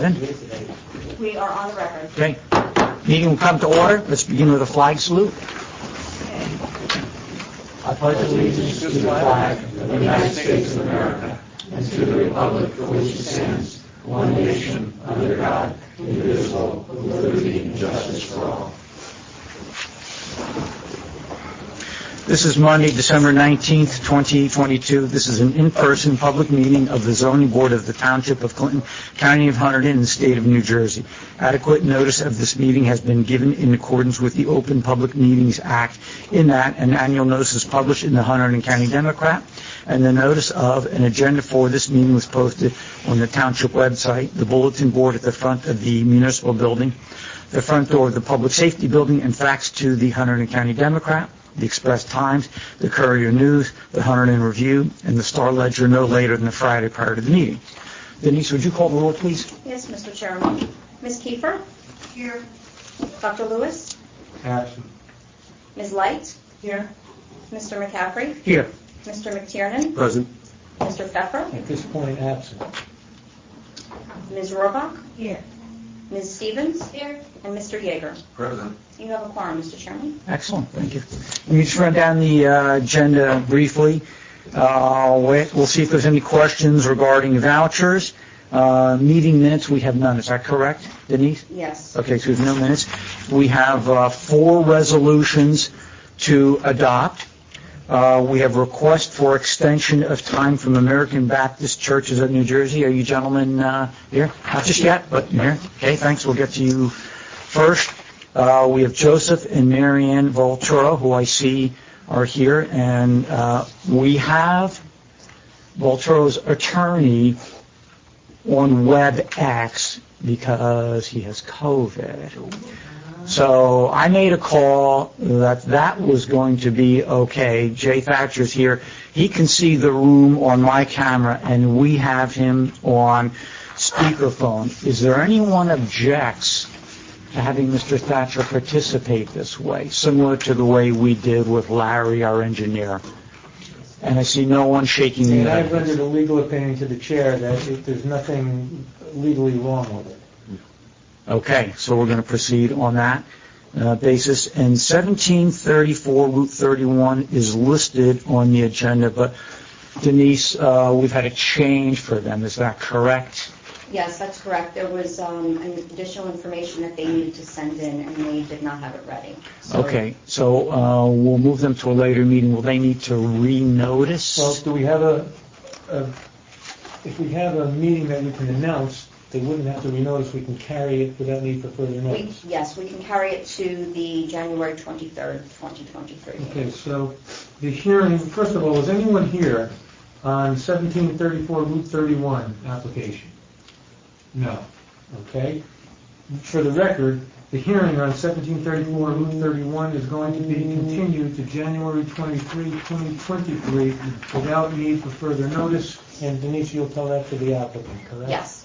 Evan? We are on the record. Okay. Meeting will come to order. Let's begin with a flag salute. I pledge allegiance to the flag of the United States of America and to the republic for which it stands, one nation, under God, indivisible, with liberty and justice for all. This is Monday, December 19th, 2022. This is an in-person public meeting of the Zoning Board of the Township of Clinton, County of Hunterdon, and the State of New Jersey. Adequate notice of this meeting has been given in accordance with the Open Public Meetings Act, in that an annual notice is published in the Hunterdon County Democrat, and the notice of an agenda for this meeting was posted on the Township website, the bulletin board at the front of the municipal building, the front door of the Public Safety Building, and faxed to the Hunterdon County Democrat, the Express Times, the Courier News, the Hunterdon Review, and the Star Ledger no later than the Friday prior to the meeting. Denise, would you call the roll, please? Yes, Mr. Chairman. Ms. Kiefer? Here. Dr. Lewis? Absent. Ms. Light? Here. Mr. McCaffrey? Here. Mr. McTiernan? Present. Mr. Pfeffer? At this point, absent. Ms. Rohrbach? Here. Ms. Stevens? Here. And Mr. Yeager? Present. You have a quorum, Mr. Chairman. Excellent, thank you. Let me just run down the agenda briefly. We'll see if there's any questions regarding vouchers. Meeting minutes, we have none. Is that correct, Denise? Yes. Okay, so we have no minutes. We have 4 resolutions to adopt. We have request for extension of time from American Baptist Churches of New Jersey. Are you gentlemen here? Not just yet, but you're here. Okay, thanks. We'll get to you first. We have Joseph and Marianne Volturo, who I see are here, and we have Volturo's attorney on WebEx because he has COVID. So I made a call that was going to be okay. Jay Thatcher's here. He can see the room on my camera, and we have him on speakerphone. Is there anyone objects to having Mr. Thatcher participate this way, similar to the way we did with Larry, our engineer? And I see no one shaking their head. And I've rendered a legal opinion to the chair that there's nothing legally wrong with it. Okay, so we're going to proceed on that basis. And 1734 Route 31 is listed on the agenda, but Denise, we've had a change for them. Is that correct? Yes, that's correct. There was additional information that they needed to send in, and they did not have it ready. Okay, so we'll move them to a later meeting. Will they need to renotice? Well, do we have if we have a meeting that we can announce, they wouldn't have to renotice. We can carry it without need for further notice. Yes, we can carry it to the January 23rd, 2023. Okay, so the hearing, first of all, is anyone here on 1734 Route 31 application? No. Okay. For the record, the hearing on 1734 Route 31 is going to be continued to January 23, 2023 without need for further notice. And Denise, you'll tell that to the applicant, correct? Yes.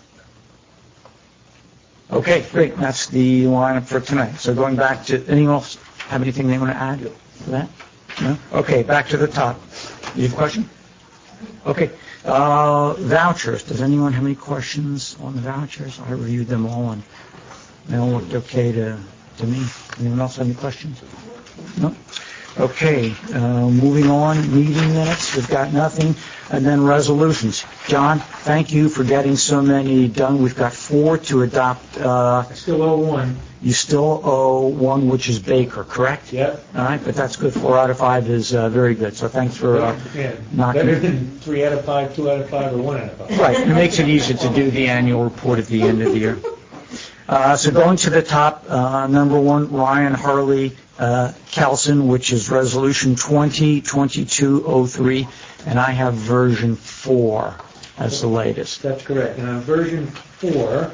Okay, great. That's the lineup for tonight. So going back to, anyone else have anything they want to add to that? No? Okay, back to the top. You have a question? Okay. Vouchers. Does anyone have any questions on the vouchers? I reviewed them all, and they all looked okay to me. Anyone else have any questions? No? Okay. Moving on. Meeting minutes. We've got nothing. And then resolutions. John, thank you for getting so many done. We've got 4 to adopt. I still owe 1. You still owe 1, which is Baker, correct? Yep. All right, but that's good. 4 out of 5 is very good. So thanks for knocking better it. than 3 out of 5, 2 out of 5, or 1 out of 5. Right. It makes it easier to do the annual report at the end of the year. So going to the top, number 1, Ryan Harley Kelson, which is Resolution 2022-03, and I have version 4 as the latest. That's correct. And on version 4,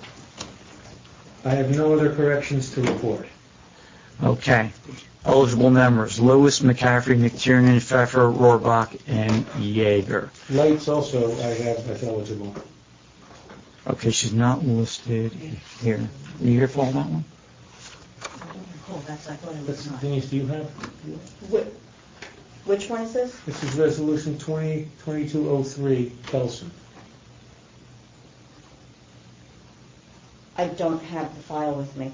I have no other corrections to report. Okay. Eligible members: Lewis, McCaffrey, McTiernan, Pfeffer, Rohrbach, and Yeager. Lights also I have as eligible. Okay, she's not listed here. Are you here for all that one? Oh, that's, I thought it was not. Denise, do you have? Which one is this? This is Resolution 2022-03, Kelson. I don't have the file with me,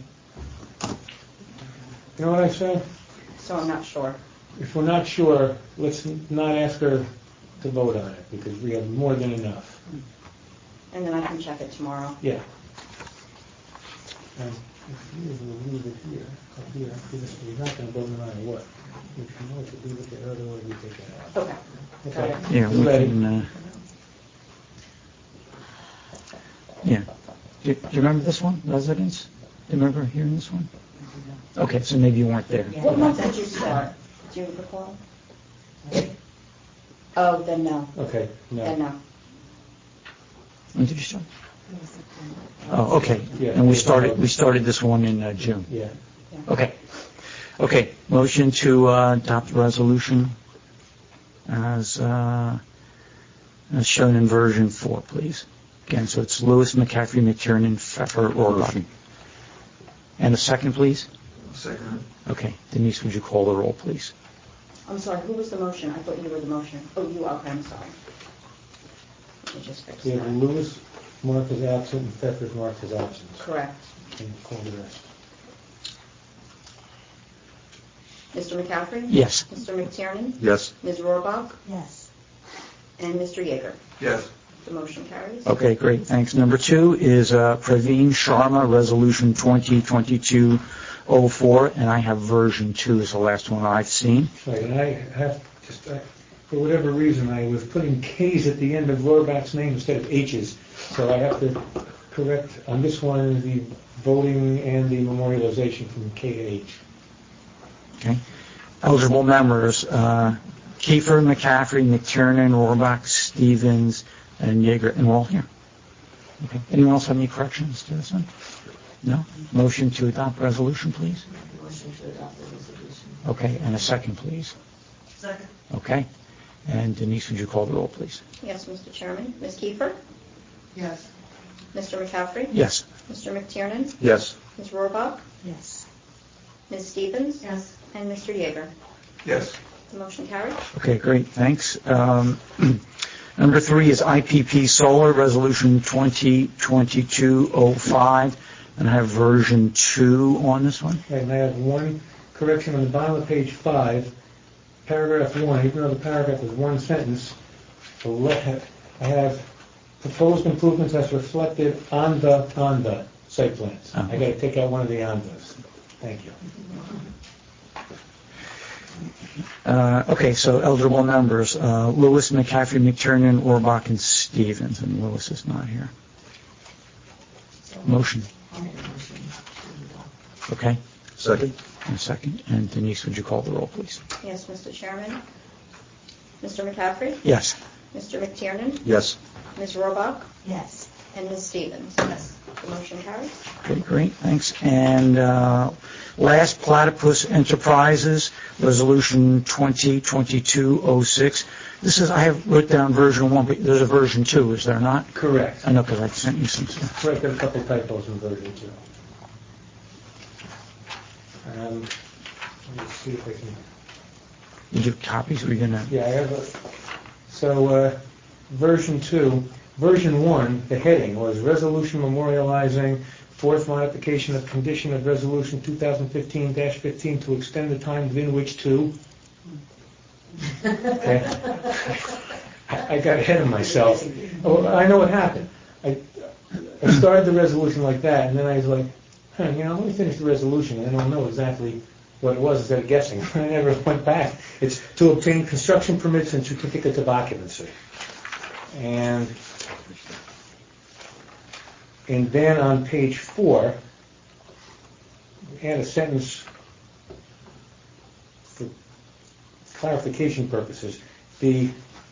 You know what I say? so I'm not sure. If we're not sure, let's not ask her to vote on it, because we have more than enough. And then I can check it tomorrow. Yeah. And if you will leave it here, up here, because we're not going to vote no matter what. If you know to leave it there, otherwise we take it out. Okay. Got Okay. it. Yeah, we Ready? can, yeah. Do you remember this one, residents? Do you remember hearing this one? Okay, so maybe you weren't there. What month did you start? Do you recall? Oh, then no. Okay, Then no. no. When did you start? Oh, okay. Yeah. And we started this one in June. Yeah. Okay. Okay, motion to adopt the resolution as shown in version 4, please. Again, so it's Lewis, McCaffrey, McTiernan, Pfeffer, Rohrbach. And a second, please? Second. Okay, Denise, would you call the roll, please? I'm sorry, who was the motion? I thought you were the motion. Oh, you, okay, I'm sorry. Let me just fix We have that. Lewis marked as absent and Pfeffer's marked as absent. Correct. And call the rest. Mr. McCaffrey? Yes. Mr. McTiernan? Yes. Ms. Rohrbach? Yes. And Mr. Yeager? Yes. The motion carries. Okay, great, thanks. Number 2 is Praveen Sharma, Resolution 2022-04, and I have version 2 is the last one I've seen. Right, and I have just, for whatever reason, I was putting K's at the end of Rohrbach's name instead of H's, so I have to correct on this one the voting and the memorialization from K to H. Okay. Eligible members, Kiefer, McCaffrey, McTiernan, Rohrbach, Stevens, and Yeager, and we're all here. Okay. Anyone else have any corrections to this one? No? Motion to adopt resolution, please? Motion to adopt the resolution. Okay, and a second, please. Second. Okay. And Denise, would you call the roll, please? Yes, Mr. Chairman. Ms. Kiefer? Yes. Mr. McCaffrey? Yes. Mr. McTiernan? Yes. Ms. Rohrbach? Yes. Ms. Stevens? Yes. And Mr. Yeager? Yes. The motion carries. Okay, great, thanks. Number 3 is IPP Solar, Resolution 2022-05, and I have version 2 on this one. Okay, and I have one correction on the bottom of page 5, paragraph 1, even though the paragraph is one sentence, I have proposed improvements as reflected on the site plans. Oh. I got to take out one of the ondas. Thank you. Okay, so eligible members, Lewis, McCaffrey, McTiernan, Rohrbach, and Stevens, and Lewis is not here. Motion, I'll make a motion to adopt. okay? Second. And a second. And Denise, would you call the roll, please? Yes, Mr. Chairman. Mr. McCaffrey? Yes. Mr. McTiernan? Yes. Ms. Rohrbach? Yes. And Ms. Stevens? Yes. The motion carries. Okay, great, thanks. And last, Platypus Enterprises, Resolution 2022-06. This is, I have wrote down version 1, but there's a version 2, is there not? Correct. I know, because I sent you some stuff. Correct, there are a couple typos in version 2. Let me see if I can... Did you have copies? Were you going to? Yeah, I have version 2. Version 1, the heading was Resolution Memorializing Fourth Modification of Condition of Resolution 2015-15 to extend the time within which to... Okay. I got ahead of myself. Oh, I know what happened. I started the resolution like that, and then I was like, let me finish the resolution, and then I'll know exactly what it was instead of guessing. I never went back. It's to obtain construction permits and certificates of occupancy. And then on page 4, add a sentence for clarification purposes. The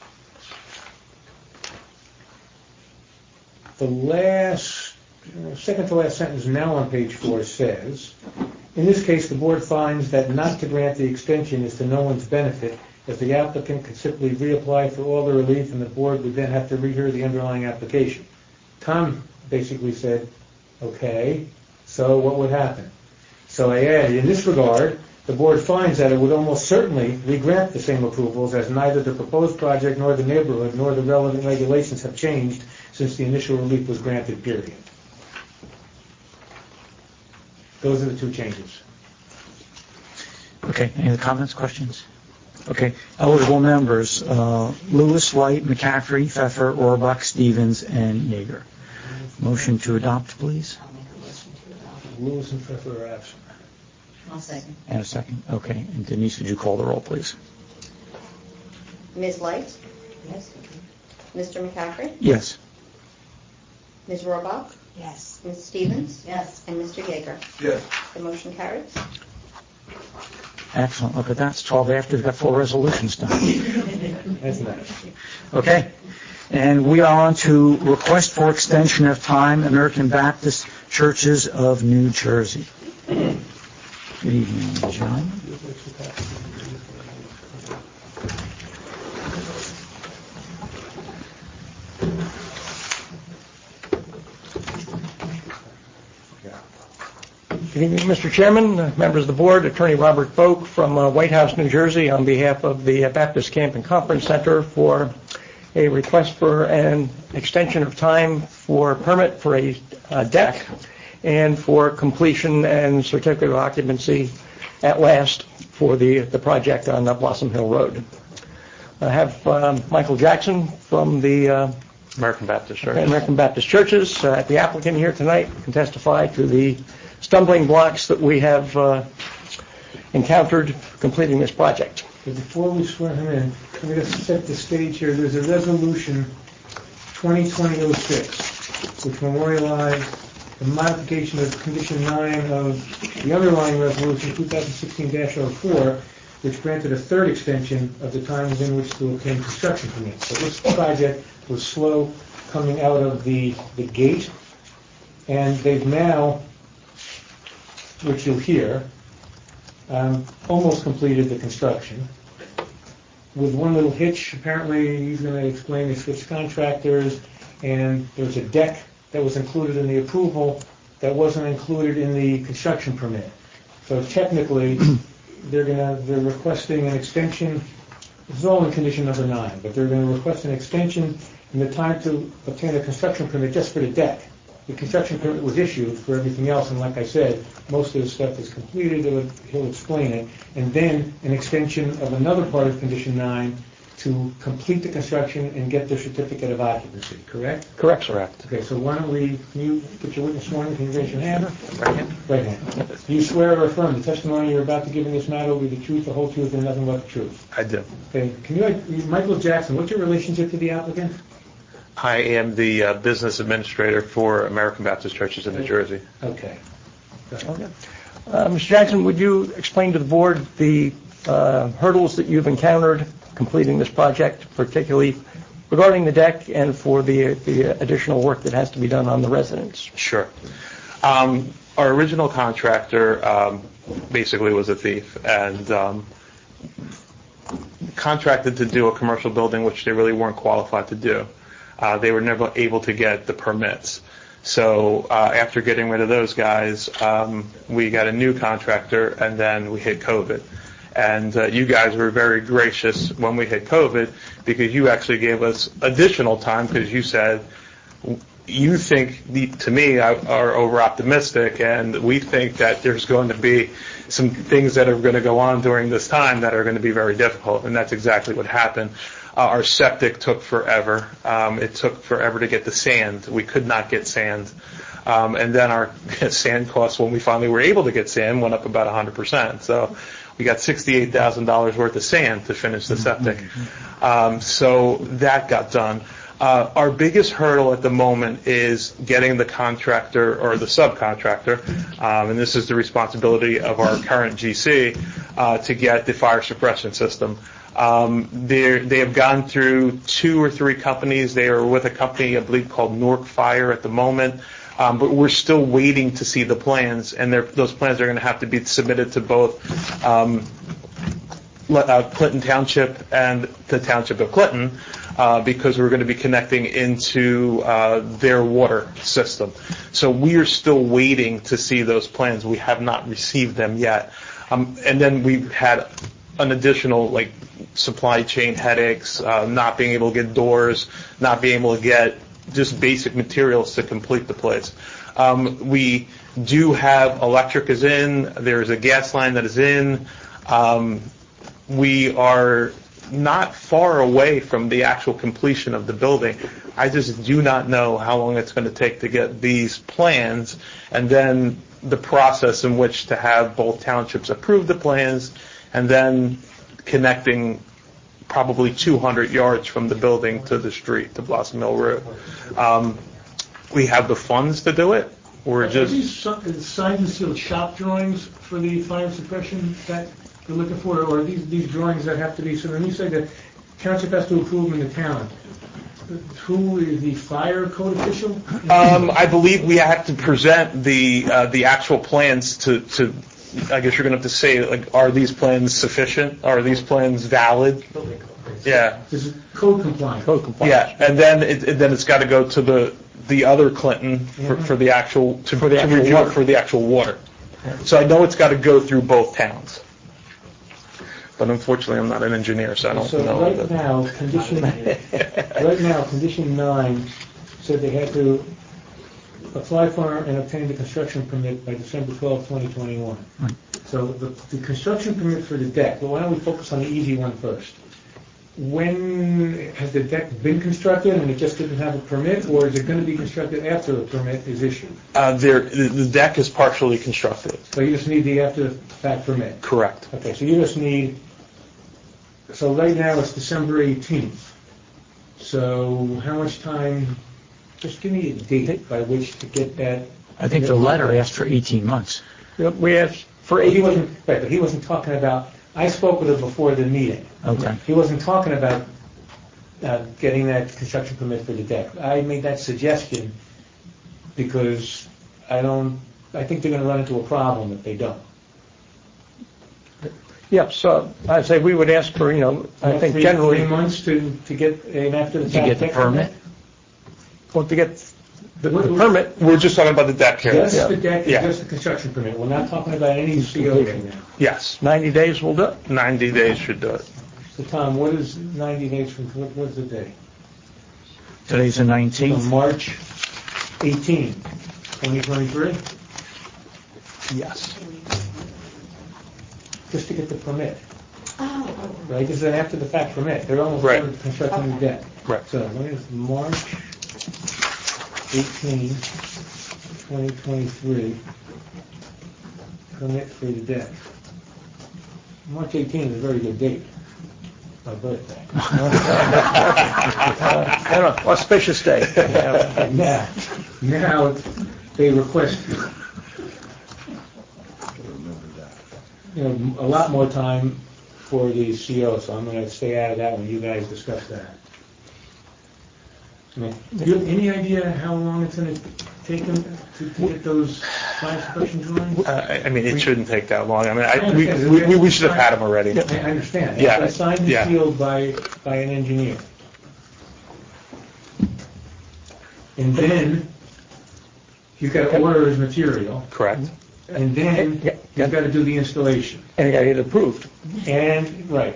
last, second to last sentence now on page 4 says, in this case, the board finds that not to grant the extension is to no one's benefit, as the applicant could simply reapply for all the relief and the board would then have to rehear the underlying application. Tom basically said, okay, so what would happen? So I added, in this regard, the board finds that it would almost certainly re-grant the same approvals as neither the proposed project nor the neighborhood nor the relevant regulations have changed since the initial relief was granted, period. Those are the two changes. Okay, any other comments, questions? Okay, eligible members, Lewis, White, McCaffrey, Pfeffer, Orbach, Stevens, and Yeager. Motion to adopt, please. I'll make a motion to adopt. Lewis and Pfeffer are absent. I'll second. And a second. Okay, and Denise, would you call the roll, please? Ms. Light, Yes? Mr. McCaffrey, Yes. Ms. Rohrbach, Yes. Ms. Stevens, Yes. and Mr. Yeager. Yes. The motion carries. Excellent. Look at that. It's 12 after. We've got 4 resolutions done. That's nice. Okay. And we are on to request for extension of time, American Baptist Churches of New Jersey. Good evening, John. Good evening, Mr. Chairman, members of the board, Attorney Robert Folk from White House, New Jersey, on behalf of the Baptist Camp and Conference Center for a request for an extension of time for permit for a deck and for completion and certificate of occupancy at last for the project on Blossom Hill Road. I have Michael Jackson from the American Baptist Church. American Baptist Churches, the applicant here tonight, can testify to the stumbling blocks that we have encountered completing this project. But before we swear him in, let me just set the stage here. There's a resolution 2020-06, which memorialized the modification of condition 9 of the underlying resolution 2016-04, which granted a third extension of the time within which to obtain construction permits. So this project was slow coming out of the gate, and they've now, which you'll hear, almost completed the construction. With one little hitch, apparently he's going to explain they switched contractors, and there's a deck that was included in the approval that wasn't included in the construction permit. So technically, they're requesting an extension. This is all in condition number 9, but they're going to request an extension in the time to obtain a construction permit just for the deck. The construction permit was issued for everything else, and like I said, most of the stuff is completed. He'll explain it. And then an extension of another part of Condition 9 to complete the construction and get their certificate of occupancy, correct? Correct, sir. Okay, so why don't can you get your witness sworn in? Can you raise your hand? Right hand. Right hand. Do you swear or affirm the testimony you're about to give in this matter will be the truth, the whole truth, and nothing but the truth? I do. Okay, Michael Jackson, what's your relationship to the applicant? I am the business administrator for American Baptist Churches in New Jersey. Okay. Okay. Mr. Jackson, would you explain to the board the hurdles that you've encountered completing this project, particularly regarding the deck and for the additional work that has to be done on the residence? Sure. Our original contractor basically was a thief and contracted to do a commercial building, which they really weren't qualified to do. They were never able to get the permits. So after getting rid of those guys, we got a new contractor, and then we hit COVID. And you guys were very gracious when we hit COVID because you actually gave us additional time because you said you think, to me, are over-optimistic, and we think that there's going to be some things that are going to go on during this time that are going to be very difficult, and that's exactly what happened. Our septic took forever. It took forever to get the sand. We could not get sand. And then our sand costs, when we finally were able to get sand, went up about 100%. So we got $68,000 worth of sand to finish the septic. So that got done. Our biggest hurdle at the moment is getting the contractor or the subcontractor, and this is the responsibility of our current GC, to get the fire suppression system. They have gone through 2 or 3 companies. They are with a company, I believe, called Nork Fire at the moment. But we're still waiting to see the plans, and those plans are going to have to be submitted to both Clinton Township and the Township of Clinton because we're going to be connecting into their water system. So we are still waiting to see those plans. We have not received them yet. And then we've had an additional supply chain headaches, not being able to get doors, not being able to get just basic materials to complete the place. We do have electric is in. There's a gas line that is in. We are not far away from the actual completion of the building. I just do not know how long it's going to take to get these plans and then the process in which to have both townships approve the plans and then connecting probably 200 yards from the building to the street, to Blossom Hill Road. We have the funds to do it. We're Are just... these signed and sealed shop drawings for the fire suppression that you're looking for, or are these drawings that have to be, so when you say that township has to approve them in the town, who is the fire code official? I believe we have to present the actual plans to I guess you're going to have to say, like, are these plans sufficient? Are these plans valid? Yeah. This is code compliant. Code compliance. Yeah, and then it's got to go to the other Clinton for the actual review it for the actual water. So I know it's got to go through both towns. But unfortunately, I'm not an engineer, so I don't know. Right now, condition 9 said they had to apply for and obtain the construction permit by December 12, 2021. So the construction permit for the deck, well, why don't we focus on the easy one first? When has the deck been constructed and it just didn't have a permit, or is it going to be constructed after a permit is issued? The deck is partially constructed. So you just need the after-the-fact permit? Correct. Okay, so you just need, so right now it's December 18th. So how much time, just give me a date by which to get that. I think the letter asked for 18 months. We asked for He 18. wasn't, right, but he wasn't talking about, I spoke with him before the meeting. Okay. He wasn't talking about getting that construction permit for the deck. I made that suggestion because I think they're going to run into a problem if they don't. Yep, so I'd say we would ask for, I think generally... 3 months to get an after-the-fact To get the deck permit? Well, to get the permit, We're just talking about the deck here. Just the deck and Yeah. just the construction permit. We're not talking about any CO right now. Yes. 90 days will do it. 90 days should do it. So Tom, what is 90 days from, what's the day? Today's the So 19th. March 18, 2023? Yes. Just to get the permit, Oh, right? This is an after-the-fact permit. They're almost Right. done constructing the deck. Right. So when is March 18, 2023, permit for the deck? March 18 is a very good date. My birthday. Auspicious day. Now they request, a lot more time for the CO, so I'm going to stay out of that when you guys discuss that. I mean, do you have any idea how long it's going to take them to get those fire suppression drawings? It shouldn't take that long. I understand. mean, we should have had them already. I understand. Yeah. It's signed and Yeah. sealed by an engineer. And then you've got to order his material, Correct. and then Yeah. you've got to do the installation. And you got to get it approved. And, right.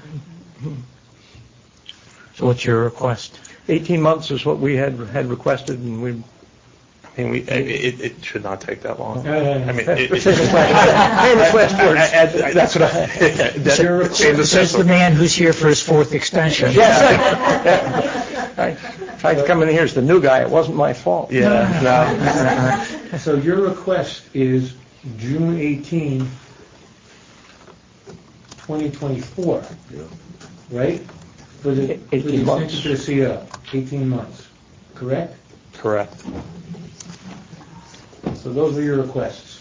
So what's your request? 18 months is what we had requested, and we... It should not take that long. Famous Famous last words. That's what I... Says the man who's here for his 4th extension. I tried to come in here as the new guy. It wasn't my fault. Yeah, no. So your request is June 18, 2024, right? For the 18 months. extension to the CO, 18 months, correct? Correct. So those are your requests.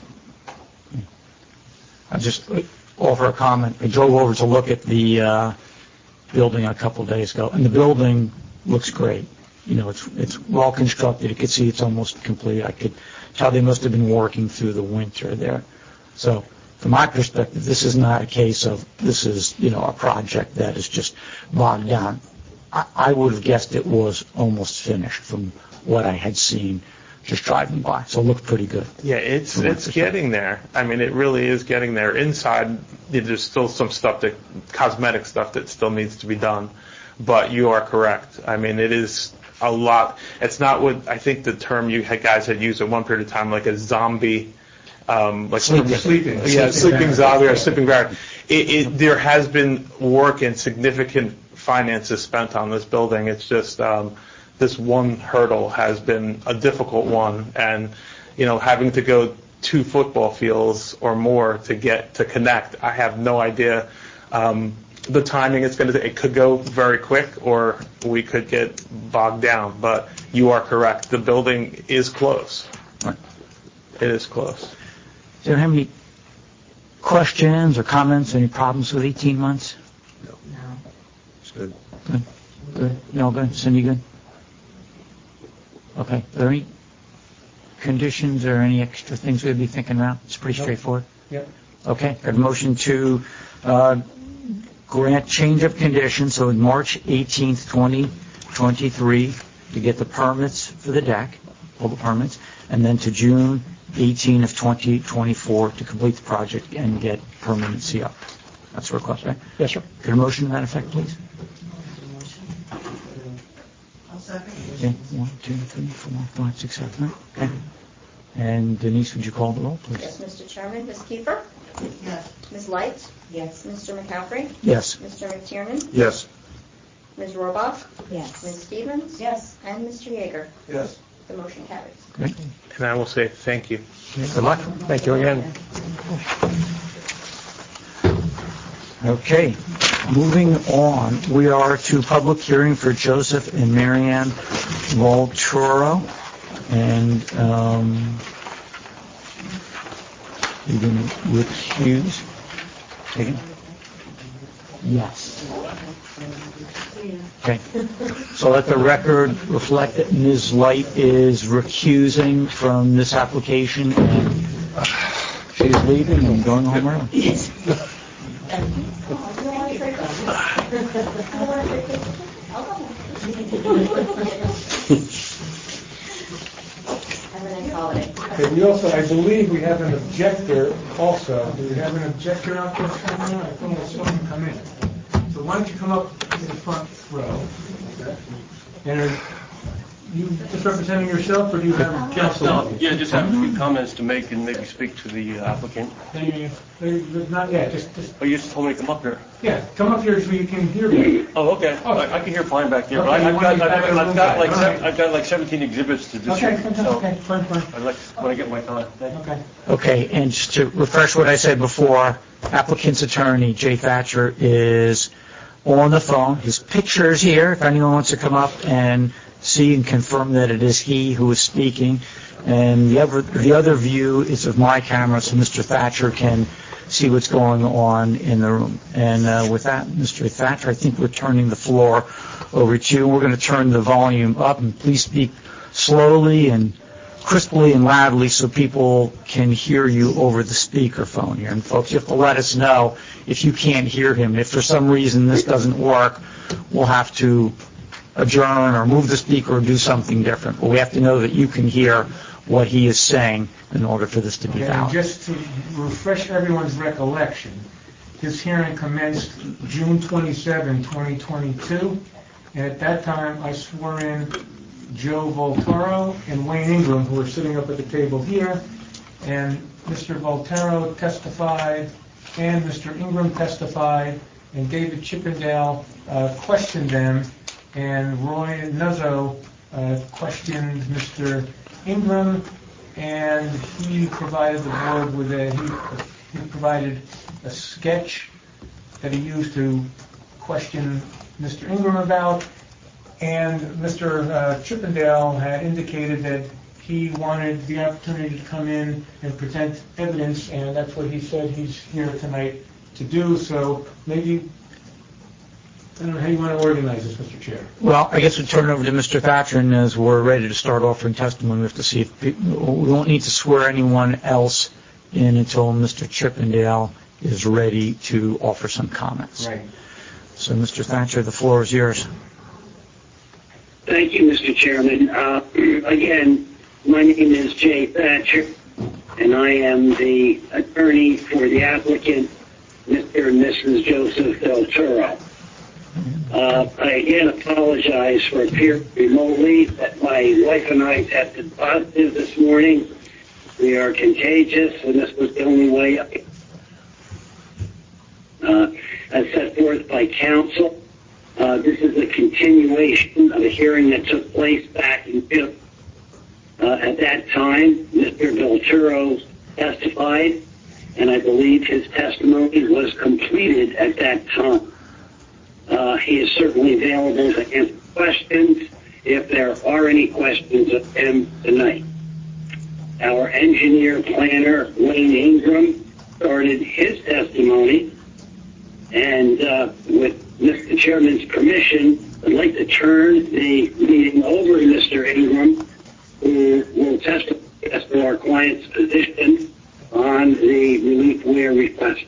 I'll just offer a comment. I drove over to look at the building a couple of days ago, and the building looks great. It's well constructed. You could see it's almost complete. I could tell they must have been working through the winter there. So from my perspective, this is not a case of this is, a project that is just bogged down. I would have guessed it was almost finished from what I had seen just driving by. So it looked pretty good. Yeah, it's getting there. It really is getting there. Inside, there's still some cosmetic stuff that still needs to be done. But you are correct. It is a lot. It's not what I think the term you guys had used at one period of time, like a zombie, like Sleeping. Yeah, sleeping zombie or sleeping barrack. There has been work and significant finances spent on this building. It's just this one hurdle has been a difficult one, and having to go 2 football fields or more to connect. I have no idea the timing it's going to. It could go very quick, or we could get bogged down. But you are correct. The building is close. Right. It is close. Do you have any questions or comments? Any problems with 18 months? No. It's good. Good. No, good. Cindy, good. Okay. Are there any conditions or any extra things we'd be thinking about? It's pretty straightforward. Yep. Okay. Got a motion to grant change of conditions, so March 18th, 2023, to get the permits for the deck, all the permits, and then to June 18 of 2024 to complete the project and get permanency up. That's the request, right? Yes, sir. Could a motion to that effect, please? I'll second. Okay. 1, 2, 3, 4, 5, 6, 7, 8. Okay. And Denise, would you call the roll, please? Yes, Mr. Chairman. Ms. Kiefer? Yes. Ms. Light? Yes. Mr. McCaffrey? Yes. Mr. McTiernan? Yes. Ms. Rohrbach? Yes. Ms. Stevens? Yes. And Mr. Yeager? Yes. The motion carries. Great. And I will say thank you. Good luck. Thank you again. Okay, moving on, we are to public hearing for Joseph and Marianne Volturo, and you're going to recuse? Take it? Yes. Okay, so let the record reflect that Ms. Light is recusing from this application, and she's leaving and going home early. Have a nice holiday. Okay, we also, I believe we have an objector also. Do we have an objector out there somewhere? I thought I saw him come in. So why don't you come up to the front row? And are you just representing yourself, or do you have counsel? No, yeah, just have a few comments to make and maybe speak to the applicant. Not yet, just, Oh, you just told me to come up here. yeah, come up here so you can hear me. Oh, okay. Oh. I can hear fine back here, but Okay, you I've want to be back in the room back. All right. I've got like 17 exhibits to distribute, so Okay, fine. I'd like, when I get my time. Thank you. Okay. Okay, and just to refresh what I said before, applicant's attorney, Jay Thatcher, is on the phone. His picture is here if anyone wants to come up and see and confirm that it is he who is speaking. And the other view is of my camera, so Mr. Thatcher can see what's going on in the room. And with that, Mr. Thatcher, I think we're turning the floor over to you. We're going to turn the volume up, and please speak slowly and crisply and loudly so people can hear you over the speakerphone here. And folks, you have to let us know if you can't hear him. If for some reason this doesn't work, we'll have to adjourn or move the speaker or do something different. But we have to know that you can hear what he is saying in order for this to be Okay, and valid. just to refresh everyone's recollection, this hearing commenced June 27, 2022, and at that time I swore in Joe Volturo and Wayne Ingram, who are sitting up at the table here, and Mr. Volturo testified and Mr. Ingram testified, and David Chippendale questioned them, and Roy Nuzzo questioned Mr. Ingram, and he provided the board with he provided a sketch that he used to question Mr. Ingram about, and Mr. Chippendale had indicated that he wanted the opportunity to come in and present evidence, and that's what he said he's here tonight to do. So maybe, I don't know how you want to organize this, Mr. Chair. Well, I guess we turn it over to Mr. Thatcher, and as we're ready to start offering testimony, we have to see if we won't need to swear anyone else in until Mr. Chippendale is ready to offer some comments. Right. So, Mr. Thatcher, the floor is yours. Thank you, Mr. Chairman. Again, my name is Jay Thatcher, and I am the attorney for the applicant, Mr. and Mrs. Joseph Volturo. I again apologize for appearing remotely, but my wife and I tested positive this morning. We are contagious, and this was the only way as set forth by counsel. This is a continuation of a hearing that took place back in June. At that time, Mr. Belturo testified, and I believe his testimony was completed at that time. He is certainly available to answer questions if there are any questions of him tonight. Our engineer planner, Wayne Ingram, started his testimony, and with Mr. Chairman's permission, I'd like to turn the meeting over to Mr. Ingram, who will testify as to our client's position on the relief we are requesting.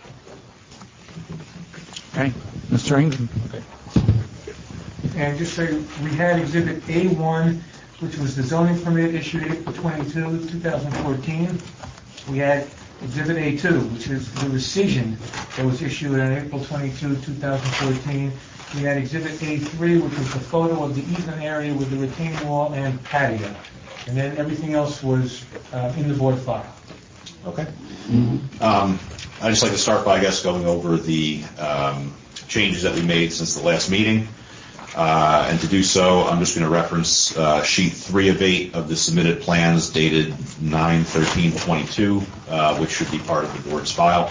Okay, Mr. Ingram. And just so we had Exhibit A1, which was the zoning permit issued April 22, 2014. We had Exhibit A2, which is the rescission that was issued on April 22, 2014. We had Exhibit A3, which was the photo of the easement area with the retaining wall and patio. And then everything else was in the board file. Okay. I'd just like to start by, I guess, going over the changes that we made since the last meeting. And to do so, I'm just going to reference sheet 3 of 8 of the submitted plans dated 9/13/22, which should be part of the board's file.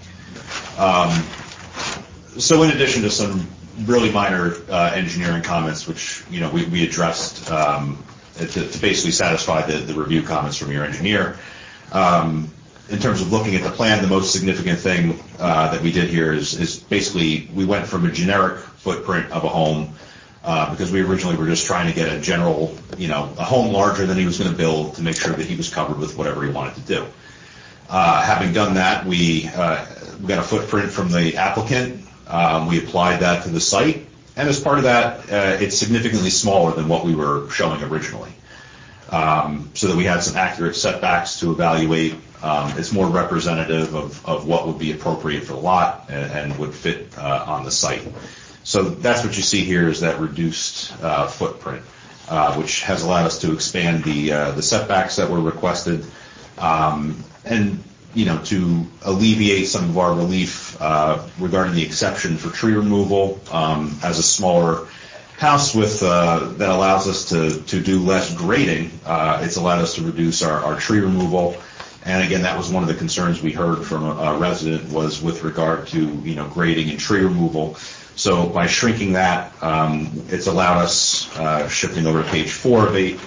So in addition to some really minor engineering comments, which we addressed to basically satisfy the review comments from your engineer, in terms of looking at the plan, the most significant thing that we did here is basically we went from a generic footprint of a home because we originally were just trying to get a general, a home larger than he was going to build to make sure that he was covered with whatever he wanted to do. Having done that, we got a footprint from the applicant. We applied that to the site, and as part of that, it's significantly smaller than what we were showing originally, so that we had some accurate setbacks to evaluate. It's more representative of what would be appropriate for the lot and would fit on the site. So that's what you see here is that reduced footprint, which has allowed us to expand the setbacks that were requested, and to alleviate some of our relief regarding the exception for tree removal. As a smaller house with that allows us to do less grading, it's allowed us to reduce our tree removal. And again, that was one of the concerns we heard from a resident was with regard to grading and tree removal. So by shrinking that, it's allowed us, shifting over to page 4 of 8,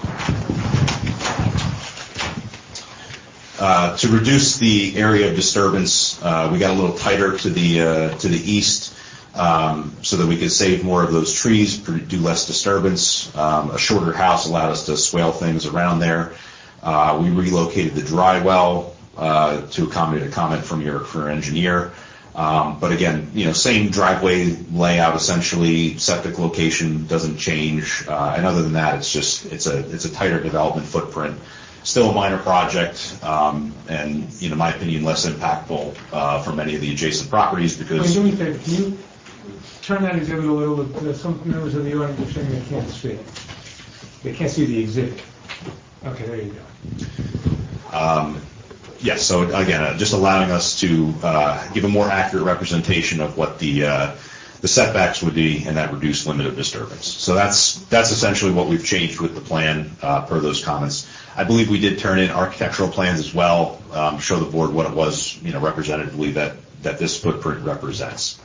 to reduce the area of disturbance. We got a little tighter to the east, so that we could save more of those trees, do less disturbance. A shorter house allowed us to swale things around there. We relocated the dry well to accommodate a comment from your engineer. But again, same driveway layout essentially. Septic location doesn't change, and other than that, it's a tighter development footprint. Still a minor project, and in my opinion, less impactful for many of the adjacent properties because. Do me a favor, can you turn that exhibit a little? Some members of the audience are saying they can't see it. They can't see the exhibit. Okay, there you go. Yes, so again, just allowing us to give a more accurate representation of what the setbacks would be and that reduced limit of disturbance. So that's essentially what we've changed with the plan per those comments. I believe we did turn in architectural plans as well, show the board what it was, representatively that this footprint represents.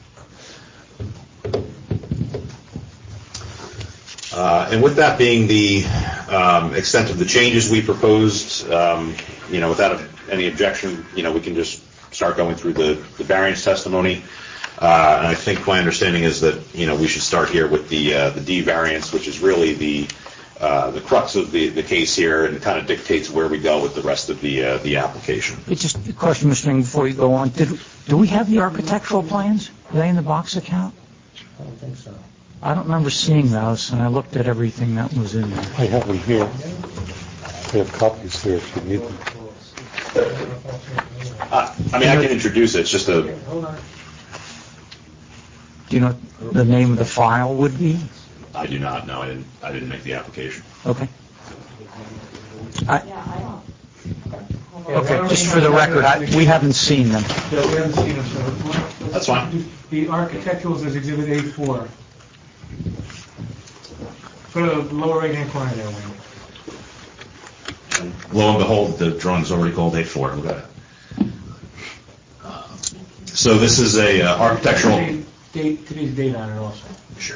And with that being the extent of the changes we proposed, without any objection, we can just start going through the variance testimony. And I think my understanding is that, we should start here with the D variance, which is really the crux of the case here, and it kind of dictates where we go with the rest of the application. It's just a question, Mr. Ring, before you go on. Do we have the architectural plans? Are they in the box account? I don't think so. I don't remember seeing those, and I looked at everything that was in there. I have them here. I have copies here if you need them. I can introduce it. It's just a. Hold on. Do you know what the name of the file would be? I do not know. I didn't make the application. Okay. Okay, Just for the record, we haven't seen them. Yeah, we haven't seen them, so. That's fine. The architecturals is Exhibit A4. Go to the lower right-hand corner there, Wayne. Lo and behold, the drawing's already called A4. Look at it. So this is a architectural. Today's date on it also. Sure.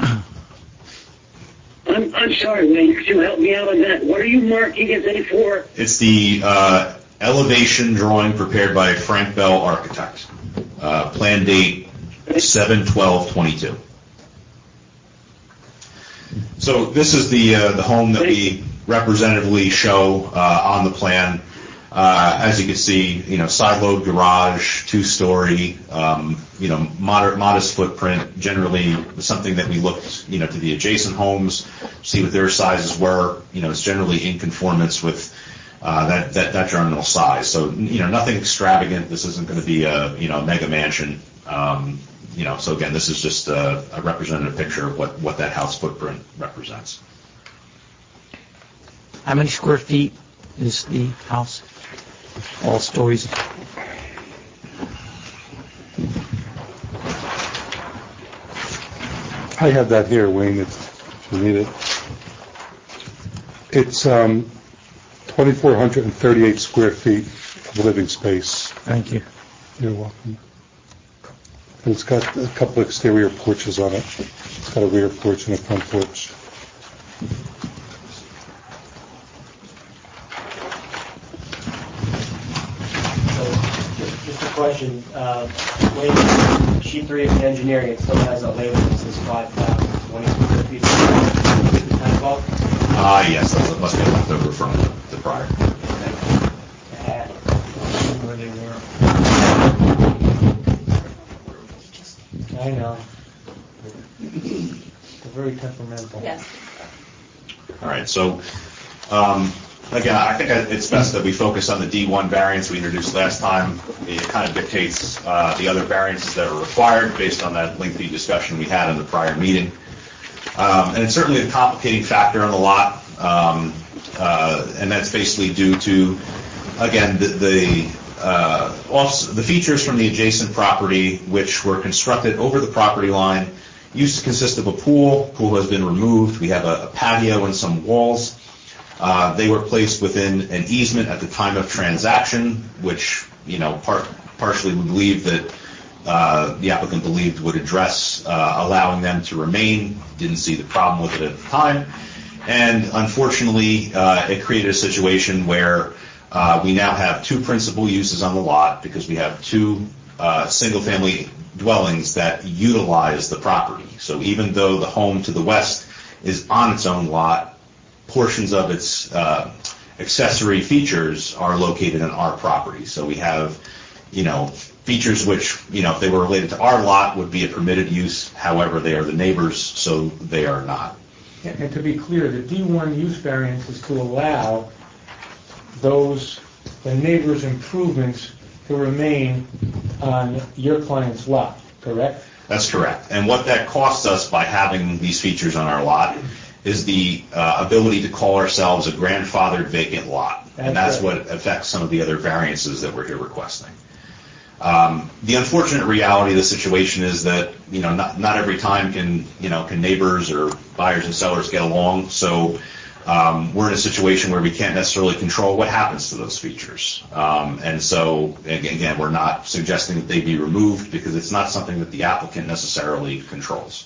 I'm sorry, Wayne, could you help me out on that? What are you marking as A4? It's the elevation drawing prepared by Frank Bell Architect. Plan date 7/12/22. So this is the home that we representatively show on the plan. As you can see, side load garage, 2-story, modest footprint. Generally, something that we looked, to the adjacent homes, see what their sizes were. It's generally in conformance with that general size. So, nothing extravagant. This isn't going to be a mega mansion. So again, this is just a representative picture of what that house footprint represents. How many square feet is the house? All stories. I have that here, Wayne, if you need it. It's 2,438 square feet of living space. Thank you. You're welcome. And it's got a couple of exterior porches on it. It's got a rear porch and a front porch. Just a question. Wait, sheet 3 of the engineering, it still has a label that says 5,020 square feet. Kind of bulk? Yes, that must be left over from the prior. Where they were. I know. They're very temperamental. Yes. All right, so again, I think it's best that we focus on the D1 variance we introduced last time. It kind of dictates the other variances that are required based on that lengthy discussion we had in the prior meeting. And it's certainly a complicating factor on the lot, and that's basically due to, again, the features from the adjacent property, which were constructed over the property line, used to consist of a pool. Pool has been removed. We have a patio and some walls. They were placed within an easement at the time of transaction, which, partially we believe that the applicant believed would address allowing them to remain. Didn't see the problem with it at the time. And unfortunately, it created a situation where we now have two principal uses on the lot because we have two single-family dwellings that utilize the property. So even though the home to the west is on its own lot, portions of its accessory features are located in our property. So we have, features which, if they were related to our lot, would be a permitted use. However, they are the neighbors, so they are not. And to be clear, the D1 use variance is to allow the neighbor's improvements to remain on your client's lot, correct? That's correct. And what that costs us by having these features on our lot is the ability to call ourselves a grandfathered vacant lot. And that's what affects some of the other variances that we're here requesting. The unfortunate reality of the situation is that, not every time can neighbors or buyers and sellers get along. So we're in a situation where we can't necessarily control what happens to those features. And so, again, we're not suggesting that they be removed because it's not something that the applicant necessarily controls.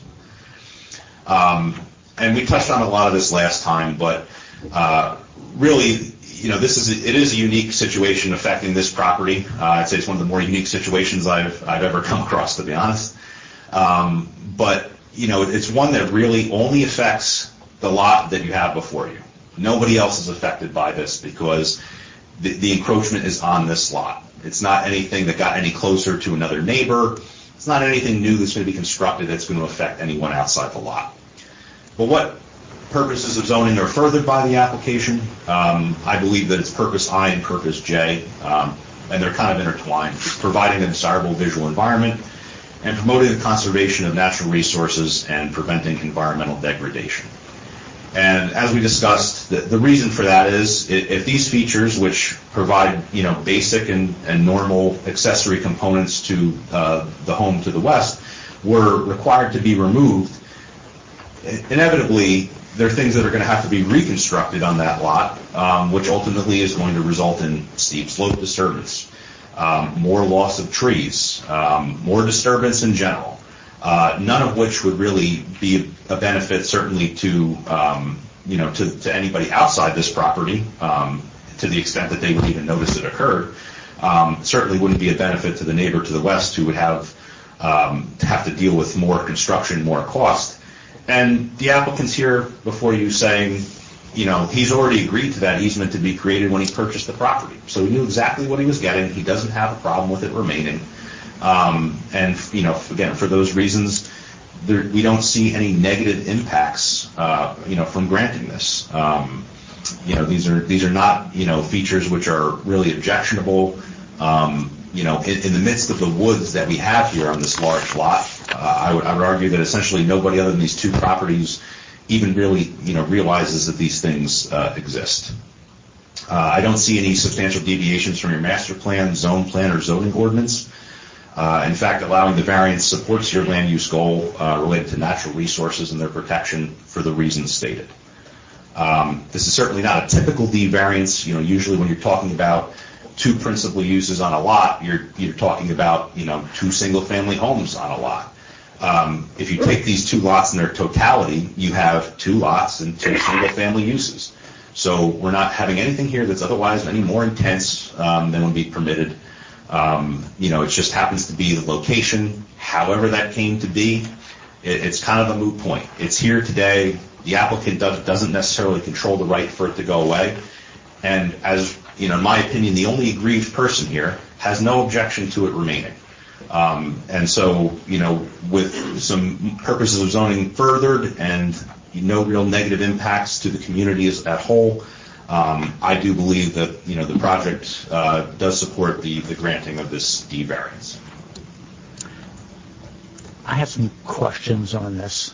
And we touched on a lot of this last time, but really, it is a unique situation affecting this property. I'd say it's one of the more unique situations I've ever come across, to be honest. But it's one that really only affects the lot that you have before you. Nobody else is affected by this because the encroachment is on this lot. It's not anything that got any closer to another neighbor. It's not anything new that's going to be constructed that's going to affect anyone outside the lot. But what purposes of zoning are furthered by the application? I believe that it's purpose I and purpose J, and they're kind of intertwined. It's providing a desirable visual environment and promoting the conservation of natural resources and preventing environmental degradation. And as we discussed, the reason for that is if these features, which provide basic and normal accessory components to the home to the west, were required to be removed, inevitably there are things that are going to have to be reconstructed on that lot, which ultimately is going to result in steep slope disturbance, more loss of trees, more disturbance in general. None of which would really be a benefit, certainly to anybody outside this property, to the extent that they would even notice it occurred. Certainly wouldn't be a benefit to the neighbor to the west, who would have to deal with more construction, more cost. And the applicant's here before you saying, he's already agreed to that easement to be created when he purchased the property. So he knew exactly what he was getting. He doesn't have a problem with it remaining. And again, for those reasons, we don't see any negative impacts, from granting this. These are not, features which are really objectionable. In the midst of the woods that we have here on this large lot, I would argue that essentially nobody other than these two properties even really, realizes that these things exist. I don't see any substantial deviations from your master plan, zone plan, or zoning ordinance. In fact, allowing the variance supports your land use goal related to natural resources and their protection for the reasons stated. This is certainly not a typical D variance. Usually when you're talking about two principal uses on a lot, you're talking about two single-family homes on a lot. If you take these two lots in their totality, you have two lots and two single-family uses. So we're not having anything here that's otherwise any more intense than would be permitted. It just happens to be the location. However that came to be, it's kind of a moot point. It's here today. The applicant doesn't necessarily control the right for it to go away. And as, in my opinion, the only aggrieved person here has no objection to it remaining. And so, with some purposes of zoning furthered and no real negative impacts to the community as a whole, I do believe that, the project does support the granting of this D variance. I have some questions on this.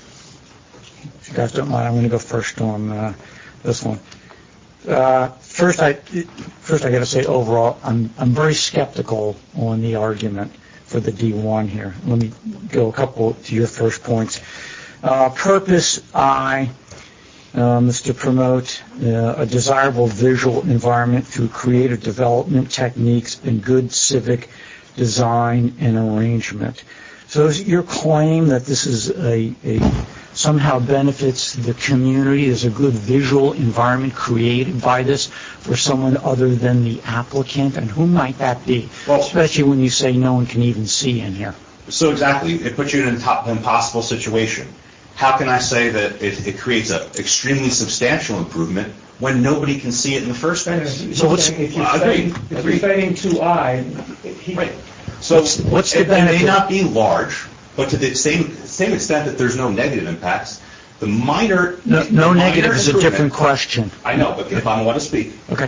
If you guys don't mind, I'm going to go first on this one. First, I got to say, overall, I'm very skeptical on the argument for the D1 here. Let me go a couple to your first points. Purpose I is to promote a desirable visual environment through creative development techniques and good civic design and arrangement. So is your claim that this is somehow benefits the community? There's a good visual environment created by this for someone other than the applicant? And who might that be? Well, especially when you say no one can even see in here. So exactly. It puts you in an impossible situation. How can I say that it creates an extremely substantial improvement when nobody can see it in the first place? So if you're citing 2I, right. So what's the benefit? It may not be large, but to the same extent that there's no negative impacts, the minor no negative is a different question. I know, but if I want to speak, okay.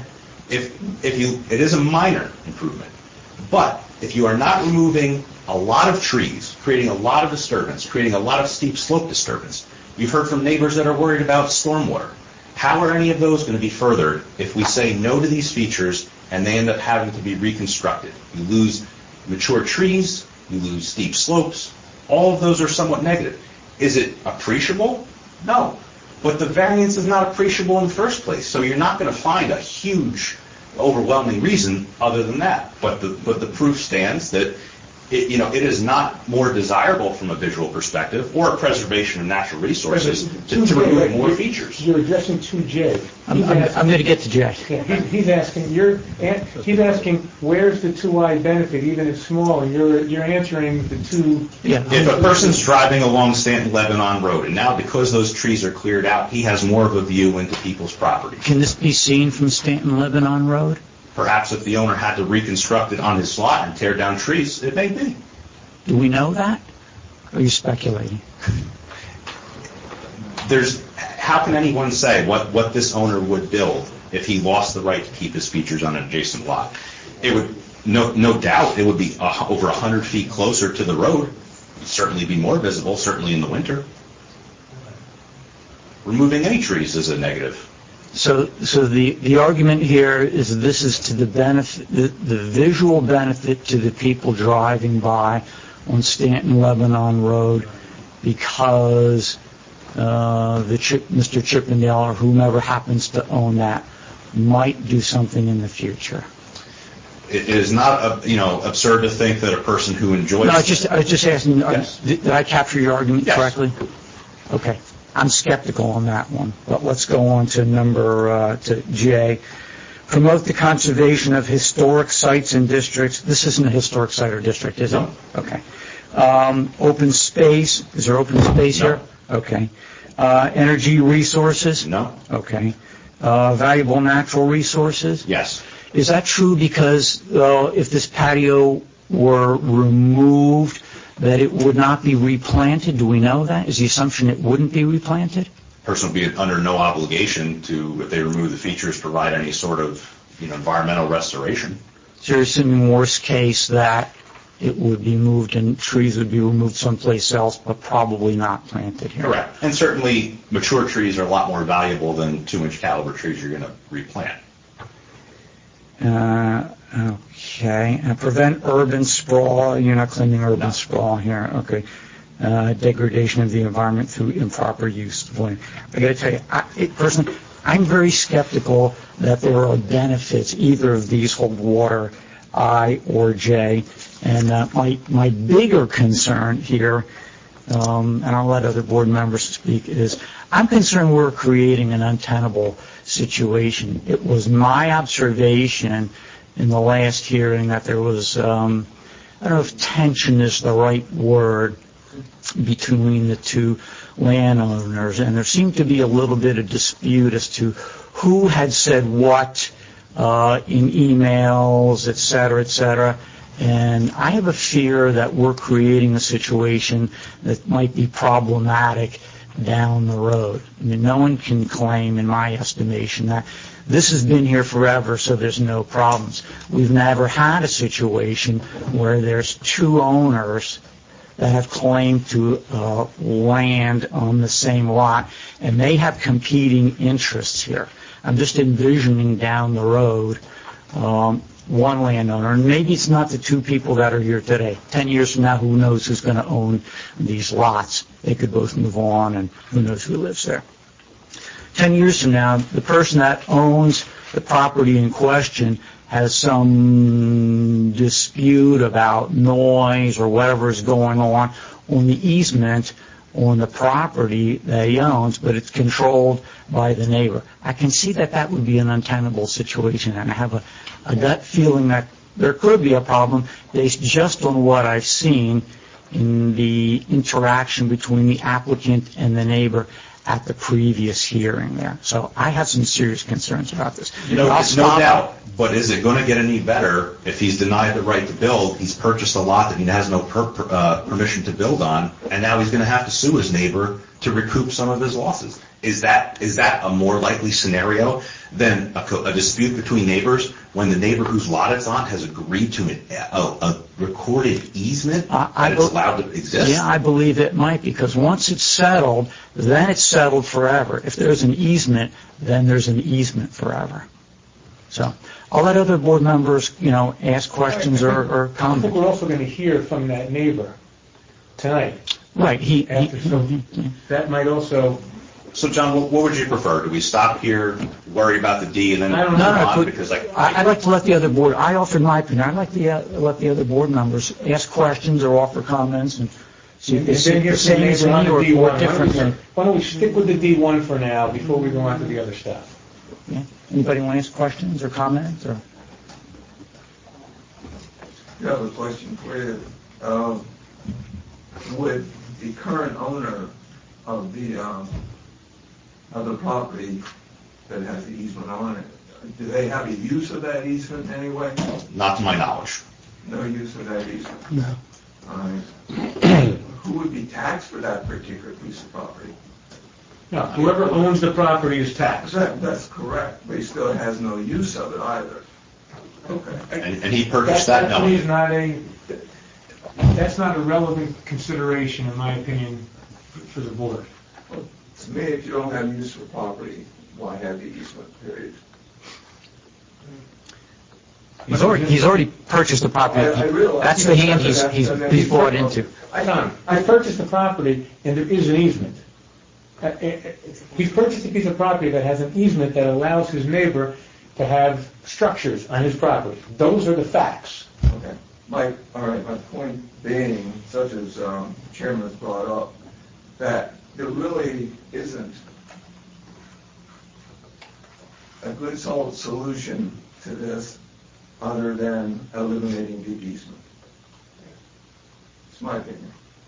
It is a minor improvement, but if you are not removing a lot of trees, creating a lot of disturbance, creating a lot of steep slope disturbance, you've heard from neighbors that are worried about stormwater. How are any of those going to be furthered if we say no to these features and they end up having to be reconstructed? You lose mature trees, you lose steep slopes. All of those are somewhat negative. Is it appreciable? No. But the variance is not appreciable in the first place, so you're not going to find a huge, overwhelming reason other than that. But the proof stands that it is not more desirable from a visual perspective or a preservation of natural resources to remove more features. You're addressing 2J. I'm going to get to J. Yeah, he's asking where's the 2I benefit, even if small, and you're answering the 2. Yeah. If a person's driving along Stanton-Lebanon Road, and now because those trees are cleared out, he has more of a view into people's property. Can this be seen from Stanton-Lebanon Road? Perhaps if the owner had to reconstruct it on his lot and tear down trees, it may be. Do we know that? Or are you speculating? How can anyone say what this owner would build if he lost the right to keep his features on an adjacent lot? It would No doubt, it would be over 100 feet closer to the road. It'd certainly be more visible, certainly in the winter. Removing any trees is a negative. So the argument here is this is to the benefit, the visual benefit to the people driving by on Stanton Lebanon Road, because Mr. Chippendale or whomever happens to own that might do something in the future. It is not, absurd to think that a person who enjoys. No, I was just asking. Yes. Did I capture your argument correctly? Okay. I'm skeptical on that one, but let's go on to to J. Promote the conservation of historic sites and districts. This isn't a historic site or district, is it? No. Okay. Open space. Is there open space here? Okay. Energy resources? No. Okay. Valuable natural resources? Yes. Is that true because if this patio were removed, that it would not be replanted? Do we know that? Is the assumption it wouldn't be replanted? Person would be under no obligation to, if they remove the features, provide any sort of environmental restoration. So you're assuming worst case that it would be moved and trees would be removed someplace else, but probably not planted here. Correct. And certainly mature trees are a lot more valuable than 2-inch caliber trees you're going to replant. Okay. And prevent urban sprawl. You're not claiming urban sprawl here. Okay. Degradation of the environment through improper use. Boy, I got to tell you, personally, I'm very skeptical that there are benefits. Either of these hold water, I or J. And my bigger concern here, and I'll let other board members speak, is I'm concerned we're creating an untenable situation. It was my observation in the last hearing that there was, I don't know if tension is the right word, between the two landowners, and there seemed to be a little bit of dispute as to who had said what in emails, et cetera, and I have a fear that we're creating a situation that might be problematic down the road. I mean, no one can claim, in my estimation, that this has been here forever, so there's no problems. We've never had a situation where there's two owners that have claimed to land on the same lot, and they have competing interests here. I'm just envisioning down the road one landowner, and maybe it's not the two people that are here today. 10 years from now, who knows who's going to own these lots? They could both move on, and who knows who lives there. 10 years from now, the person that owns the property in question has some dispute about noise or whatever is going on the easement on the property that he owns, but it's controlled by the neighbor. I can see that would be an untenable situation, and I have a gut feeling that there could be a problem based just on what I've seen in the interaction between the applicant and the neighbor at the previous hearing there. So I have some serious concerns about this. No doubt, but is it going to get any better if he's denied the right to build? He's purchased a lot that he has no permission to build on, and now he's going to have to sue his neighbor to recoup some of his losses. Is that a more likely scenario than a dispute between neighbors when the neighbor whose lot it's on has agreed to a recorded easement that it's allowed to exist? Yeah, I believe it might, because once it's settled, then it's settled forever. If there's an easement, then there's an easement forever. So I'll let other board members, ask questions or I comment. think we're also going to hear from that neighbor tonight. Right. That might also. So, John, what would you prefer? Do we stop here, worry about the D, and then move on? Because I'd like to let the other board. I offered my opinion. I'd like to let the other board members ask questions or offer comments and see if they see the same as me or differently. Why don't we stick with the D1 for now before we go on to the other stuff? Yeah. Anybody want to ask questions or comments? Or? I have a question for you. Would the current owner of the property that has the easement on it, do they have a use of that easement anyway? Not to my knowledge. No use of that easement? No. All right. Who would be taxed for that particular piece of property? No, whoever owns the property is taxed. That's correct, but he still has no use of it either. Okay. And he purchased that to me knowing. is that's not a relevant consideration, in my opinion, for the board. To me, if you don't have use for property, why have the easement, period? He's already purchased the property. I realize. That's the hand he's bought into. I purchased the property, and there is an easement. He's purchased a piece of property that has an easement that allows his neighbor to have structures on his property. Those are the facts. Okay. My point being, such as Chairman has brought up, that there really isn't a good solid solution to this other than eliminating the easement. It's my opinion.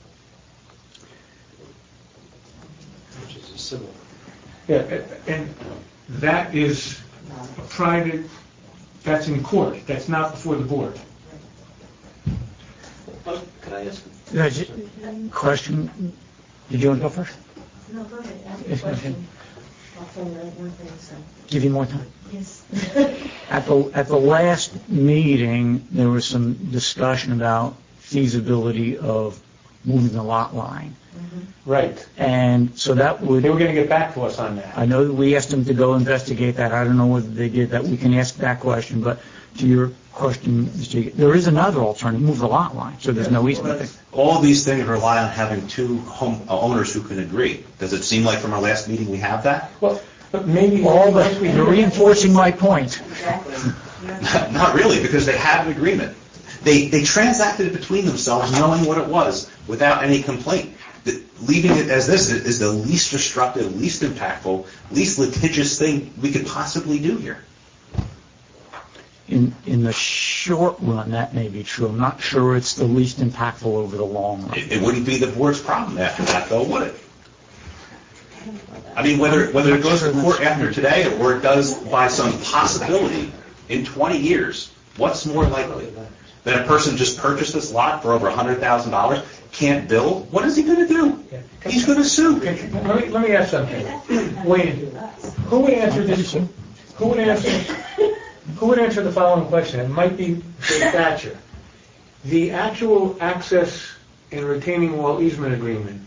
Which is a civil. Yeah, and that is a private, that's in court. That's not before the board. Could I ask? Question? Did you want to go first? No, go ahead. Ask Yes, your question. ma'am. I'll formulate one thing, so. Give you more time. Yes. At the last meeting, there was some discussion about feasibility of moving the lot line. Right. And so that would... They were going to get back to us on that. I know that we asked them to go investigate that. I don't know whether they did that. We can ask that question. But to your question, Mr. Egan, there is another alternative, move the lot line, so there's no easement there. All these things rely on having two owners who can agree. Does it seem like from our last meeting we have that? Well, but maybe... You're reinforcing my point. Not really, because they have an agreement. They transacted it between themselves knowing what it was without any complaint. Leaving it as this is the least destructive, least impactful, least litigious thing we could possibly do here. In the short run, that may be true. I'm not sure it's the least impactful over the long run. It wouldn't be the board's problem after that, though, would it? I mean, whether it goes to court after today or it does by some possibility in 20 years, what's more likely? That a person just purchased this lot for over $100,000, can't build? What is he going to do? He's going to sue. Let me ask something. Wayne, who would answer this? Who would answer the following question? It might be Jay Thatcher. The actual access and retaining wall easement agreement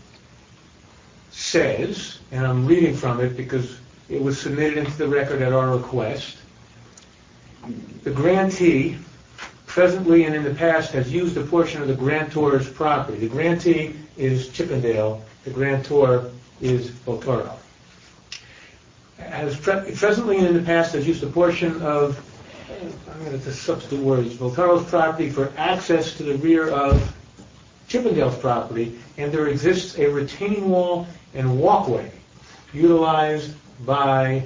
says, and I'm reading from it because it was submitted into the record at our request, the grantee presently and in the past has used a portion of the grantor's property. The grantee is Chippendale. The grantor is Voltoro. Presently and in the past has used a portion of, I'm going to substitute words, Voltoro's property for access to the rear of Chippendale's property, and there exists a retaining wall and walkway utilized by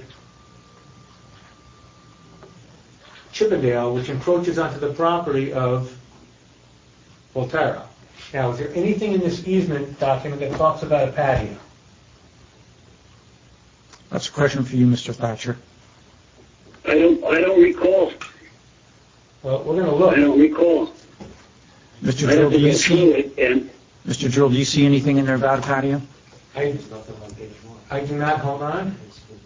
Chippendale, which encroaches onto the property of Voltero. Now, is there anything in this easement document that talks about a patio? That's a question for you, Mr. Thatcher. I don't recall. Well, we're going to look. I don't recall. Mr. I Drill, have do to you get see? through it, and Mr. Drill, do you see anything in there about a patio? I do not. Hold on.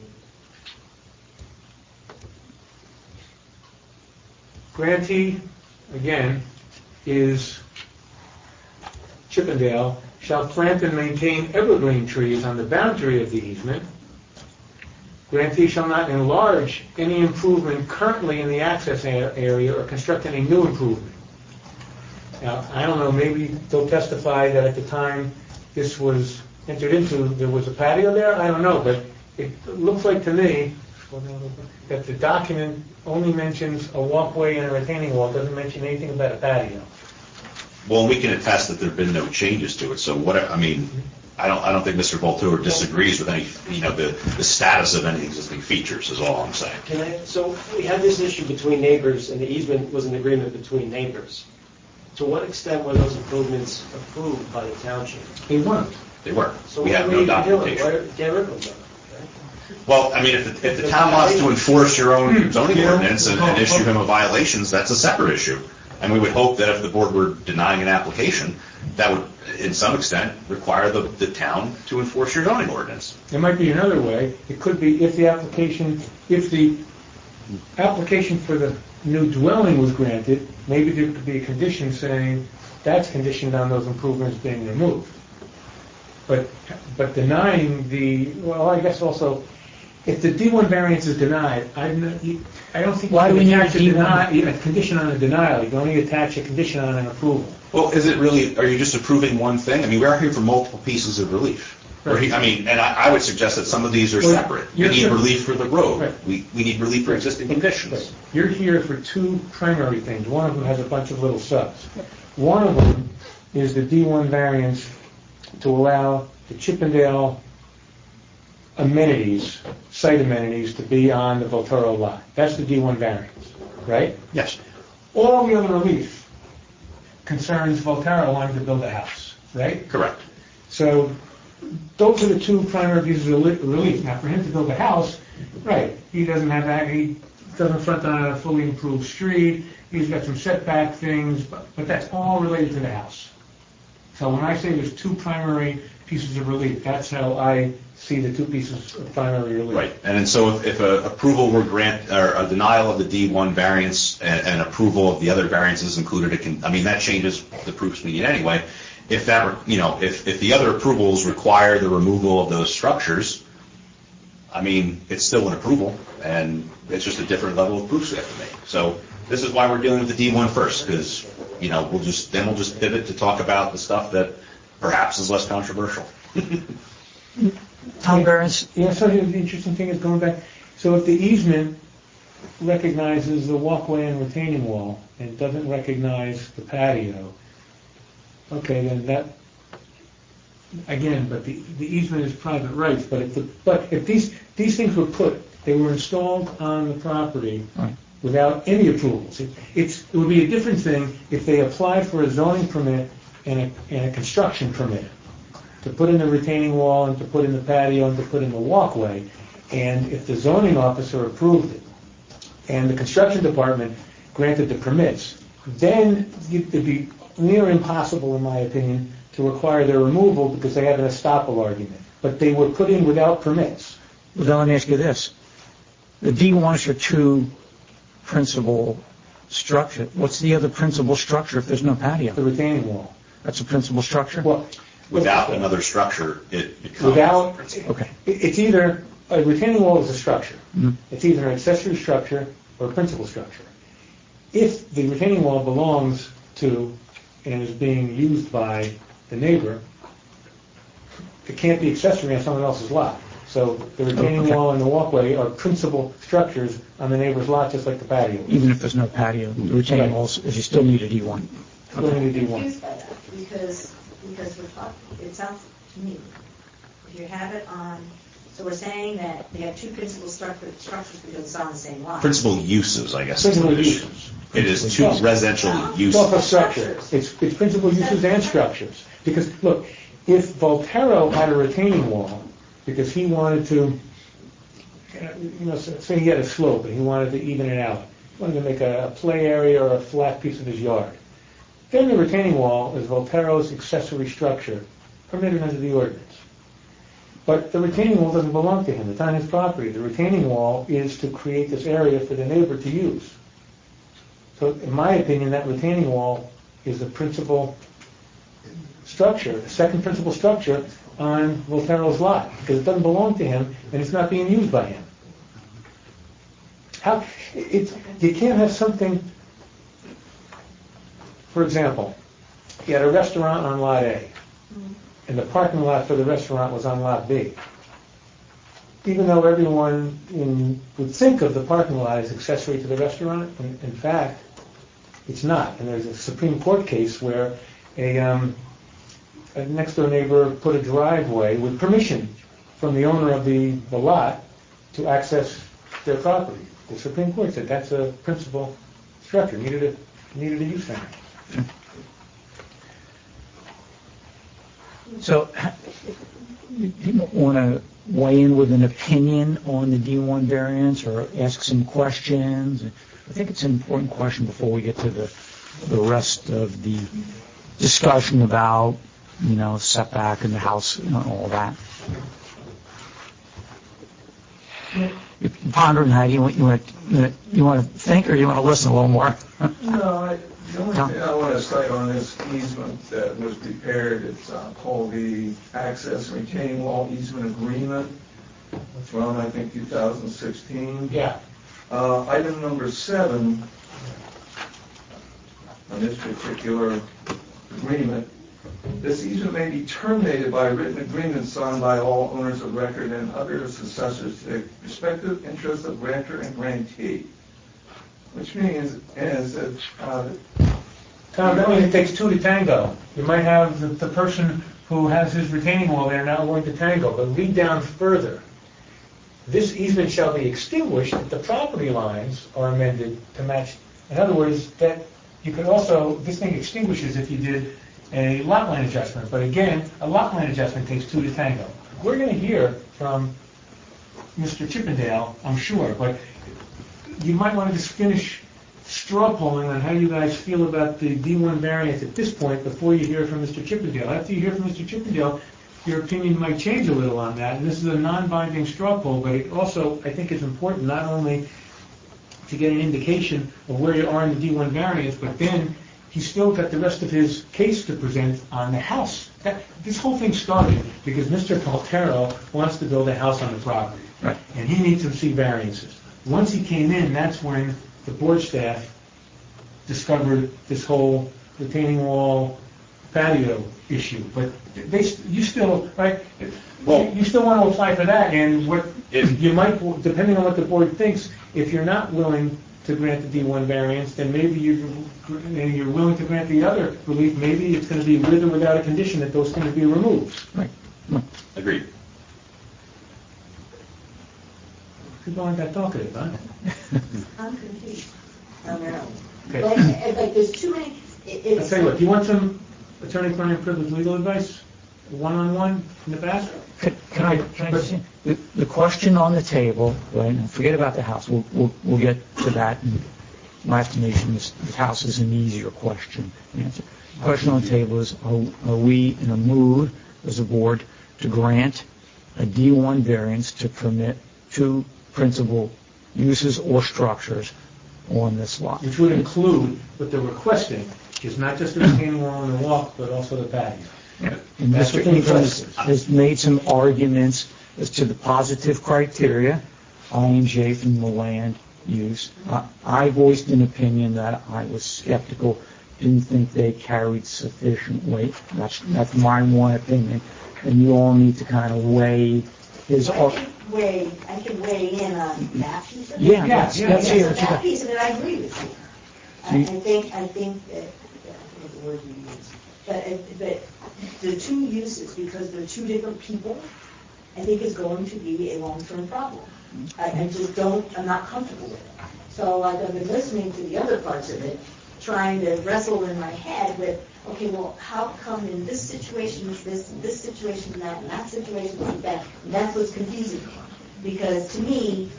Grantee, again, is Chippendale, shall plant and maintain evergreen trees on the boundary of the easement. Grantee shall not enlarge any improvement currently in the access area or construct any new improvement. Now, I don't know, maybe they'll testify that at the time this was entered into, there was a patio there? I don't know, but it looks like to me that the document only mentions a walkway and a retaining wall. It doesn't mention anything about a patio. Well, we can attest that there have been no changes to it. So I don't think Mr. Voltoro disagrees with any, the status of any existing features is all I'm saying. So we had this issue between neighbors, and the easement was an agreement between neighbors. To what extent were those improvements approved by the township? They weren't. They were. So we have no documentation. Get rid of them. Well, I mean, if the town wants to enforce your own zoning ordinance and issue him a violations, that's a separate issue. And we would hope that if the board were denying an application, that would, in some extent, require the town to enforce your zoning ordinance. There might be another way. It could be if the application for the new dwelling was granted, maybe there could be a condition saying that's conditioned on those improvements being removed. But denying I guess also, if the D1 variance is denied, I don't think Why do we need a a condition on a denial. You can only attach a condition on an approval. Well, is it really, are you just approving one thing? I mean, we are here for multiple pieces of relief. Right. I mean, and I would suggest that some of these are separate. We need relief for the road. Right. We need relief for existing conditions. Right. You're here for two primary things. One of them has a bunch of little subs. One of them is the D1 variance to allow the Chippendale amenities, site amenities, to be on the Volterra lot. That's the D1 variance, right? Yes. All the other relief concerns Volterra wanting to build a house, right? Correct. So those are the two primary pieces of relief. Now, for him to build a house, right, he doesn't have that, he doesn't front on a fully improved street, he's got some setback things, but that's all related to the house. So when I say there's two primary pieces of relief, that's how I see the two pieces of primary relief. Right. And so if an approval were or a denial of the D1 variance and approval of the other variances included, that changes the proofs we need anyway. If if the other approvals require the removal of those structures, it's still an approval, and it's just a different level of proofs we have to make. So this is why we're dealing with the D1 first, because we'll just pivot to talk about the stuff that perhaps is less controversial. Tom Behrens? Yeah, so the interesting thing is going back. So if the easement recognizes the walkway and retaining wall and doesn't recognize the patio, okay, then that, again, but the easement is private rights. But if these things were they were installed on the property without any approvals. It would be a different thing if they applied for a zoning permit and a construction permit to put in the retaining wall and to put in the patio and to put in the walkway. And if the zoning officer approved it and the construction department granted the permits, then it would be near impossible, in my opinion, to require their removal because they have an estoppel argument. But they were put in without permits. Well, then let me ask you this. The D1s are two principal structure. What's the other principal structure if there's no patio? The retaining wall. That's a principal structure? Well, without another structure, it becomes principal. Okay. It's either, a retaining wall is a structure. Mm-hmm. It's either an accessory structure or a principal structure. If the retaining wall belongs to and is being used by the neighbor, it can't be accessory on someone else's lot. So the retaining wall and the walkway are principal structures on the neighbor's lot, just like the patio. Even if there's no patio, the retaining walls, you still need a D1. Still need a D1. Confused by that, because we're talking, it sounds to me, if you have it on, so we're saying that they have two principal structures because it's on the same lot. Principal uses, I guess. Principal uses. It is two residential uses. Well, for structures. It's principal uses and structures. Because, look, if Volterra had a retaining wall, because he wanted to, say he had a slope and he wanted to even it out, he wanted to make a play area or a flat piece of his yard, then the retaining wall is Volterra's accessory structure, permitted under the ordinance. But the retaining wall doesn't belong to him. It's on his property. The retaining wall is to create this area for the neighbor to use. So, in my opinion, that retaining wall is the principal structure, the second principal structure on Volterra's lot, because it doesn't belong to him and it's not being used by him. You can't have something, for example, you had a restaurant on lot A, and the parking lot for the restaurant was on lot B. Even though everyone would think of the parking lot as accessory to the restaurant, in fact, it's not. And there's a Supreme Court case where a next door neighbor put a driveway with permission from the owner of the lot to access their property. The Supreme Court said that's a principal structure, needed a use variance. So, you want to weigh in with an opinion on the D1 variance or ask some questions? I think it's an important question before we get to the rest of the discussion about, setback in the house and all that. you're pondering, Heidi. You want to think, or you want to listen a little more? No, the only thing I want to cite on this easement that was prepared, it's called the Access Retaining Wall Easement Agreement from, I think, 2016. Yeah. Item number 7 on this particular agreement, this easement may be terminated by a written agreement signed by all owners of record and other successors to the respective interests of grantor and grantee. Which means that Tom, that means it takes two to tango. You might have the person who has his retaining wall there now willing to tango, but read down further. This easement shall be extinguished if the property lines are amended to match. In other words, that you could also, this thing extinguishes if you did a lot line adjustment. But again, a lot line adjustment takes two to tango. We're going to hear from Mr. Chippendale, I'm sure, but you might want to just finish straw polling on how you guys feel about the D1 variance at this point before you hear from Mr. Chippendale. After you hear from Mr. Chippendale, your opinion might change a little on that. And this is a non-binding straw poll, but it also, I think, is important not only to get an indication of where you are in the D1 variance, but then he's still got the rest of his case to present on the house. This whole thing started because Mr. Paltero wants to build a house on the property, right, and he needs some C variances. Once he came in, that's when the board staff discovered this whole retaining wall patio issue. But you still, right? Well, you still want to apply for that, and what you might, depending on what the board thinks, if you're not willing to grant the D1 variance, then maybe you're willing to grant the other relief. Maybe it's going to be with or without a condition that those things be removed. Right. Agreed. People aren't that talkative, huh? I'm confused. Okay. Okay. There's too many. I'll tell you what. Do you want some attorney-client privilege legal advice, one-on-one in the back? Can I see the question on the table? Right. Forget about the house. We'll get to that. And my estimation is the house is an easier question to answer. The question on the table is: are we in a mood as a board to grant a D1 variance to permit two principal uses or structures on this lot? Which would include what they're requesting is not just the retaining wall and the walk, but also the patio. And Mr. Ingles has made some arguments as to the positive criteria, I&J from the land use. I voiced an opinion that I was skeptical, didn't think they carried sufficient weight. That's my one opinion. And you all need to kind of weigh his argument. I can weigh in on that piece of it. Yeah, let's hear what you got. That piece of it, I agree with you. I think that, I forget the word you used, but the two uses, because they're two different people, I think is going to be a long-term problem. I just don't, I'm not comfortable with it. So like I've been listening to the other parts of it, trying to wrestle in my head with, okay, well, how come in this situation is this situation is that, and that situation is that, and that's what's confusing me. Because to me,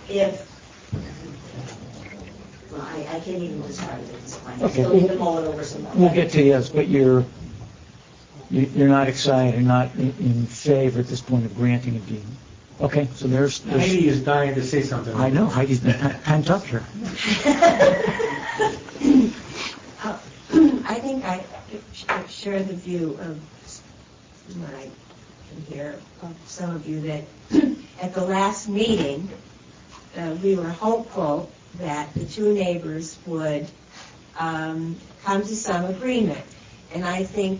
I can't even describe it at this point. Okay. Still need to mull it over some more. We'll get to yes, but you're not excited, you're not in favor at this point of granting a deed. Okay, so there's Heidi is dying to say something. I know, Heidi's been pent up here. I think I share the view of what I can hear of some of you that at the last meeting, we were hopeful that the two neighbors would come to some agreement. And I think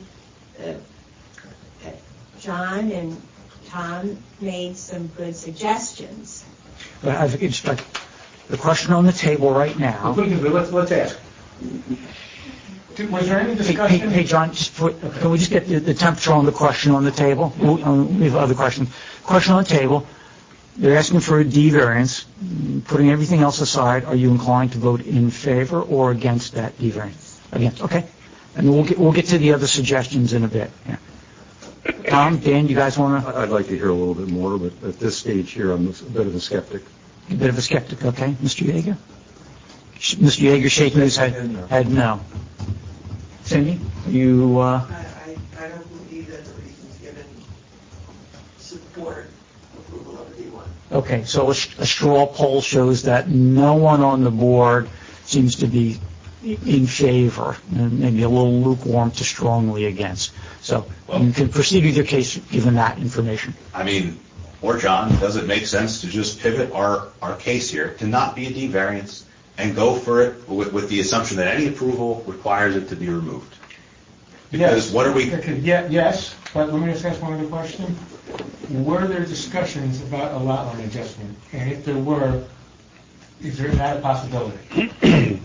John and Tom made some good suggestions. But I think it's like the question on the table right now. Let's ask. Was there any discussion? Hey, John, can we just get the temperature on the question on the table? We have other questions. Question on the table. They're asking for a D variance. Putting everything else aside, are you inclined to vote in favor or against that D variance? Against. Okay. And we'll get to the other suggestions in a bit. Yeah. Tom, Dan, you guys want to? I'd like to hear a little bit more, but at this stage here, I'm a bit of a skeptic. A bit of a skeptic, okay. Mr. Yeager? Mr. Yeager shaking his head no. Cindy, you... I don't believe that the reasons given support approval of the D1. Okay, so a straw poll shows that no one on the board seems to be in favor, and maybe a little lukewarm to strongly against. So you can proceed with your case given that information. I mean, or John, does it make sense to just pivot our case here to not be a D variance and go for it with the assumption that any approval requires it to be removed? Because what are we... Yes, but let me just ask one other question. Were there discussions about a lot line adjustment? And if there were, is there that a possibility?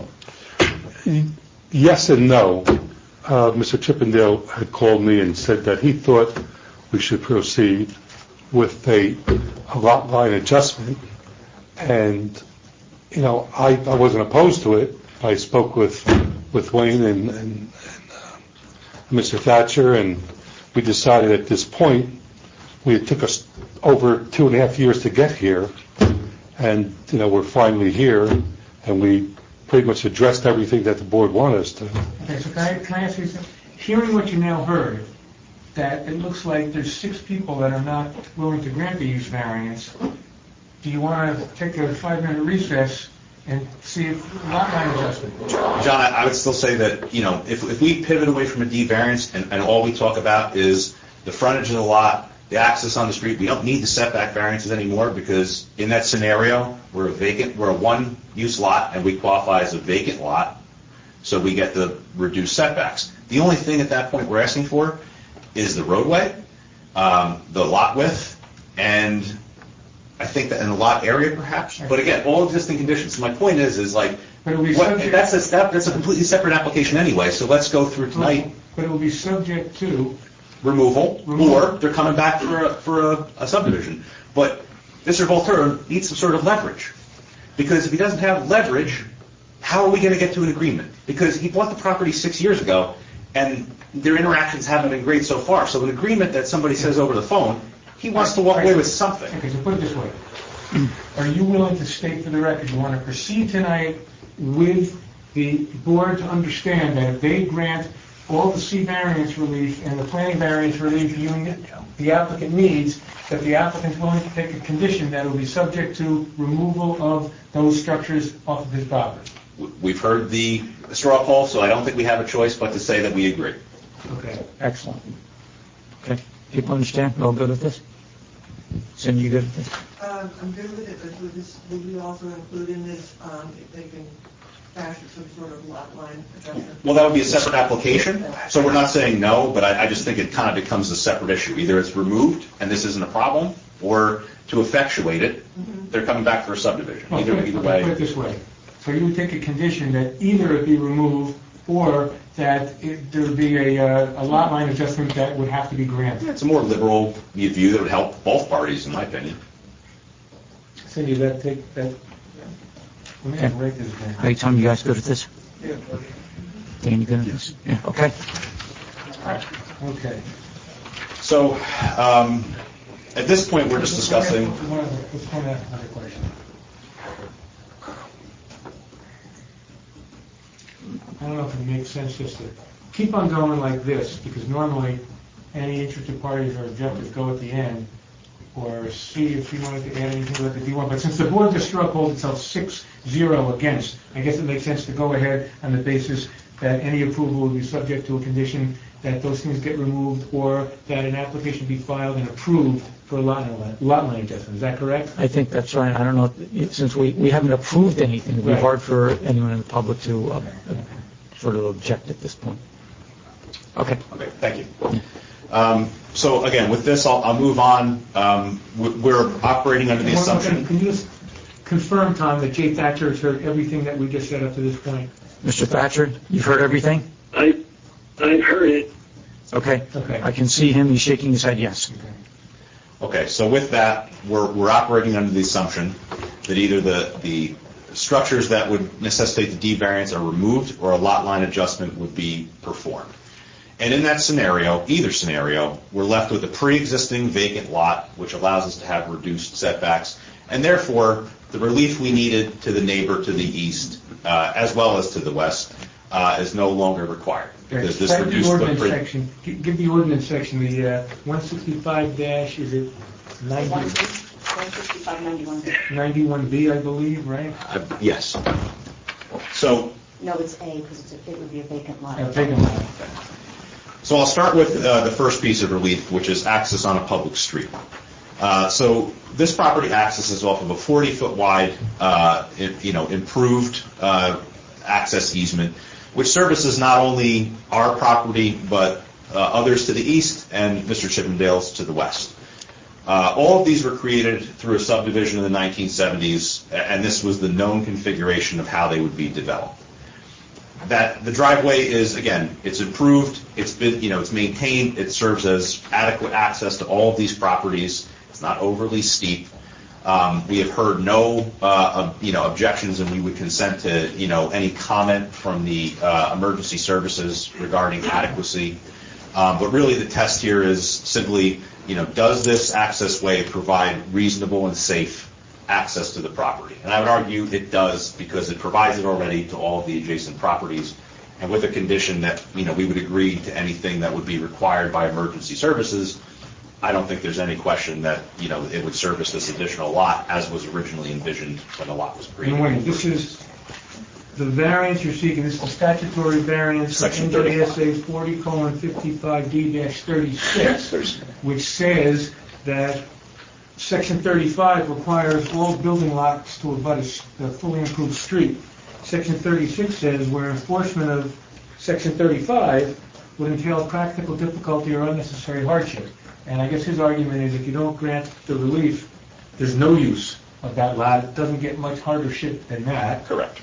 Yes and no. Mr. Chippendale had called me and said that he thought we should proceed with a lot line adjustment. And, you know, I wasn't opposed to it. I spoke with Wayne and Mr. Thatcher, and we decided at this point, it took us over 2.5 years to get here, and, you know, we're finally here, and we pretty much addressed everything that the board wanted us to. Okay, so can I ask you something? Hearing what you now heard, that it looks like there's 6 people that are not willing to grant the use variance, do you want to take a 5-minute recess and see if lot line adjustment? John, I would still say that, you know, if we pivot away from a D variance and all we talk about is the frontage of the lot, the access on the street, we don't need the setback variances anymore, because in that scenario, we're a one-use lot and we qualify as a vacant lot, so we get the reduced setbacks. The only thing at that point we're asking for is the roadway, the lot width, and I think that in the lot area perhaps. But again, all existing conditions. So my point is like, that's a completely separate application anyway, so let's go through tonight. But it will be subject to removal, or they're coming back for a subdivision. But Mr. Volterra needs some sort of leverage, because if he doesn't have leverage, how are we going to get to an agreement? Because he bought the property 6 years ago, and their interactions haven't been great so far. So an agreement that somebody says over the phone, he wants to walk away with something. Okay, so put it this way. Are you willing to state for the record you want to proceed tonight with the board to understand that if they grant all the C variance relief and the planning variance relief the applicant needs, that the applicant's willing to take a condition that will be subject to removal of those structures off of his property? We've heard the straw poll, so I don't think we have a choice but to say that we agree. Okay. Excellent. Okay. People understand? We're all good with this? Cindy, you good with this? I'm good with it, but will you also include in this if they can fashion some sort of lot line adjustment? Well, that would be a separate application, so we're not saying no, but I just think it kind of becomes a separate issue. Either it's removed, and this isn't a problem, or to effectuate it, they're coming back for a subdivision. Either way. Put it this way. So you would take a condition that either it be removed or that there would be a lot line adjustment that would have to be granted. It's a more liberal view that would help both parties, in my opinion. Cindy, let me write this down. Hey, Tom, you guys good with this? Yeah. Dan, you good with this? Yeah. Okay. Okay. So, at this point, we're just discussing. Let's find out another question. I don't know if it makes sense just to keep on going like this, because normally any interested parties or objectives go at the end, or see if you wanted to add anything with the D1. But since the board just struck hold itself 6-0 against, I guess it makes sense to go ahead on the basis that any approval will be subject to a condition that those things get removed, or that an application be filed and approved for a lot line adjustment. Is that correct? I think that's right. I don't know, since we haven't approved anything, it would be hard for anyone in the public to sort of object at this point. Okay. Okay, thank you. So again, with this, I'll move on. We're operating under the assumption. Can you just confirm, Tom, that Jay Thatcher has heard everything that we just said up to this point? Mr. Thatcher, you've heard everything? I've heard it. Okay. I can see him. He's shaking his head yes. Okay, so with that, we're operating under the assumption that either the structures that would necessitate the D variance are removed, or a lot line adjustment would be performed. And in that scenario, either scenario, we're left with a pre-existing vacant lot, which allows us to have reduced setbacks, and therefore the relief we needed to the neighbor to the east, as well as to the west, is no longer required. Because this reduced footprint. Give the ordinance section, the 165- is it 90? 16591. 91B, I believe, right? Yes. So No, it's A, because it would be a vacant lot. Vacant lot. So I'll start with the first piece of relief, which is access on a public street. So this property accesses off of a 40-foot wide, improved access easement, which services not only our property but others to the east and Mr. Chippendale's to the west. All of these were created through a subdivision in the 1970s, and this was the known configuration of how they would be developed. That the driveway is, again, it's improved, it's been, it's maintained, it serves as adequate access to all of these properties. It's not overly steep. We have heard no, objections, and we would consent to, any comment from the emergency services regarding adequacy. But really, the test here is simply, does this access way provide reasonable and safe access to the property? And I would argue it does, because it provides it already to all of the adjacent properties, and with a condition that, we would agree to anything that would be required by emergency services. I don't think there's any question that, it would service this additional lot as was originally envisioned when the lot was created. And wait, this is the variance you're seeking. This is the statutory variance for Section 35. NJSA 40:55D-36, which says that Section 35 requires all building lots to abut a fully improved street. Section 36 says where enforcement of Section 35 would entail practical difficulty or unnecessary hardship. And I guess his argument is if you don't grant the relief, there's no use of that lot. It doesn't get much harder shit than that. Correct.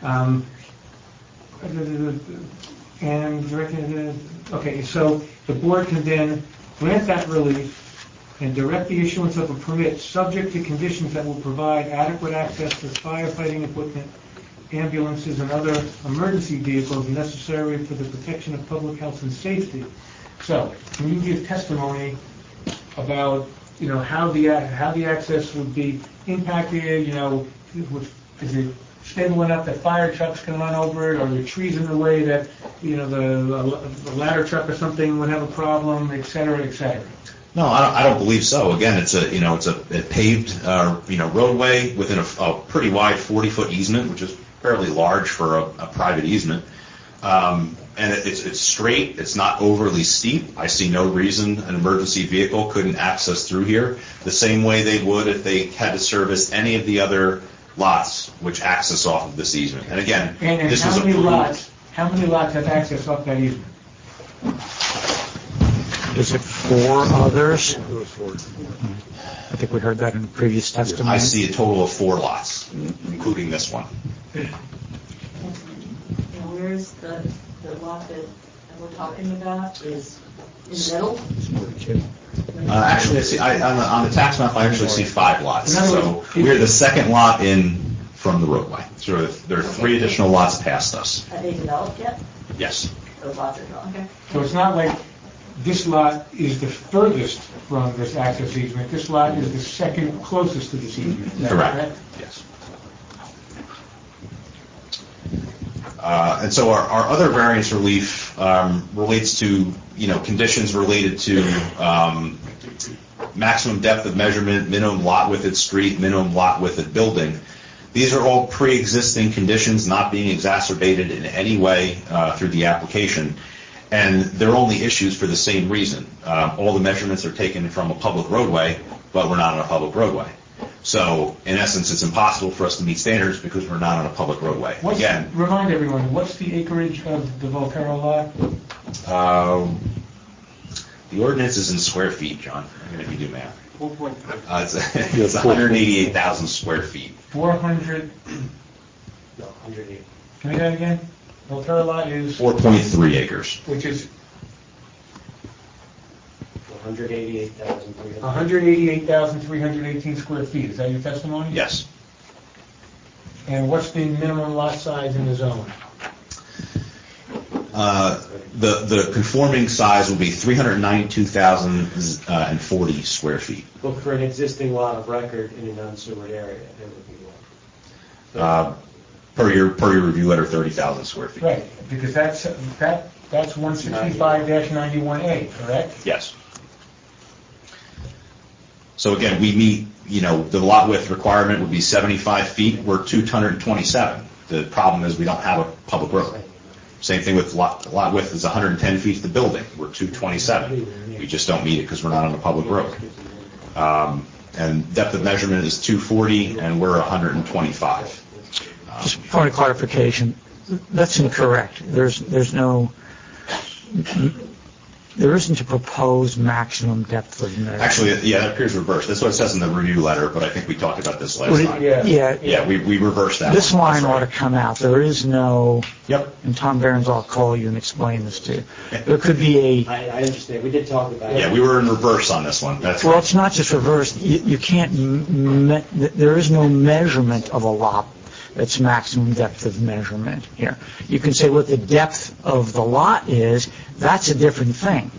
Okay, so the board can then grant that relief and direct the issuance of a permit subject to conditions that will provide adequate access to firefighting equipment, ambulances, and other emergency vehicles necessary for the protection of public health and safety. So, can you give testimony about, how the access would be impacted? Is it stable enough that fire trucks can run over it? Are there trees in the way that, the ladder truck or something would have a problem, et cetera, et cetera? No, I don't believe so. Again, it's a paved, roadway within a pretty wide 40-foot easement, which is fairly large for a private easement. And it's straight. It's not overly steep. I see no reason an emergency vehicle couldn't access through here the same way they would if they had to service any of the other lots which access off of this easement. And again, this is approved. How many lots have access off that easement? Is it 4 others? I think we heard that in the previous testimony. I see a total of 4 lots, including this one. And where's the lot that we're talking about is in the middle? Actually, on the tax map, I actually see 5 lots. So we're the second lot in from the roadway. So there are 3 additional lots past us. Are they developed yet? Yes. Those lots are developed. Okay. So it's not like this lot is the furthest from this access easement. This lot is the second closest to this easement. Is that Correct. Yes. And so our other variance relief relates to, conditions related to maximum depth of measurement, minimum lot width at street, minimum lot width at building. These are all pre-existing conditions not being exacerbated in any way through the application. And they're only issues for the same reason. All the measurements are taken from a public roadway, but we're not on a public roadway. So, in essence, it's impossible for us to meet standards because we're not on a public roadway. Remind everyone, what's the acreage of the Volterra lot? The ordinance is in square feet, John. I'm going to do math. 4.3. It's 188,000 square feet. 400. No, 108. Can I do that again? Volterra lot is 4.3 acres. Which is 188,300. 188,318 square feet. Is that your testimony? Yes. And what's the minimum lot size in the zone? The conforming size will be 392,040 square feet. Well, for an existing lot of record in an unsewered area, there would be one. Per your review letter, 30,000 square feet. Right, because that's 165-91A, correct? Yes. So again, we meet, the lot width requirement would be 75 feet. We're 227. The problem is we don't have a public road. Same thing with lot width is 110 feet to the building. We're 227. We just don't meet it because we're not on a public road. And depth of measurement is 240, and we're 125. Just point of clarification, that's incorrect. There isn't a proposed maximum depth of measurement. Actually, that appears reversed. That's what it says in the review letter, but I think we talked about this last time. Yeah, we reversed that. This line ought to come out. There is no. Yep. And Tom Behrens, I'll call you and explain this to you. There could be I understand. We did talk about it. Yeah, we were in reverse on this one. Well, it's not just reversed. You can't. There is no measurement of a lot that's maximum depth of measurement here. You can say what the depth of the lot is. That's a different thing.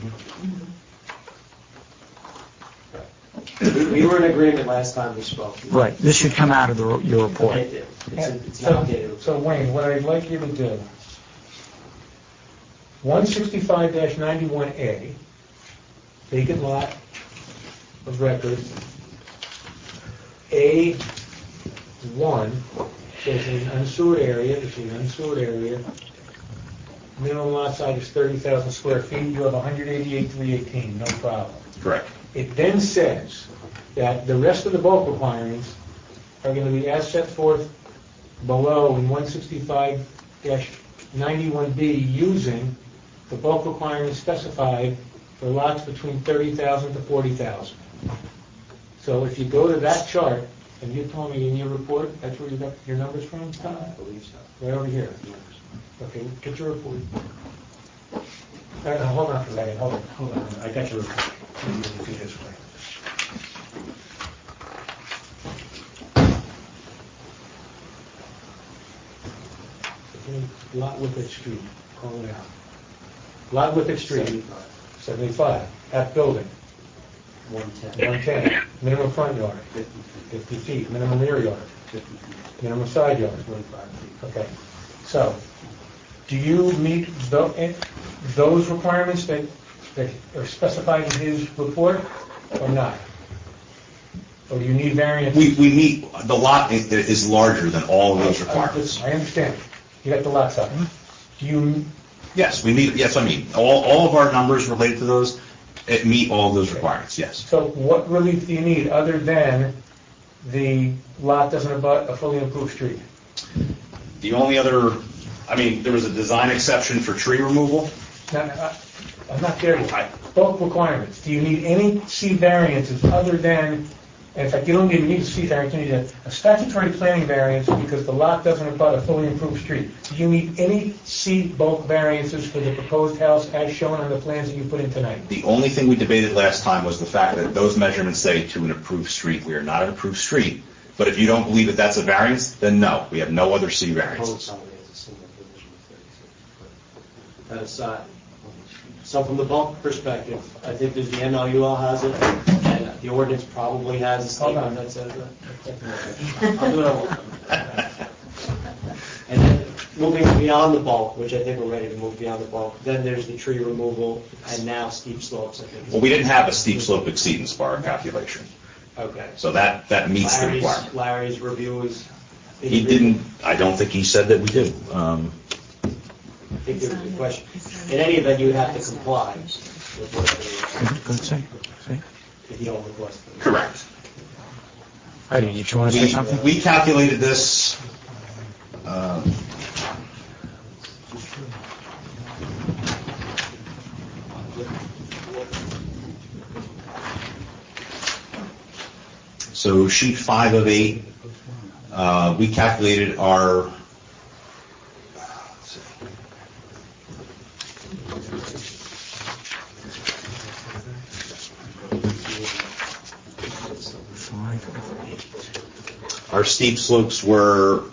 We were in agreement last time we spoke. Right. This should come out of your report. It's not updated. So Wayne, what I'd like you to do, 165-91A, vacant lot of record, A1, says in an unsewered area, minimum lot size is 30,000 square feet, you have 188,318, no problem. Correct. It then says that the rest of the bulk requirements are going to be as set forth below in 165-91B using the bulk requirements specified for lots between 30,000 to 40,000. So if you go to that chart, and you told me in your report, that's where you got your numbers from? I believe so. Right over here. Okay, get your report. Hold on for a second. Hold on. I got your report. Let me do it this way. Lot width at street. Call it out. Lot width at street. 75. Half building. 110. Minimum front yard. 50 feet. Minimum rear yard. 50 feet. Minimum side yard. 25 feet. Okay. So, do you meet those requirements that are specified in his report, or not? Or do you need variance? We meet, the lot is larger than all of those requirements. I understand. You got the lot size. Do you? Yes, we meet. Yes, I mean all of our numbers related to those meet all of those requirements. Yes. So what relief do you need other than the lot doesn't abut a fully improved street? The only other, there was a design exception for tree removal. Now, I'm not there yet. Bulk requirements. Do you need any C variances other than? In fact, you don't even need a C variance. You need a statutory planning variance because the lot doesn't abut a fully improved street. Do you need any C bulk variances for the proposed house as shown on the plans that you put in tonight? The only thing we debated last time was the fact that those measurements say to an approved street. We are not an approved street. But if you don't believe that that's a variance, then no. We have no other C variances. That aside. So from the bulk perspective, I think that the MLUL has it, and the ordinance probably has a statement that says that. I'll do it all. And then moving beyond the bulk, which I think we're ready to move beyond the bulk, then there's the tree removal and now steep slopes, I think. Well, we didn't have a steep slope exceedance for our calculation. Okay. So that meets the requirement. Larry's review is... He didn't, I don't think he said that we do. I think there was a question. In any event, you would have to comply with whatever if you don't request it. Correct. Did you want to say something? We calculated this. So sheet 5 of 8, we calculated our. Our steep slopes were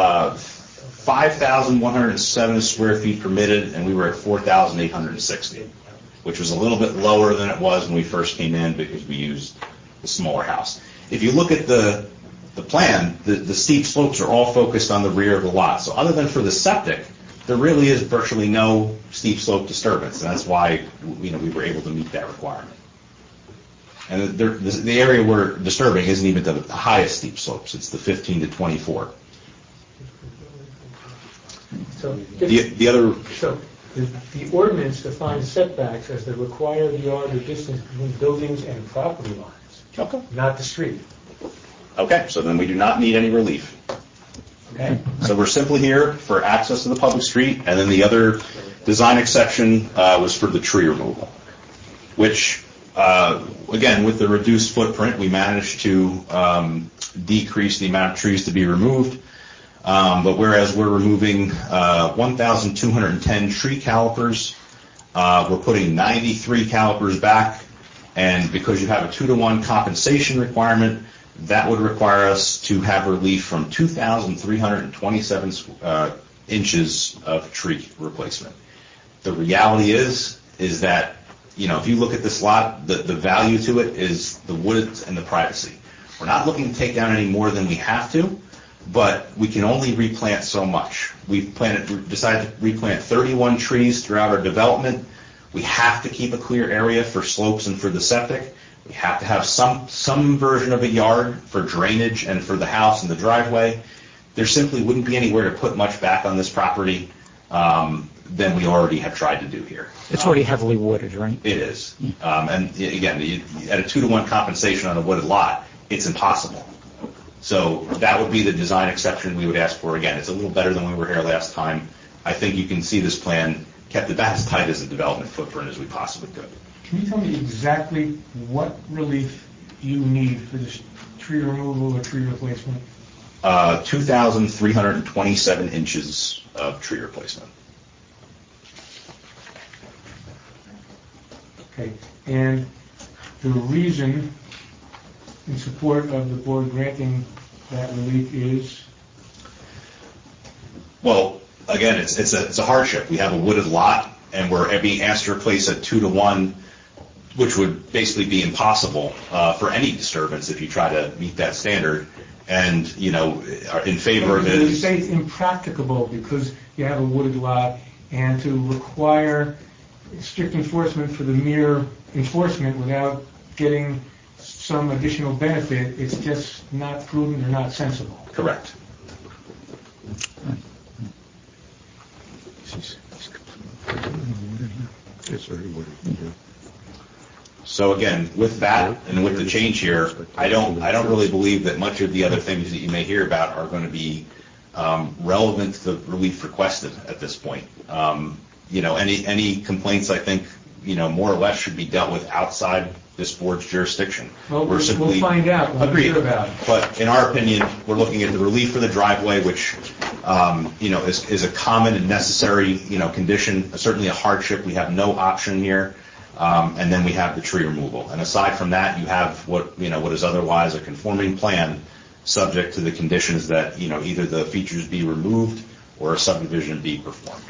5,107 square feet permitted, and we were at 4,860, which was a little bit lower than it was when we first came in because we used the smaller house. If you look at the plan, the steep slopes are all focused on the rear of the lot. So other than for the septic, there really is virtually no steep slope disturbance, and that's why we were able to meet that requirement. And the area we're disturbing isn't even the highest steep slopes. It's the 15 to 24. So the ordinance defines setbacks as the required yard or distance between buildings and property lines. Okay. Not the street. Okay, so then we do not need any relief. Okay. So we're simply here for access to the public street, and then the other design exception was for the tree removal, which, again, with the reduced footprint, we managed to decrease the amount of trees to be removed. But whereas we're removing 1,210 tree calipers, we're putting 93 calipers back, and because you have a 2-to-1 compensation requirement, that would require us to have relief from 2,327 inches of tree replacement. The reality is that, if you look at this lot, the value to it is the woods and the privacy. We're not looking to take down any more than we have to, but we can only replant so much. We've decided to replant 31 trees throughout our development. We have to keep a clear area for slopes and for the septic. We have to have some version of a yard for drainage and for the house and the driveway. There simply wouldn't be anywhere to put much back on this property than we already have tried to do here. It's already heavily wooded, right? It is. And again, at a 2-to-1 compensation on a wooded lot, it's impossible. So that would be the design exception we would ask for. Again, it's a little better than we were here last time. I think you can see this plan kept about as tight as a development footprint as we possibly could. Can you tell me exactly what relief you need for this tree removal or tree replacement? 2,327 inches of tree replacement. Okay, and the reason in support of the board granting that relief is? Well, again, it's a hardship. We have a wooded lot, and we're being asked to replace a 2-to-1, which would basically be impossible for any disturbance if you try to meet that standard. And, in favor of it. You say it's impracticable because you have a wooded lot, and to require strict enforcement for the mere enforcement without getting some additional benefit, it's just not prudent or not sensible. Correct. So again, with that and with the change here, I don't really believe that much of the other things that you may hear about are going to be relevant to the relief requested at this point. Any complaints, I think, more or less should be dealt with outside this board's jurisdiction. Well, we'll find out. Agreed. But in our opinion, we're looking at the relief for the driveway, which is a common and necessary condition, certainly a hardship. We have no option here. And then we have the tree removal. And aside from that, you have what is otherwise a conforming plan, subject to the conditions that either the features be removed or a subdivision be performed.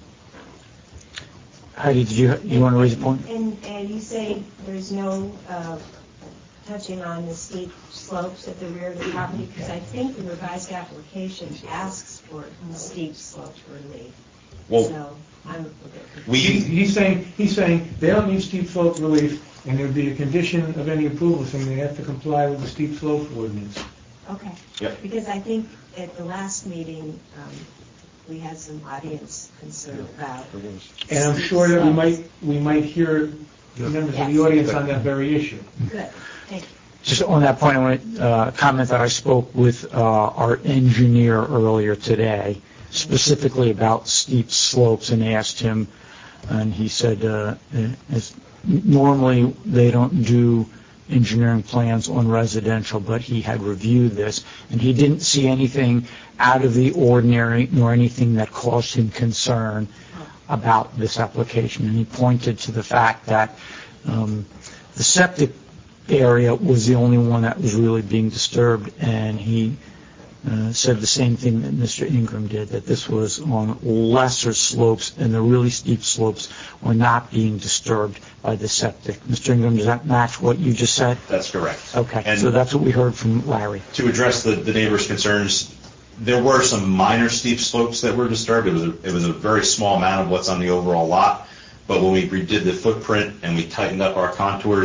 Heidi, did you want to raise a point? And you say there's no touching on the steep slopes at the rear of the property, because I think the revised application asks for steep slope relief. Well, so I'm he's saying they don't need steep slope relief, and there would be a condition of any approval saying they have to comply with the steep slope ordinance. Okay. Yep. Because I think at the last meeting we had some audience concern about. And I'm sure that we might hear members of the audience on that very issue. Good. Thank you. Just on that point, I want to comment that I spoke with our engineer earlier today, specifically about steep slopes, and asked him, and he said normally they don't do engineering plans on residential, but he had reviewed this, and he didn't see anything out of the ordinary nor anything that caused him concern about this application. And he pointed to the fact that the septic area was the only one that was really being disturbed, and he said the same thing that Mr. Ingram did, that this was on lesser slopes and the really steep slopes were not being disturbed by the septic. Mr. Ingram, does that match what you just said? That's correct. Okay, and so that's what we heard from Larry. To address the neighbors' concerns, there were some minor steep slopes that were disturbed. It was a very small amount of what's on the overall lot, but when we redid the footprint and we tightened up our contours,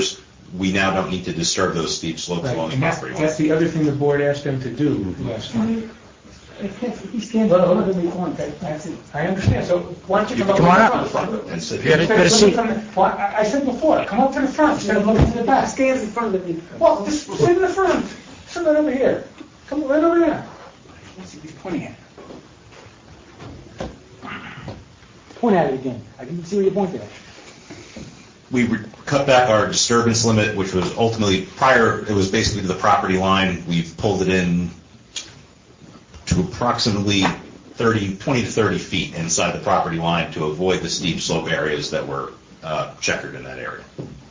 we now don't need to disturb those steep slopes along the And property line. that's the other thing the board asked them to do last time. He stands all over me going, that's it. I understand, so why don't you come Come on up up. to the front? And sit Get here. it, get a seat. I said before, come up to the front instead of looking to the back. Stands in front of me. Well, just sit in the front. Sit right over here. Come right over there. Let's see, he's pointing at it. Point at it again. I can see where you're pointing at. We cut back our disturbance limit, which was ultimately prior, it was basically to the property line. We've pulled it in to approximately 20 to 30 feet inside the property line to avoid the steep slope areas that were checkered in that area.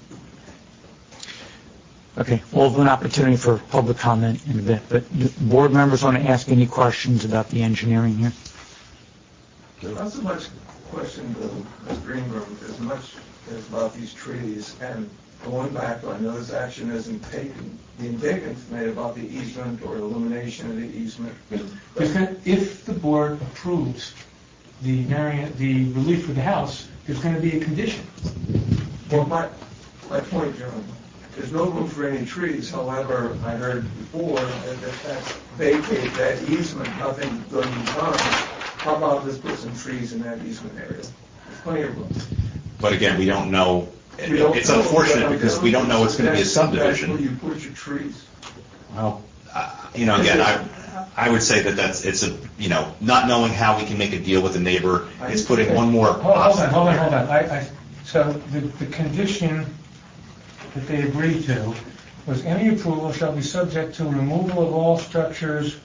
Okay, we'll have an opportunity for public comment in a bit, but do board members want to ask any questions about the engineering here? Not so much question of Ms. Greenberg as much as about these trees. And going back, I know this action isn't being taken tonight about the easement or elimination of the easement. If the board approves the relief for the house, there's going to be a condition. Well, my point, John, there's no room for any trees. However, I heard before that that's vacate that easement, nothing going to be done. How about just put some trees in that easement area? There's plenty of room. But again, we don't know. It's unfortunate because we don't know it's going to be a subdivision. That's where you put your trees. Well, again, I would say it's not knowing how we can make a deal with the neighbor. It's putting one more obstacle. Hold on. So the condition that they agreed to was any approval shall be subject to removal of all structures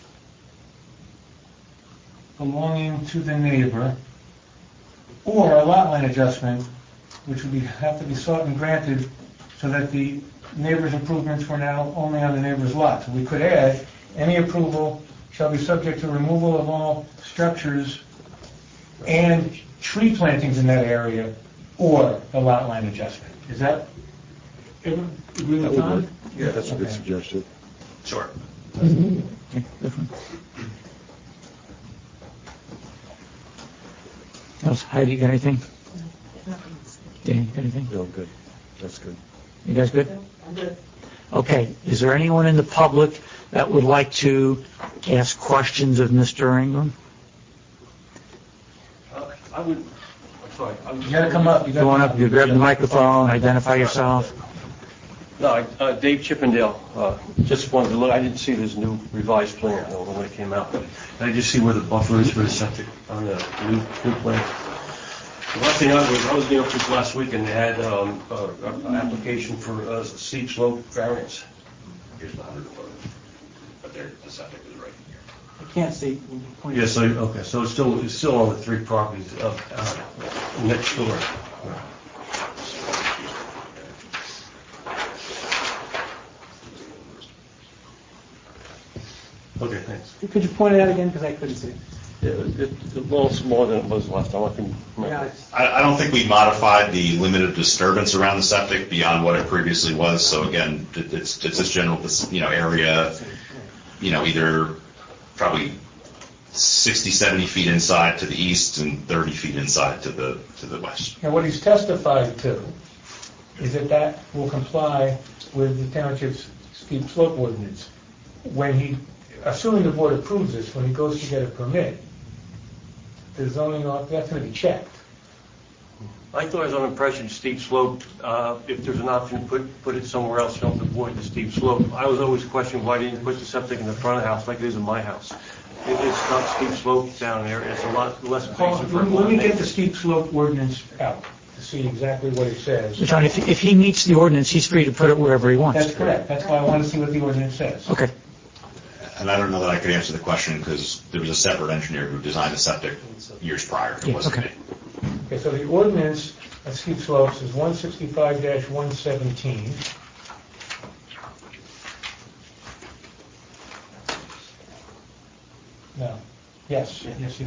belonging to the neighbor or a lot line adjustment, which would have to be sought and granted so that the neighbor's improvements were now only on the neighbor's lot. So we could add, any approval shall be subject to removal of all structures and tree plantings in that area or a lot line adjustment. Is that agree with Tom? Yeah, That's a good suggestion. Sure. Okay, different. Heidi, you got anything? Danny, got anything? No, good. That's good. You guys good? I'm good. Okay, is there anyone in the public that would like to ask questions of Mr. Ingram? I'm sorry. You got to come up. Go on up, you grab the microphone, identify yourself. No, Dave Chippendale. Just wanted to look. I didn't see this new revised plan. I don't know when it came out, but I just see where the buffer is for the septic on the new plan. The last thing I was in the office last week, and they had an application for a steep slope variance. Here's the 100 foot, but the septic is right here. I can't see. Yeah. So okay. So it's still on the three properties next door. Okay, thanks. Could you point it out again, because I couldn't see. Yeah, it's a little smaller than it was last time. I can remember. I don't think we modified the limit of disturbance around the septic beyond what it previously was. So again, it's this general area, either probably 60, 70 feet inside to the east and 30 feet inside to the west. Now, what he's testified to is that will comply with the township's steep slope ordinance. Assuming the board approves this, when he goes to get a permit, the zoning that's going to be checked. I thought I was under the impression steep slope, if there's an option to put it somewhere else, you don't have to avoid the steep slope. I was always questioning why they didn't put the septic in the front of the house like it is in my house. It's not steep slope down there. It's a lot less space. Let me get the steep slope ordinance out to see exactly what it says. John, if he meets the ordinance, he's free to put it wherever he wants. That's correct. That's why I want to see what the ordinance says. Okay. And I don't know that I could answer the question because there was a separate engineer who designed the septic years prior. It wasn't me. Okay, so the ordinance of steep slopes is 165-117. No. Yes.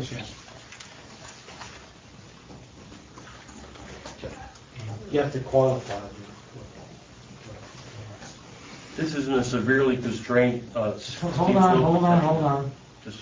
You have to qualify. This isn't a severely constrained steep Hold on. Just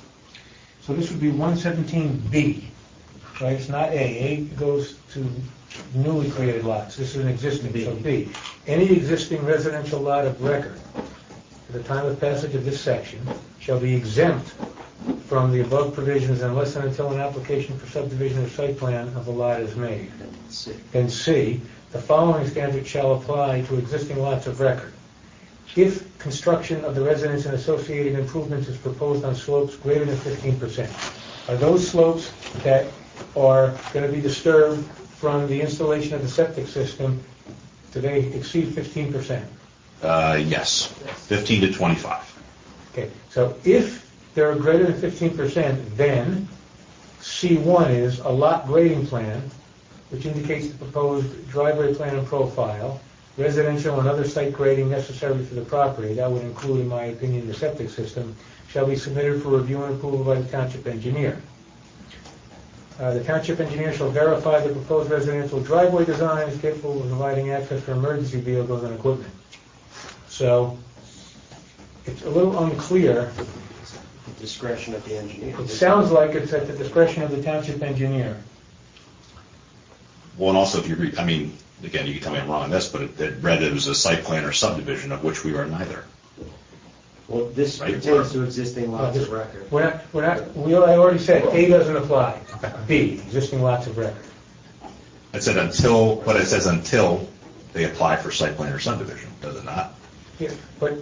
So this would be 117B, right? It's not A. A goes to newly created lots. This is an existing, so B. Any existing residential lot of record at the time of passage of this section shall be exempt from the above provisions unless and until an application for subdivision or site plan of the lot is made. Then C, the following standard shall apply to existing lots of record. If construction of the residence and associated improvements is proposed on slopes greater than 15%, are those slopes that are going to be disturbed from the installation of the septic system, do they exceed 15%? Yes, 15 to 25. Okay, so if they're greater than 15%, then C1 is a lot grading plan, which indicates the proposed driveway plan and profile, residential and other site grading necessary for the property, that would include, in my opinion, the septic system, shall be submitted for review and approval by the township engineer. The township engineer shall verify the proposed residential driveway design is capable of providing access for emergency vehicles and equipment. So it's a little unclear. The discretion of the engineer. It sounds like it's at the discretion of the township engineer. Well, and also if you read, I mean, again, you can tell me I'm wrong on this, but it read it was a site plan or subdivision, of which we are neither. Well, this pertains to existing lots of record. I already said A doesn't apply. B, existing lots of record. It said until, but it says until they apply for site plan or subdivision, does it not? Yeah, but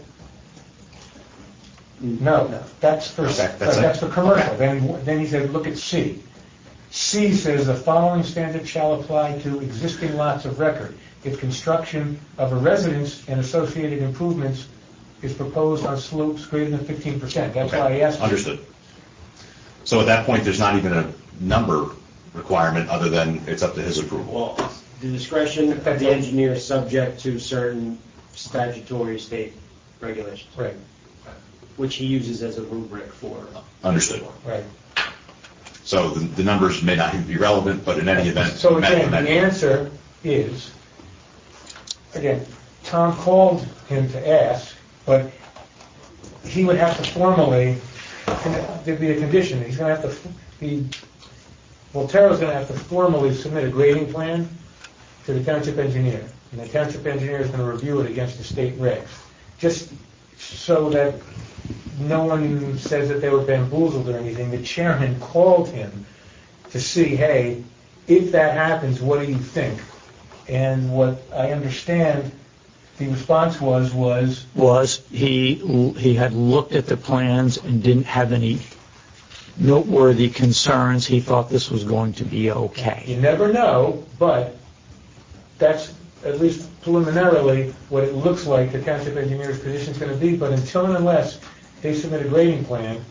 no, that's for commercial. Okay. Then he said, look at C. C says the following standard shall apply to existing lots of record if construction of a residence and associated improvements is proposed on slopes greater than 15%. That's why I asked you. Understood. So at that point, there's not even a number requirement other than it's up to his approval. Well, the discretion of the engineer is subject to certain statutory state regulations. Right. Which he uses as a rubric for. Understood. Right. So the numbers may not even be relevant, but in any event. So again, the answer is, again, Tom called him to ask, but he would have to formally, there'd be a condition, he's going to have to, Voltero's going to have to formally submit a grading plan to the township engineer, and the township engineer is going to review it against the state regs, just so that no one says that they were bamboozled or anything. The chairman called him to see, hey, if that happens, what do you think? And what I understand the response was he had looked at the plans and didn't have any noteworthy concerns. He thought this was going to be okay. You never know, but that's at least preliminarily what it looks like the township engineer's position is going to be. But until and unless they submit a grading plan,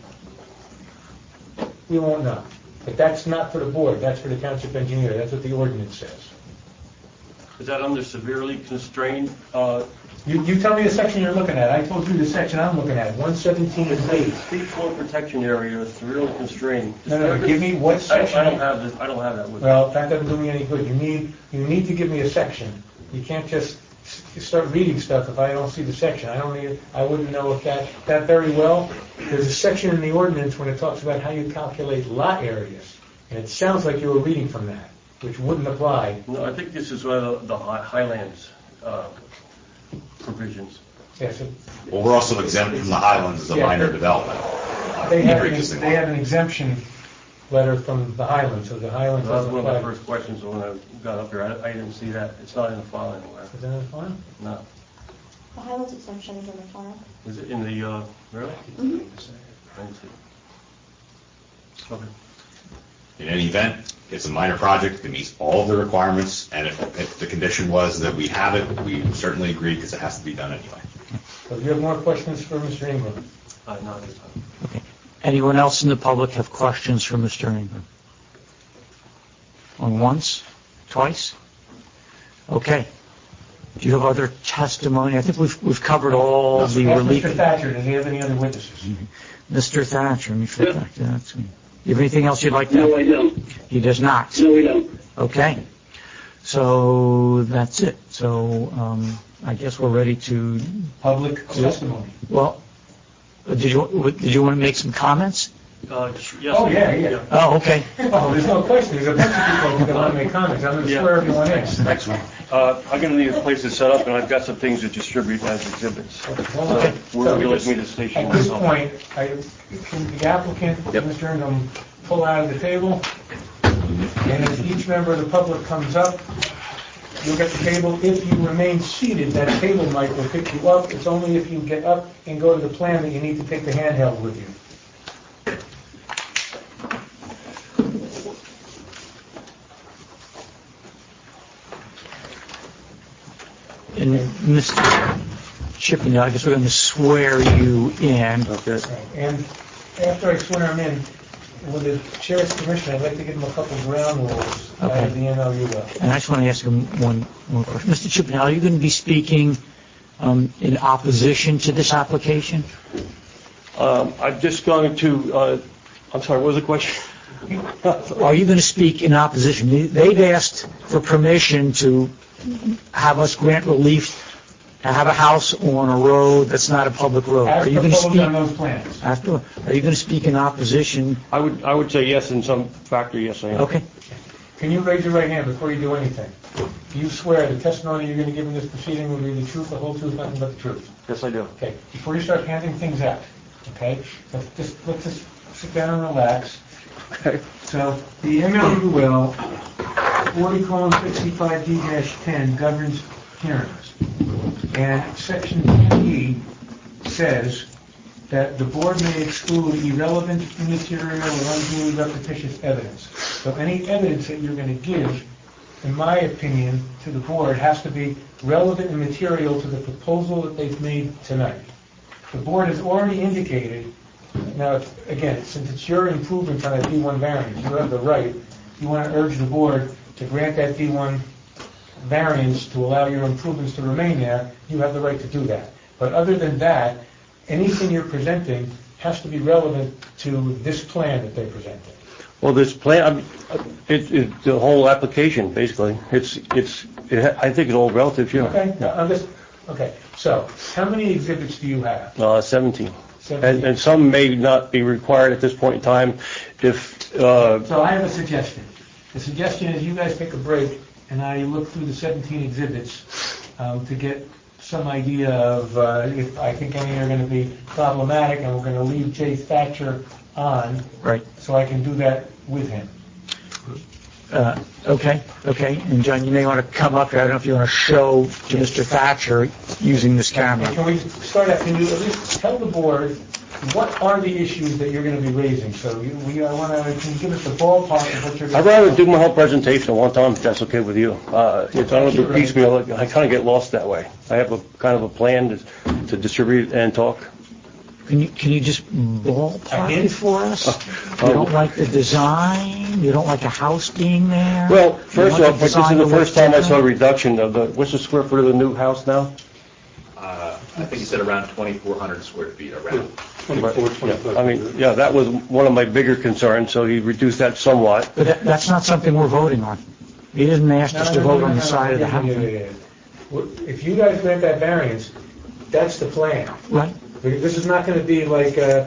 we won't know. But that's not for the board. That's for the township engineer. That's what the ordinance says. Is that under severely constrained? You tell me the section you're looking at. I told you the section I'm looking at, 117B. Street floor protection area is severely constrained. No, give me what section. I don't have that with me. Well, that doesn't do me any good. You need to give me a section. You can't just start reading stuff if I don't see the section. I wouldn't know if that very well. There's a section in the ordinance when it talks about how you calculate lot areas, and it sounds like you were reading from that, which wouldn't apply. No, I think this is the Highlands provisions. Yes. Well, we're also exempt from the Highlands as a minor development. They have an exemption letter from the Highlands, so the Highlands. That was one of the first questions when I got up here. I didn't see that. It's not in the file anywhere. Is it in the file? No. The Highlands exemption is in the file. Is it in the, really? Mm-hmm. I didn't see it. Okay. In any event, it's a minor project. It meets all of the requirements, and if the condition was that we have it, we certainly agree because it has to be done anyway. So do you have more questions for Mr. Ingram? Not at this time. Okay. Anyone else in the public have questions for Mr. Ingram? On once? Twice? Okay. Do you have other testimony? I think we've covered all the relief. Mr. Thatcher, does he have any other witnesses? Mr. Thatcher, let me flip back to that. Do you have anything else you'd like to add? No, I don't. He does not. No, we don't. Okay. So that's it. So I guess we're ready to... Public testimony. Well, did you want to make some comments? Yes. Oh, yeah. Oh, okay. Oh, there's no question. There's a bunch of people that want to make comments. I'm going to swear everyone in. Next one. I'm going to need a place to set up, and I've got some things to distribute as exhibits. Okay. Where would you like me to station At this myself? point, can the applicant, Mr. Ingham, pull out of the table? And as each member of the public comes up, you'll get the table. If you remain seated, that table mic will pick you up. It's only if you get up and go to the plan that you need to take the handheld with you. And Mr. Chippendale, I guess we're going to swear you in. Okay. And after I swear him in, with the chair's permission, I'd like to give him a couple ground rules out of the NLUL. And I just want to ask him one question. Mr. Chippendale, are you going to be speaking in opposition to this application? I'm just going to, I'm sorry, what was the question? Are you going to speak in opposition? They've asked for permission to have us grant relief to have a house on a road that's not a public road. As Are you going to proposed speak on those plans. Are you going to speak in opposition? I would say yes in some factor, yes I am. Okay. Can you raise your right hand before you do anything? Do you swear the testimony you're going to give in this proceeding will be the truth, the whole truth, nothing but the truth? Yes, I do. Okay. Before you start handing things out, okay? Let's just sit down and relax. Okay. So the MLUL 40:65D-10 governs hearings. And Section 10E says that the board may exclude irrelevant, immaterial, or unduly repetitious evidence. So any evidence that you're going to give, in my opinion, to the board has to be relevant and material to the proposal that they've made tonight. The board has already indicated, now again, since it's your improvement on that D1 variance, you have the right, you want to urge the board to grant that D1 variance to allow your improvements to remain there, you have the right to do that. But other than that, anything you're presenting has to be relevant to this plan that they're presenting. Well, this plan, it's the whole application, basically. I think it's all relative, yeah. Okay. Okay. So, how many exhibits do you have? 17. And some may not be required at this point in time. So I have a suggestion. The suggestion is you guys take a break and I look through the 17 exhibits to get some idea of if I think any are going to be problematic, and we're going to leave Jay Thatcher on, right? So I can do that with him. Okay. And John, you may want to come up here. I don't know if you want to show to Mr. Thatcher using this camera. Can we start out? Can you at least tell the board what are the issues that you're going to be raising? So can you give us the ballpark of what you're going to I'd rather do my whole presentation at one time, if that's okay with you. I don't do piecemeal. I kind of get lost that way. I have a kind of a plan to distribute and talk. Can you just ballpark it for us? You don't like the design? You don't like a house being there? Well, first off, this is the first time I saw a reduction of what's the square foot of the new house now? I think you said around 2,400 square feet, around. 24. I mean, yeah, that was one of my bigger concerns, so he reduced that somewhat. But that's not something we're voting on. He didn't ask us to vote on the side of the house. If you guys grant that variance, that's the plan. Right. This is not going to be like a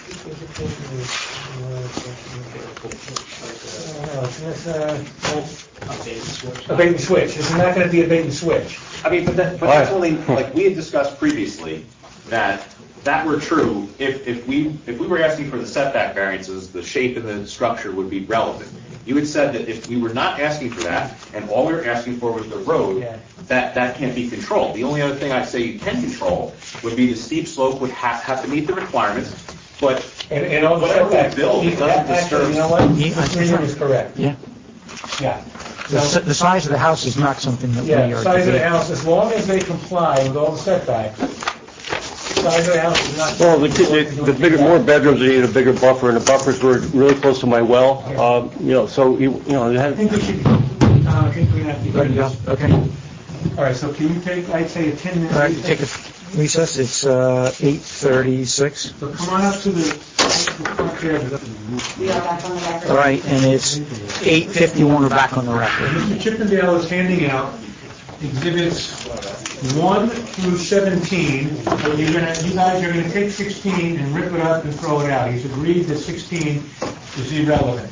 bait and switch. This is not going to be a bait and switch. I mean, but that's only, like we had discussed previously, that were true, if we were asking for the setback variances, the shape and the structure would be relevant. You had said that if we were not asking for that, and all we were asking for was the road, that can't be controlled. The only other thing I'd say you can control would be the steep slope would have to meet the requirements, but and all the whatever we setbacks, build, it doesn't disturb. You know what? Mr. is correct. Yeah. Yeah. The size of the house is not something that we are the size of the house, as long as they comply with all the setbacks, the size of the house is not... Well, the bigger, more bedrooms, they need a bigger buffer, and the buffers were really close to my well. So, it had... I think we have to Ready to go? Okay. All right, so can you take, I'd say, a 10-minute... All right, take a recess. It's 8:36. So come on up to the front there. We are back on the record. All right, and it's 8:51. We're back on the record. Mr. Chippendale is handing out exhibits 1 through 17, but you guys are gonna take 16 and rip it up and throw it out. He's agreed that 16 is irrelevant.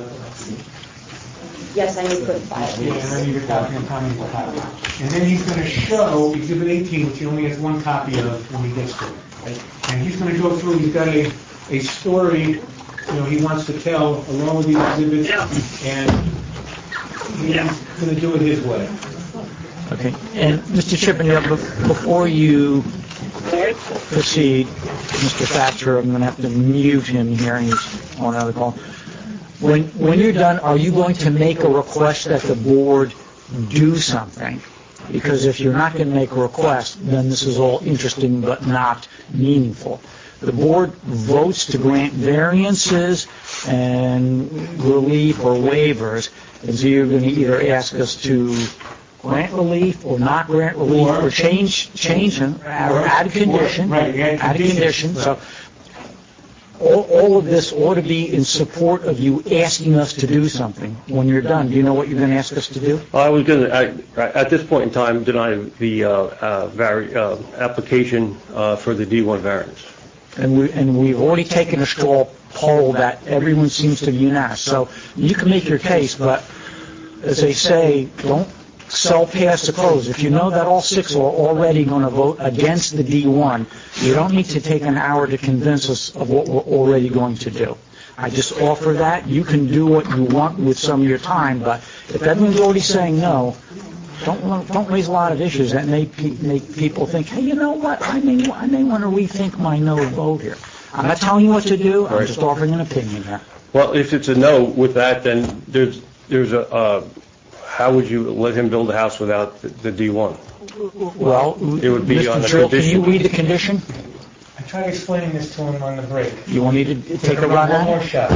Yes, I need proof. Yeah, and I need a copy, and Tom needs a copy. And then he's gonna show Exhibit 18, which he only has one copy of when he gets to it. And he's gonna go through, he's got a story, he wants to tell along with the exhibits, and he's gonna do it his way. Okay. And Mr. Chippendale, before you proceed, Mr. Thatcher, I'm going to have to mute him here. He's on another call. When you're done, are you going to make a request that the board do something? Because if you're not going to make a request, then this is all interesting but not meaningful. The board votes to grant variances and relief or waivers, and so you're going to either ask us to grant relief or not grant relief or change them or add a condition. Add a condition. So all of this ought to be in support of you asking us to do something. When you're done, do you know what you're going to ask us to do? I was going to, at this point in time, deny the application for the D1 variance. And we've already taken a straw poll that everyone seems to be unanimous. So you can make your case, but as they say, don't sell past the close. If you know that all 6 are already going to vote against the D1, you don't need to take an hour to convince us of what we're already going to do. I just offer that. You can do what you want with some of your time, but if everyone's already saying no, don't raise a lot of issues that make people think, hey, you know what, I may want to rethink my no vote here. I'm not telling you what to do. I'm just offering an opinion here. Well, if it's a no with that, then there's a how would you let him build a house without the D1? Well, it would be Mr. on the Drill, condition. can you read the condition? I tried explaining this to him on the break. You want me to take a run at it? One more shot.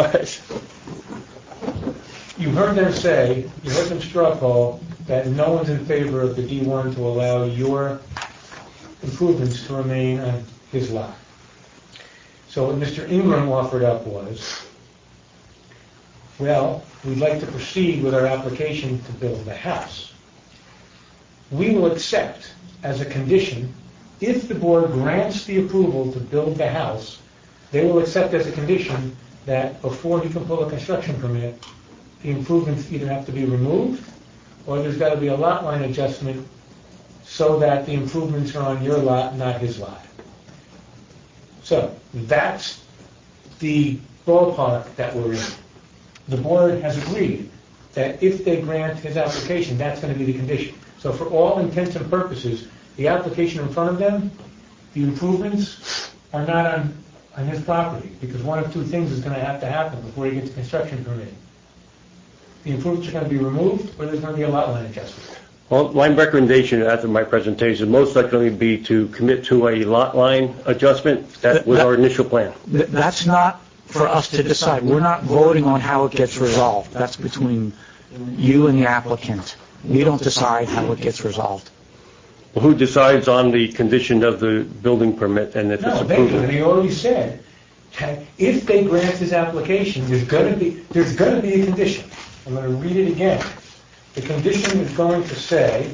You heard them say, you heard them straw poll, that no one's in favor of the D1 to allow your improvements to remain on his lot. So what Mr. Ingram offered up was, well, we'd like to proceed with our application to build the house. We will accept as a condition, if the board grants the approval to build the house, they will accept as a condition that before he can pull a construction permit, the improvements either have to be removed or there's got to be a lot line adjustment so that the improvements are on your lot, not his lot. So that's the ballpark that we're in. The board has agreed that if they grant his application, that's going to be the condition. So for all intents and purposes, the application in front of them, the improvements are not on his property, because one of two things is going to have to happen before he gets a construction permit. The improvements are going to be removed, or there's going to be a lot line adjustment. Well, my recommendation after my presentation most likely be to commit to a lot line adjustment. That was our initial plan. That's not for us to decide. We're not voting on how it gets resolved. That's between you and the applicant. We don't decide how it gets resolved. Well, who decides on the condition of the building permit and if it's approved? No, they do. And he already said, if they grant his application, there's going to be a condition. I'm going to read it again. The condition is going to say,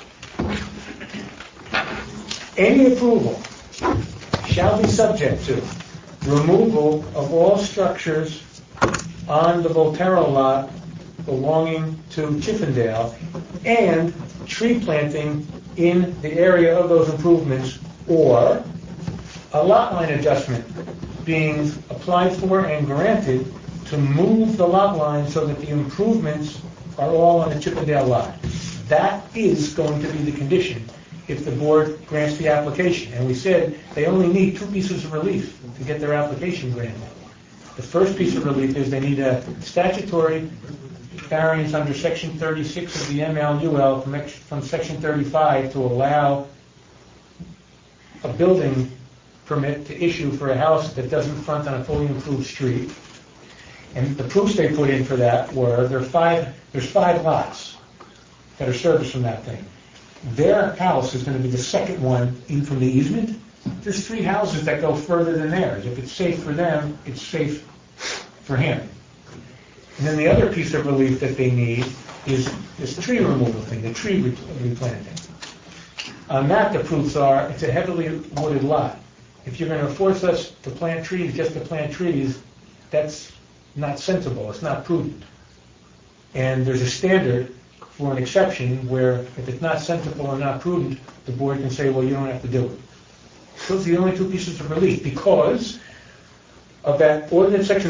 any approval shall be subject to removal of all structures on the Volterra lot belonging to Chippendale and tree planting in the area of those improvements, or a lot line adjustment being applied for and granted to move the lot line so that the improvements are all on the Chippendale lot. That is going to be the condition if the board grants the application. And we said they only need 2 pieces of relief to get their application granted. The first piece of relief is they need a statutory variance under Section 36 of the MLUL from Section 35 to allow a building permit to issue for a house that doesn't front on a fully improved street. And the proofs they put in for that were there's 5 lots that are serviced from that thing. Their house is going to be the second one in from the easement. There's 3 houses that go further than theirs. If it's safe for them, it's safe for him. And then the other piece of relief that they need is this tree removal thing, the tree replanting. On that, the proofs are, it's a heavily wooded lot. If you're going to force us to plant trees, just to plant trees, that's not sensible, it's not prudent. And there's a standard for an exception where if it's not sensible or not prudent, the board can say, well, you don't have to do it. Those are the only two pieces of relief because of that ordinance section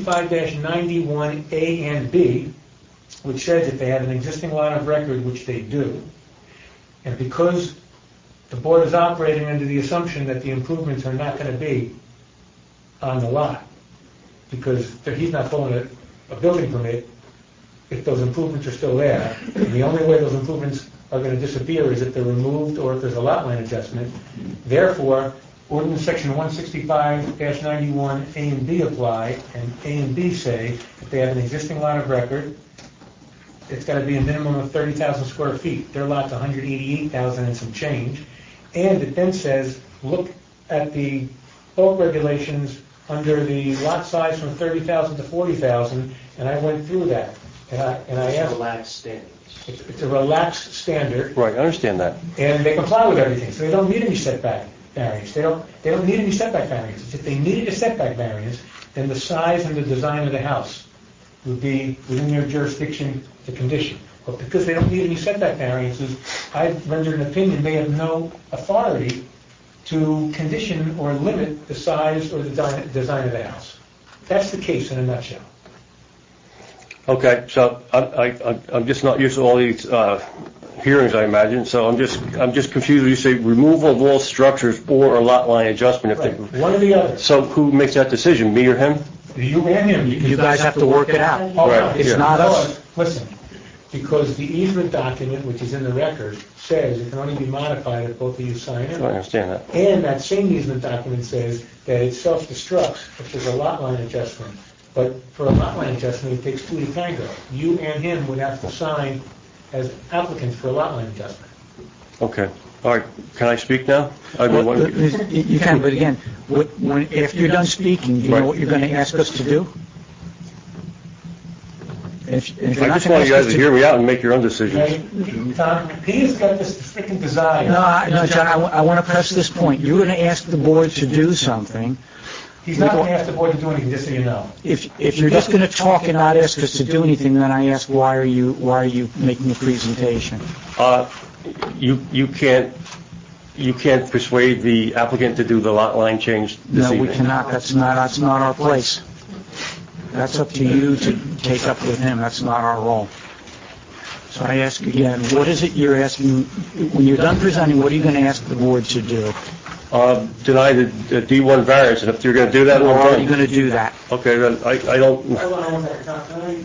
165-91A and B, which says if they have an existing lot of record, which they do, and because the board is operating under the assumption that the improvements are not going to be on the lot, because he's not pulling a building permit if those improvements are still there. And the only way those improvements are going to disappear is if they're removed or if there's a lot line adjustment. Therefore, ordinance section 165-91A and B apply, and A and B say if they have an existing lot of record, it's got to be a minimum of 30,000 square feet. Their lot's 188,000 and some change. And it then says, look at the bulk regulations under the lot size from 30,000 to 40,000, and I went through that. And I asked... Relaxed standards. It's a relaxed standard. Right, I understand that. And they comply with everything, so they don't need any setback variance. They don't need any setback variances. If they needed a setback variance, then the size and the design of the house would be within their jurisdiction to condition. But because they don't need any setback variances, I've rendered an opinion they have no authority to condition or limit the size or the design of the house. That's the case in a nutshell. Okay, so I'm just not used to all these hearings, I imagine. So I'm just confused when you say removal of all structures or a lot line adjustment. Right. One or the other. So who makes that decision? Me or him? You and him. You guys have to work it out. Right. It's not us. Listen, because the easement document, which is in the record, says it can only be modified if both of you sign it. I understand that. And that same easement document says that it self-destructs if there's a lot line adjustment. But for a lot line adjustment, it takes two to tango. You and him would have to sign as applicants for a lot line adjustment. Okay. All right. Can I speak now? You can, but again, if you're done speaking, do you know what you're going to ask us to do? I just want you guys to hear me out and make your own decisions. Tom, he's got this freaking desire. No, John, I want to press this point. You're going to ask the board to do something. He's not going to ask the board to do anything, just so you know. If you're just going to talk and not ask us to do anything, then I ask why are you making a presentation? You can't persuade the applicant to do the lot line change this evening. No, we cannot. That's not our place. That's up to you to take up with him. That's not our role. So I ask again, what is it you're asking? When you're done presenting, what are you going to ask the board to do? Deny the D1 variance, and if you're going to do that, we're already going to do that. Okay, then I don't. Hold on one second.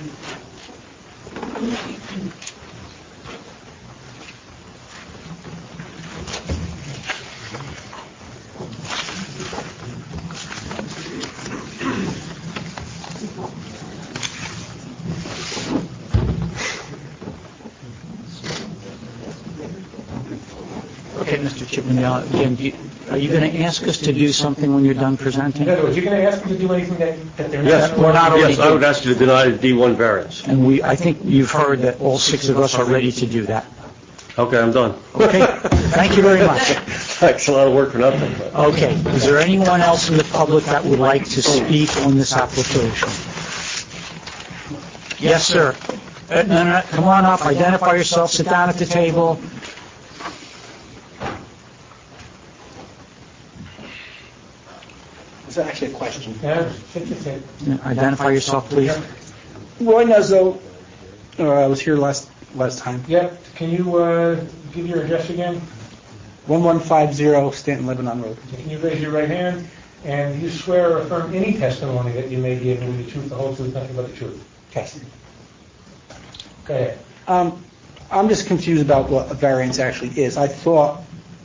Okay, Mr. Chippendale, again, are you going to ask us to do something when you're done presenting? In other words, you're going to ask them to do anything that they're not? Yes, we're not already yes, I would ask you to deny the D1 variance. And I think you've heard that all six of us are ready to do that. Okay, I'm done. Okay, thank you very much. Thanks, a lot of work for nothing. Okay, is there anyone else in the public that would like to speak on this application? Yes, sir. No, come on up, identify yourself, sit down at the table. It's actually a question. Identify yourself, please. Roy Nuzzo, I was here last time. Yeah, can you give your address again? 1150 Stanton Lebanon Road. Can you raise your right hand? And you swear or affirm any testimony that you may give with the truth, the whole truth, nothing but the truth? Yes. Go ahead. I'm just confused about what a variance actually is. I thought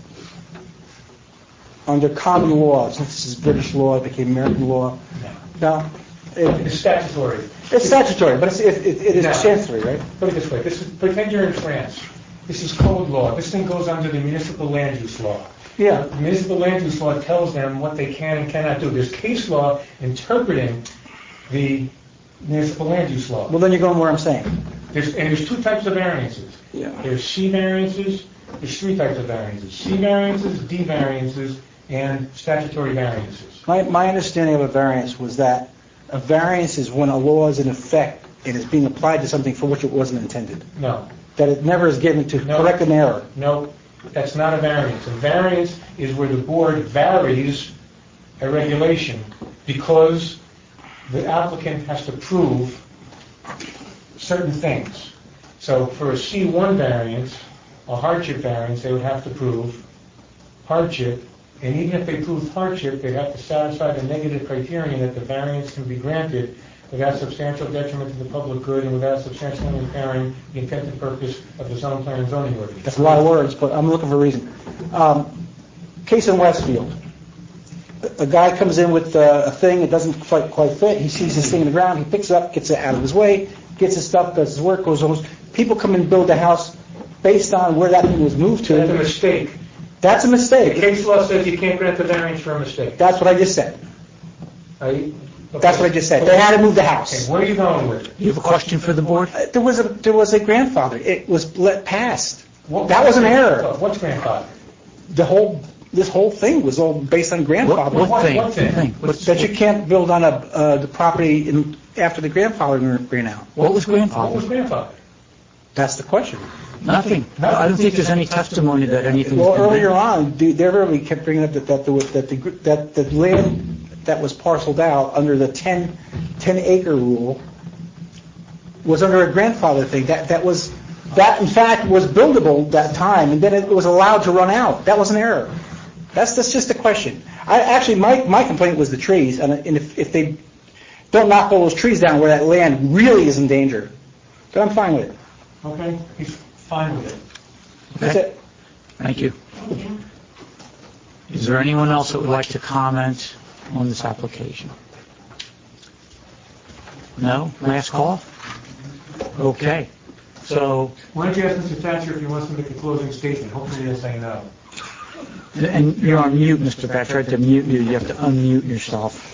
under common law, since this is British law, it became American law. No? It's statutory. It's statutory, but it is chancery, right? Put it this way. Pretend you're in France. This is code law. This thing goes under the municipal land use law. Yeah. The municipal land use law tells them what they can and cannot do. There's case law interpreting the municipal land use law. Well, then you're going where I'm saying. There's two types of variances. Yeah. There's C variances There's three types of variances: C variances, D variances, and statutory variances. My understanding of a variance was that a variance is when a law is in effect and is being applied to something for which it wasn't intended. No. That it never is given to correct an error. No, that's not a variance. A variance is where the board varies a regulation because the applicant has to prove certain things. So for a C1 variance, a hardship variance, they would have to prove hardship, and even if they proved hardship, they'd have to satisfy the negative criterion that the variance can be granted without substantial detriment to the public good and without substantially impairing the intended purpose of the zone plan and zoning ordinance. That's a lot of words, but I'm looking for a reason. Case in Westfield. A guy comes in with a thing that doesn't quite fit. He sees this thing in the ground. He picks it up, gets it out of his way, gets his stuff, does his work, goes home. People come in and build a house based on where that thing was moved to. That's a mistake. That's a mistake. The case law says you can't grant the variance for a mistake. That's what I just said. Okay. That's what I just said. They had to move the house. Okay, where are you going with it? You have a question for the board? There was a grandfather. It was passed. That was an error. What's grandfather? This whole thing was all based on grandfather. What thing? That you can't build on the property after the grandfather ran out. What was grandfather? What was grandfather? That's the question. Nothing. I don't think there's any testimony that anything. Well, earlier on, they really kept bringing up that the land that was parceled out under the 10-acre rule was under a grandfather thing. That in fact was buildable that time, and then it was allowed to run out. That was an error. That's just a question. My complaint was the trees, and if they don't knock all those trees down where that land really is in danger, then I'm fine with it. Okay, he's fine with it. That's it. Thank you. Is there anyone else that would like to comment on this application? No? Last call? Okay. So, why don't you ask Mr. Thatcher if he wants to make a closing statement? Hopefully he'll say no. And you're on mute, Mr. Thatcher. I have to mute you. You have to unmute yourself.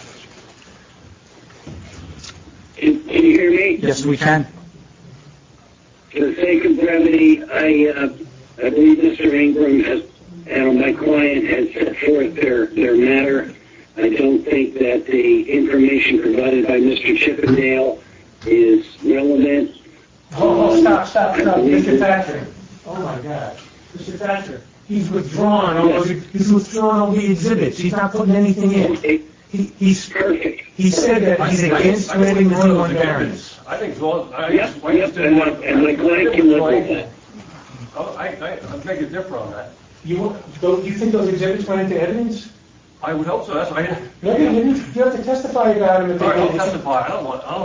Can you hear me? Yes, we can. For the sake of brevity, I believe Mr. Ingram has, and my client has set forth their matter. I don't think that the information provided by Mr. Chippendale is relevant. Stop. Mr. Thatcher. Oh, my God. Mr. Thatcher, he's withdrawn all the exhibits. He's not putting anything in. He's perfect. He said that he's against granting the D1 variance. I think so. And my client can live with that. I beg to differ on that. You think those exhibits went into evidence? I would hope so. That's why. No, you didn't. You have to testify about them. I don't testify. I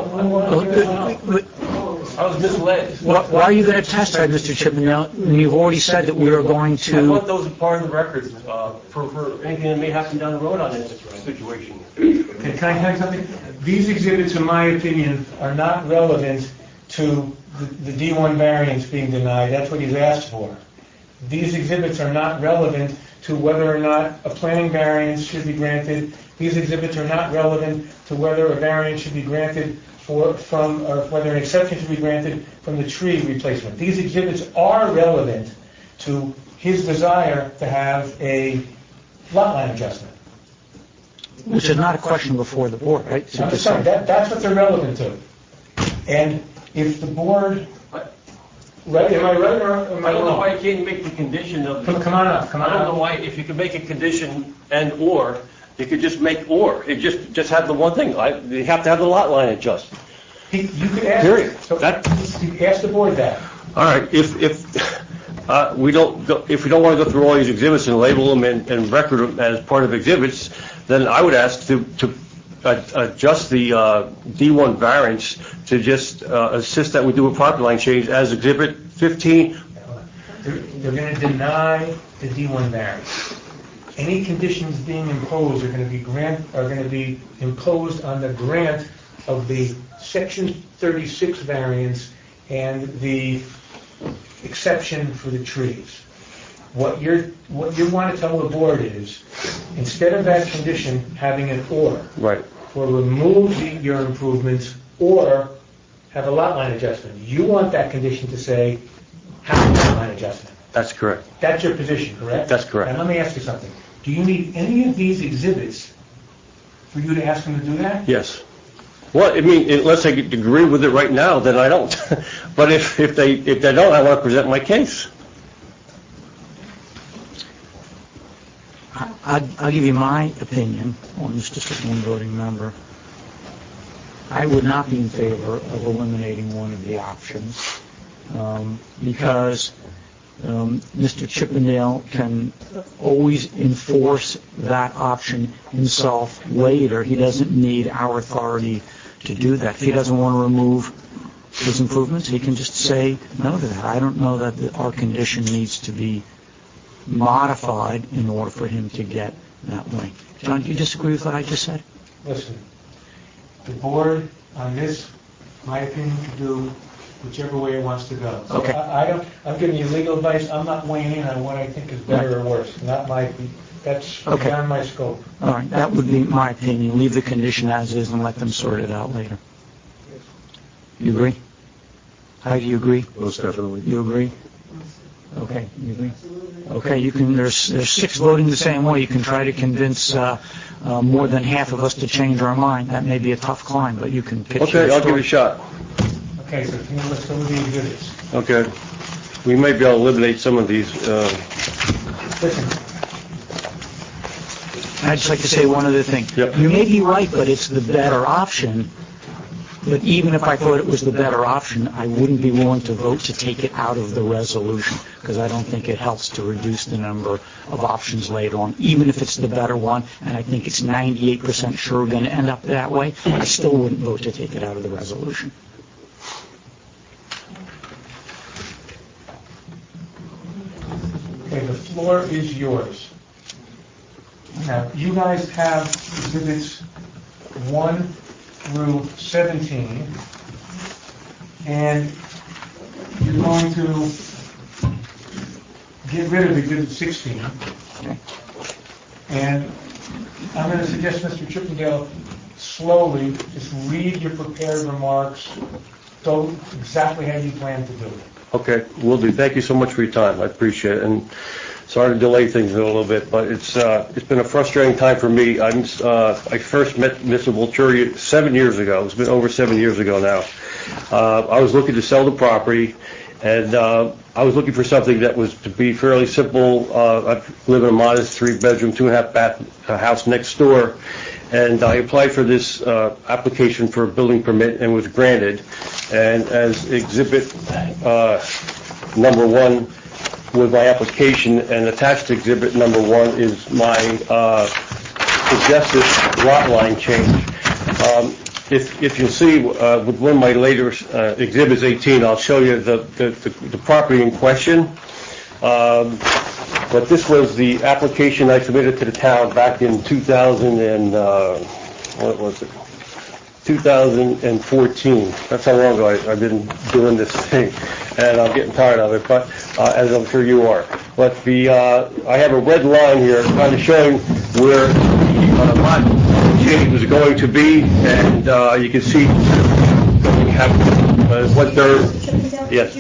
was misled. Why are you going to testify, Mr. Chippendale, when you've already said that we are going to... I want those as part of the record for anything that may happen down the road on this situation. Okay, can I tell you something? These exhibits, in my opinion, are not relevant to the D1 variance being denied. That's what he's asked for. These exhibits are not relevant to whether or not a planning variance should be granted. These exhibits are not relevant to whether a variance should be granted or whether an exception should be granted from the tree replacement. These exhibits are relevant to his desire to have a lot line adjustment. Which is not a question before the board, right? I'm sorry, that's what they're relevant to. And if the board... Right? Am I right or am I wrong? I don't know why you can't make the condition of... Come on up. I don't know why, if you could make a condition and/or, you could just make or. It just have the one thing. You have to have the lot line adjusted. You could ask... So you could ask the board that. All right. If we don't want to go through all these exhibits and label them and record them as part of exhibits, then I would ask to adjust the D1 variance to just assist that we do a property line change as Exhibit 15. They're going to deny the D1 variance. Any conditions being imposed are going to be imposed on the grant of the Section 36 variance and the exception for the trees. What you want to tell the board is, instead of that condition having an or, right, or remove your improvements or have a lot line adjustment, you want that condition to say have a lot line adjustment. That's correct. That's your position, correct? That's correct. And let me ask you something. Do you need any of these exhibits for you to ask them to do that? Yes. Well, I mean, unless I agree with it right now, then I don't. But if they don't, I want to present my case. I'll give you my opinion on this, just as one voting member. I would not be in favor of eliminating one of the options because Mr. Chippendale can always enforce that option himself later. He doesn't need our authority to do that. If he doesn't want to remove his improvements, he can just say no to that. I don't know that our condition needs to be modified in order for him to get that way. John, do you disagree with what I just said? Listen, the board on this, my opinion, can do whichever way it wants to go. So Okay. I'm giving you legal advice. I'm not weighing in on what I think is better or worse. That's Okay. beyond my scope. All right, that would be my opinion. Leave the condition as is and let them sort it out later. You agree? How do you agree? Most definitely. You agree? Okay, you agree? Okay, you can. There's 6 voting the same way. You can try to convince more than half of us to change our mind. That may be a tough climb, but you can pitch Okay, your I'll give story. it a shot. Okay, so can you list some of the exhibits? Okay. We may be able to eliminate some of these. Listen, I'd just like to say one other thing. Yep. You may be right, but it's the better option. But even if I thought it was the better option, I wouldn't be willing to vote to take it out of the resolution because I don't think it helps to reduce the number of options later on, even if it's the better one, and I think it's 98% sure going to end up that way. I still wouldn't vote to take it out of the resolution. okay, the floor is yours. Now, you guys have exhibits 1 through 17, and you're going to get rid of exhibit 16. And I'm going to suggest, Mr. Chippendale, slowly just read your prepared remarks, so exactly how you plan to do it. Okay, will do. Thank you so much for your time. I appreciate it. And sorry to delay things a little bit, but it's been a frustrating time for me. I first met Mr. Volturi 7 years ago. It's been over 7 years ago now. I was looking to sell the property, and I was looking for something that was to be fairly simple. I live in a modest 3-bedroom, 2.5-bath house next door, and I applied for this application for a building permit and was granted. And as exhibit number 1 with my application, and attached to exhibit number 1 is my suggested lot line change. If you'll see with one of my later exhibits 18, I'll show you the property in question. But this was the application I submitted to the town back in 2014. That's how long ago I've been doing this thing, and I'm getting tired of it, but as I'm sure you are. But I have a red line here kind of showing where the lot change is going to be, and you can see we have 1/3. Yes.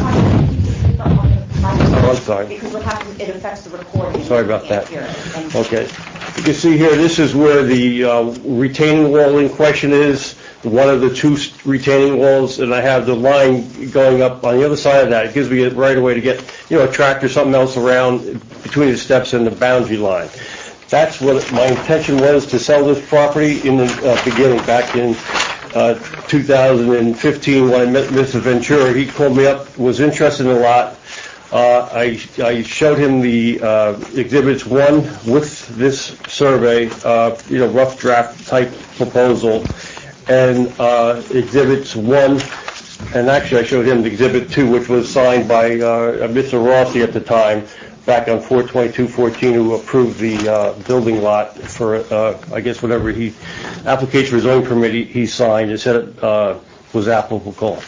Oh, I'm sorry. Because what happens, it affects the recording. Sorry about that. And Okay. You can see here, this is where the retaining wall in question is, one of the 2 retaining walls, and I have the line going up on the other side of that. It gives me a right away to get, a tractor or something else around between the steps and the boundary line. That's what my intention was, to sell this property in the beginning, back in 2015 when I met Mr. Ventura. He called me up, was interested in a lot. I showed him the exhibits 1 with this survey, rough draft type proposal, and exhibits 1, and actually I showed him the exhibit 2, which was signed by Mr. Rossi at the time, back on 4/22/14, who approved the building lot for, I guess, whatever application for his own permit he signed and said it was applicable.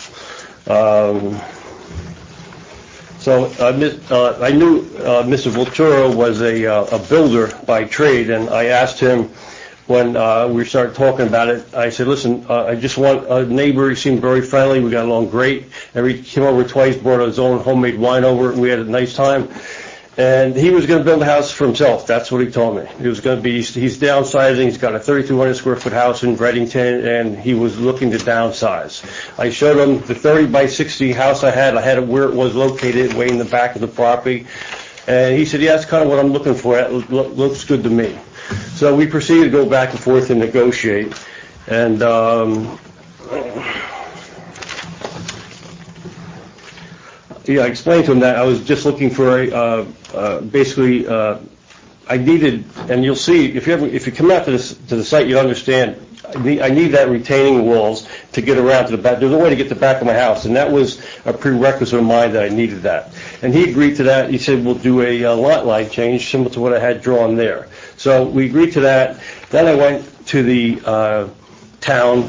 So I knew Mr. Volturo was a builder by trade, and I asked him when we started talking about it, I said, listen, I just want a neighbor. He seemed very friendly. We got along great. He came over twice, brought his own homemade wine over, and we had a nice time. And he was going to build a house for himself. That's what he told me. It was going to be, he's downsizing. He's got a 3,200 square foot house in Reddington, and he was looking to downsize. I showed him the 30 by 60 house I had it where it was located, way in the back of the property. And he said, yeah, that's kind of what I'm looking for. It looks good to me. So we proceeded to go back and forth and negotiate. And I explained to him that I was just looking for I needed, and you'll see if you come out to the site, you'll understand. I need that retaining walls to get around to the back. There's a way to get to the back of my house, and that was a prerequisite of mine that I needed that. And he agreed to that. He said, we'll do a lot line change similar to what I had drawn there. So we agreed to that. Then I went to the town.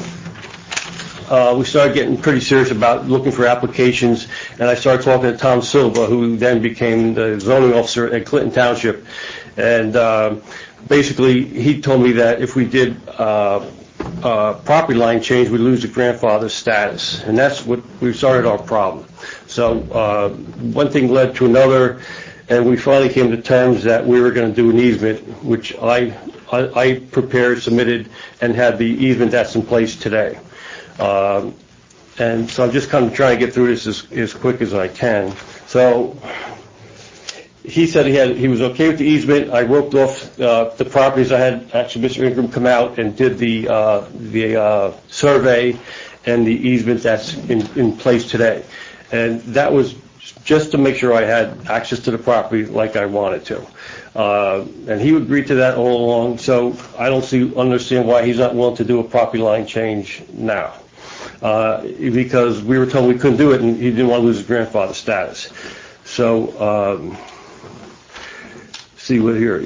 We started getting pretty serious about looking for applications, and I started talking to Tom Silva, who then became the zoning officer at Clinton Township. And basically, he told me that if we did property line change, we'd lose the grandfather status, and that's what we started our problem. So one thing led to another, and we finally came to terms that we were going to do an easement, which I prepared, submitted, and had the easement that's in place today. And so I'm just kind of trying to get through this as quick as I can. So he said he was okay with the easement. I roped off the properties. I had actually Mr. Ingram come out and did the survey and the easement that's in place today. And that was just to make sure I had access to the property like I wanted to. And he agreed to that all along. So I don't understand why he's not willing to do a property line change now. Because we were told we couldn't do it, and he didn't want to lose his grandfather status. So, see what here.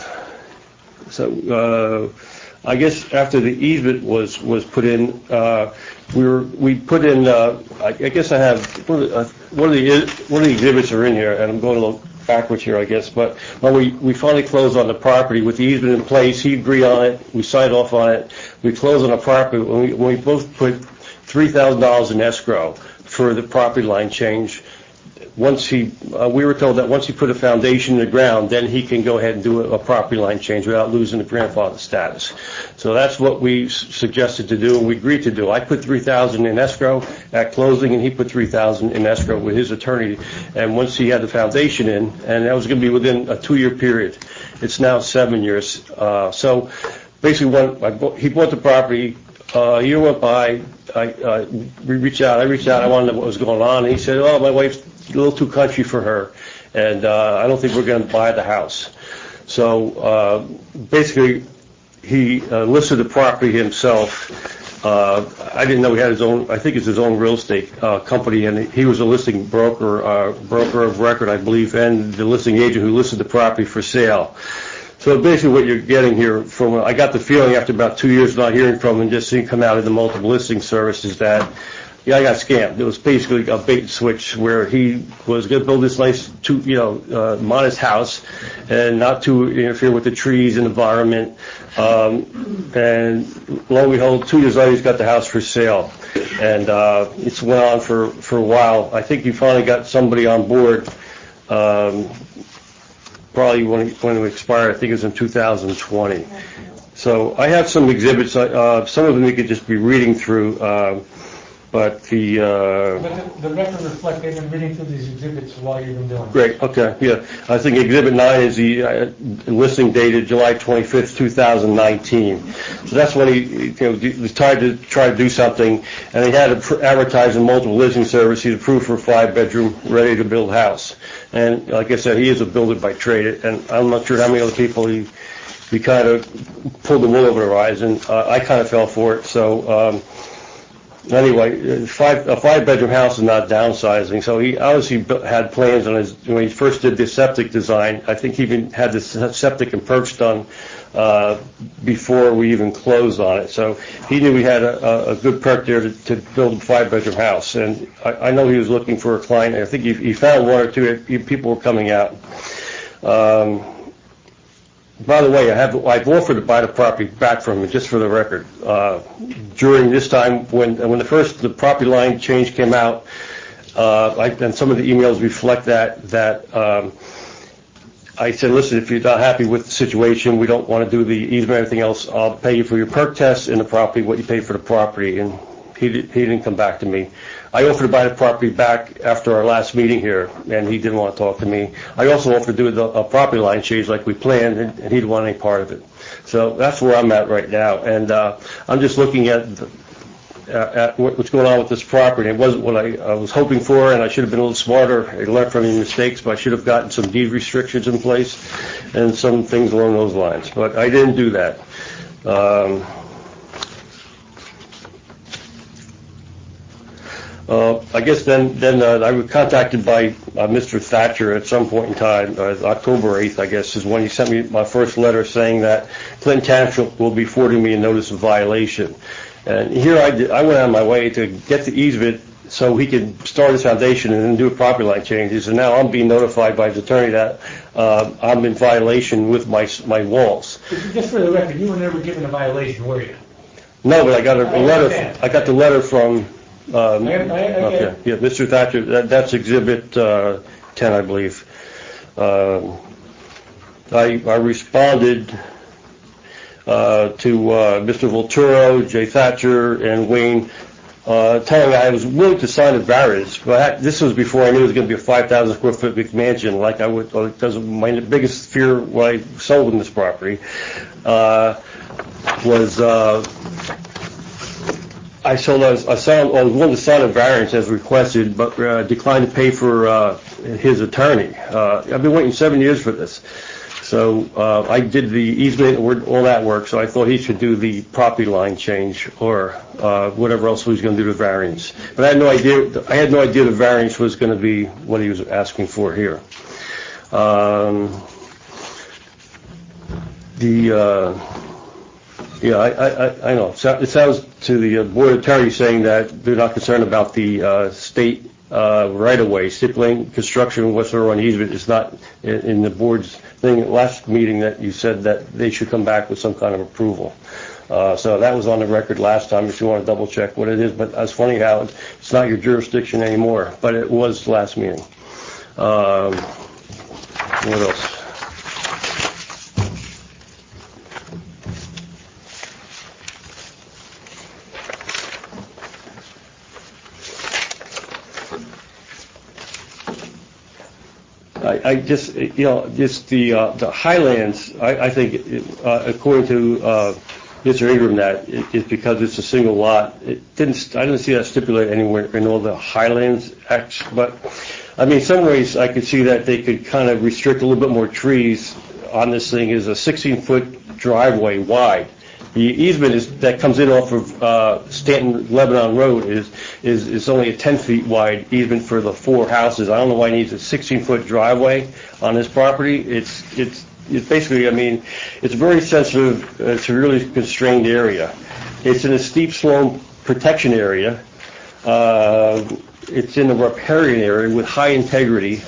So, I guess after the easement was put in, we put in. I guess I have one of the exhibits are in here, and I'm going a little backwards here, I guess. But when we finally closed on the property with the easement in place, he agreed on it. We signed off on it. We closed on the property when we both put $3,000 in escrow for the property line change. Once we were told that once he put a foundation in the ground, then he can go ahead and do a property line change without losing the grandfather status. So that's what we suggested to do, and we agreed to do. I put $3,000 in escrow at closing, and he put $3,000 in escrow with his attorney. And once he had the foundation in, and that was going to be within a 2-year period. It's now 7 years. So basically, he bought the property. A year went by. I reached out. I wanted to know what was going on. And he said, "Oh, my wife's a little too country for her, and I don't think we're going to buy the house." So basically, he listed the property himself. I didn't know he had his own. I think it's his own real estate company, and he was a listing broker of record, I believe, and the listing agent who listed the property for sale. So basically what you're getting here I got the feeling after about 2 years not hearing from him and just seeing him come out of the multiple listing services that, I got scammed. It was basically a bait and switch where he was going to build this nice, modest house and not to interfere with the trees and environment. And lo and behold, 2 years later, he's got the house for sale. And it's went on for a while. I think he finally got somebody on board. Probably when it expired, I think it was in 2020. So I have some exhibits. Some of them you could just be reading through, but the record reflects they've been reading through these exhibits while you've been doing it. Great. Okay. Yeah. I think Exhibit 9 is the listing dated July 25th, 2019. So that's when he tried to do something, and he had to advertise in multiple listing services. He's approved for a 5-bedroom, ready-to-build house. And like I said, he is a builder by trade, and I'm not sure how many other people he kind of pulled the wool over their eyes, and I kind of fell for it. So anyway, a 5-bedroom house is not downsizing. So he obviously had plans on when he first did the septic design. I think he even had the septic approach done before we even closed on it. So he knew we had a good perk there to build a 5-bedroom house. And I know he was looking for a client. I think he found one or two people were coming out. By the way, I've offered to buy the property back from him, just for the record. During this time, when the property line change came out, and some of the emails reflect that I said, listen, if you're not happy with the situation, we don't want to do the easement, everything else, I'll pay you for your perk test in the property, what you paid for the property, and he didn't come back to me. I offered to buy the property back after our last meeting here, and he didn't want to talk to me. I also offered to do a property line change like we planned, and he didn't want any part of it. So that's where I'm at right now, and I'm just looking at what's going on with this property. It wasn't what I was hoping for, and I should have been a little smarter. I learned from any mistakes, but I should have gotten some deed restrictions in place and some things along those lines. But I didn't do that. I guess then I was contacted by Mr. Thatcher at some point in time, October 8th, I guess, is when he sent me my first letter saying that Clinton Township will be forwarding me a notice of violation. And here I went on my way to get the easement so he could start his foundation and then do property line changes. And now I'm being notified by his attorney that I'm in violation with my walls. Just for the record, you were never given a violation, were you? No, but I got a letter. I got the letter from. Okay. Yeah, Mr. Thatcher. That's Exhibit 10, I believe. I responded to Mr. Volturo, Jay Thatcher, and Wayne, telling me I was willing to sign a variance. But this was before I knew it was going to be a 5,000 square foot McMansion, like I would. Because my biggest fear when I sold in this property was. I was willing to sign a variance as requested, but declined to pay for his attorney. I've been waiting 7 years for this. So I did the easement, all that work, so I thought he should do the property line change or whatever else he was going to do to variance. But I had no idea the variance was going to be what he was asking for here. Yeah, I know. It sounds to the board attorney saying that they're not concerned about the state right-of-way. Stipulating construction whatsoever on easement is not in the board's thing. Last meeting that you said that they should come back with some kind of approval. So that was on the record last time if you want to double check what it is. But it's funny how it's not your jurisdiction anymore, but it was last meeting. What else? I just, just the Highlands, I think, according to Mr. Ingram, that it's because it's a single lot. I didn't see that stipulated anywhere in all the Highlands acts, but I mean, in some ways I could see that they could kind of restrict a little bit more trees on this thing. Is a 16-foot driveway wide. The easement that comes in off of Stanton Lebanon Road is only a 10 feet wide easement for the 4 houses. I don't know why he needs a 16-foot driveway on his property. It's basically, I mean, it's very sensitive. It's a really constrained area. It's in a steep slope protection area. It's in a riparian area with high integrity.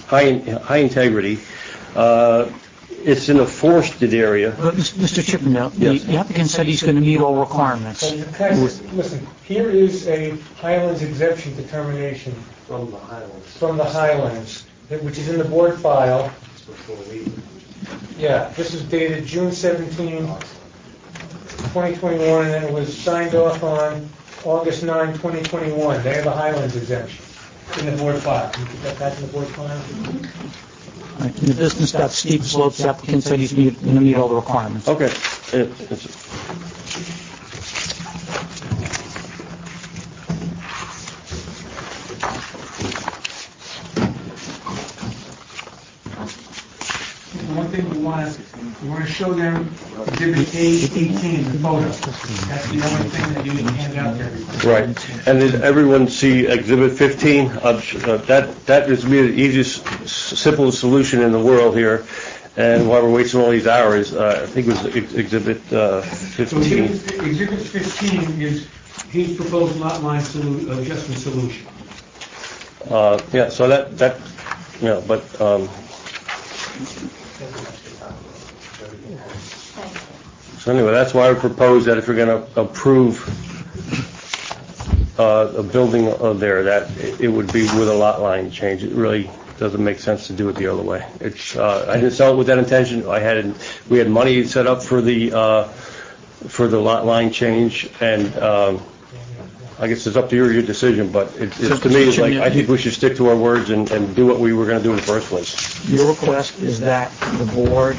It's in a forested area. But Mr. Chippendale, yes. The applicant said he's going to meet all requirements. Listen, here is a Highlands exemption determination From the Highlands. From the Highlands, which is in the board file. Yeah, this is dated June 17, 2021, and it was signed off on August 9, 2021. They have a Highlands exemption in the board file. Can you put that back in the board file? Right. In the business about steep slopes, the applicant said he's going to meet all the requirements. Okay. One thing we want to show them Exhibit 18, the photo. That's the only thing that you need to hand out to everybody. Right. And did everyone see Exhibit 15? That is the easiest, simplest solution in the world here. And while we're wasting all these hours, I think it was Exhibit 15. So Exhibit 15 is his proposed lot line adjustment solution. Yeah. So that but. So anyway, that's why I propose that if you're going to approve a building there, that it would be with a lot line change. It really doesn't make sense to do it the other way. It's I didn't sell it with that intention. We had money set up for the lot line change, and I guess it's up to your decision. But it's to me, it's like I think we should stick to our words and do what we were going to do in the first place. Your request is that the board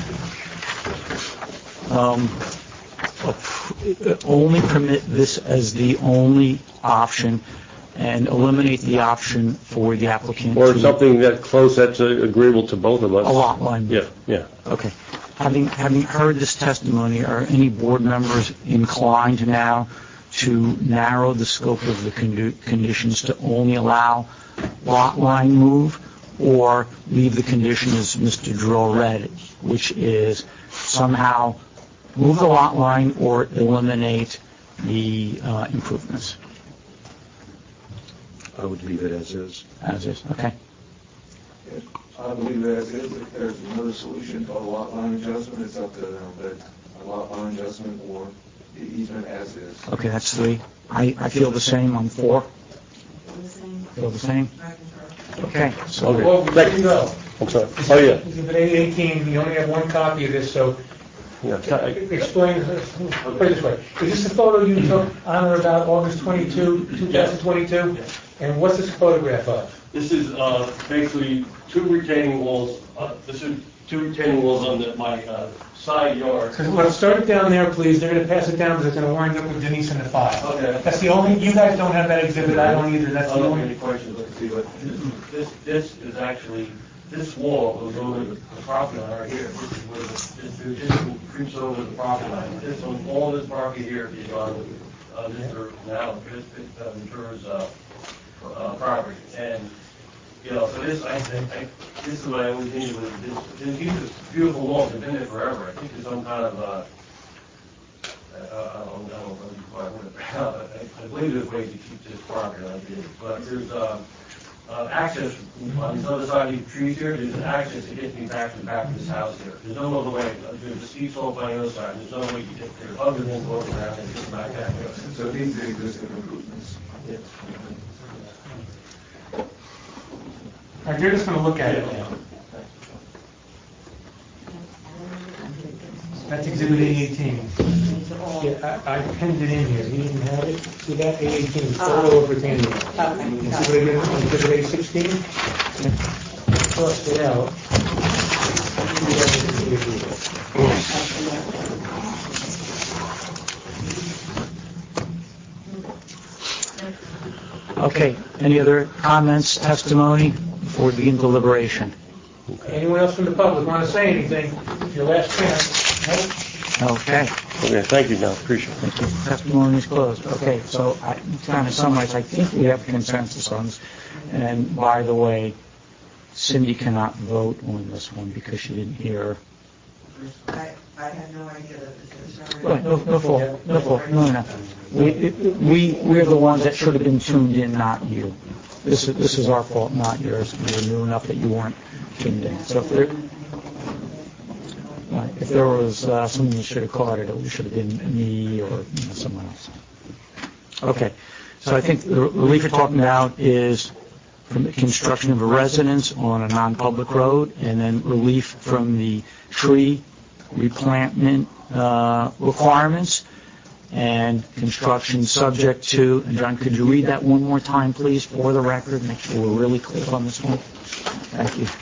only permit this as the only option and eliminate the option for the applicant. Or something that close that's agreeable to both of us. A lot line. Yeah. Okay. Having heard this testimony, are any board members inclined now to narrow the scope of the conditions to only allow lot line move, or leave the condition as Mr. Drill read, which is somehow move the lot line or eliminate the improvements? I would leave it as is. As is, okay. I believe it as is. If there's another solution to a lot line adjustment, it's up to them, but a lot line adjustment or the easement as is. Okay, that's 3. I feel the same on 4. Feel the same? Okay. So, well, there you go. I'm sorry. Oh, yeah. Exhibit 818, you only have one copy of this, so explain, put it this way. Is this a photo you took on or about August 22, 2022? Yes. And what's this photograph of? This is basically 2 retaining walls. This is 2 retaining walls on my side yard. Well, start it down there, please. They're going to pass it down because it's going to wind up with Denise in the file. Okay. That's the only. You guys don't have that exhibit. I don't either. That's the only. Any questions? Let's see. But this is actually this wall goes over the property line right here. This is where this creeps over the property line. This one, all this property here is on Mr. Ventura's property, and so this this is what I always think with this. These are beautiful walls. They've been there forever. I think there's some kind of I don't know quite what I believe there's ways to keep this property like this, but there's access on the other side of these trees here. There's an access to get me back to the back of this house here. There's no other way. There's a steep slope on the other side. There's no way to get there other than go around and get back that way. So these are existing improvements. Yes. All right, you're just going to look at it now. That's exhibit 818. Yeah, I penned it in here. You didn't have it? See that? 818, photo of retaining wall. You see what I did on exhibit 816? Crossed it out. Okay. Any other comments, testimony before we begin deliberation? Anyone else from the public want to say anything? Your last chance. No? Okay. Okay, thank you, John. Appreciate it. Thank you. Testimony is closed. Okay, so I kind of summarize. I think we have consensus on this. And by the way, Cindy cannot vote on this one because she didn't hear. I had no idea that this was Right, no fault. No. We're the ones that should have been tuned in, not you. This is our fault, not yours. We were new enough that you weren't tuned in. So if there was something you should have caught it should have been me or someone else. Okay. So I think the relief you're talking about is from the construction of a residence on a non-public road, and then relief from the tree replantment requirements, and construction subject to, and John, could you read that one more time, please, for the record? Make sure we're really clear on this one. Thank you.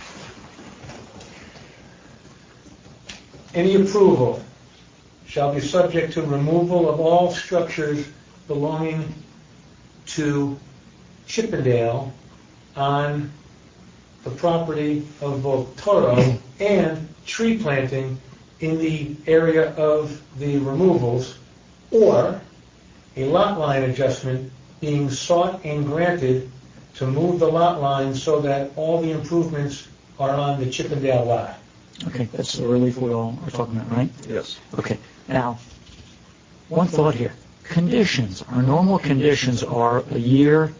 Any approval shall be subject to removal of all structures belonging to Chippendale on the property of both Toro and tree planting in the area of the removals, or a lot line adjustment being sought and granted to move the lot line so that all the improvements are on the Chippendale lot. Okay, that's the relief we all are talking about, right? Yes. Okay. Now, one thought here. Conditions. Our normal conditions are a year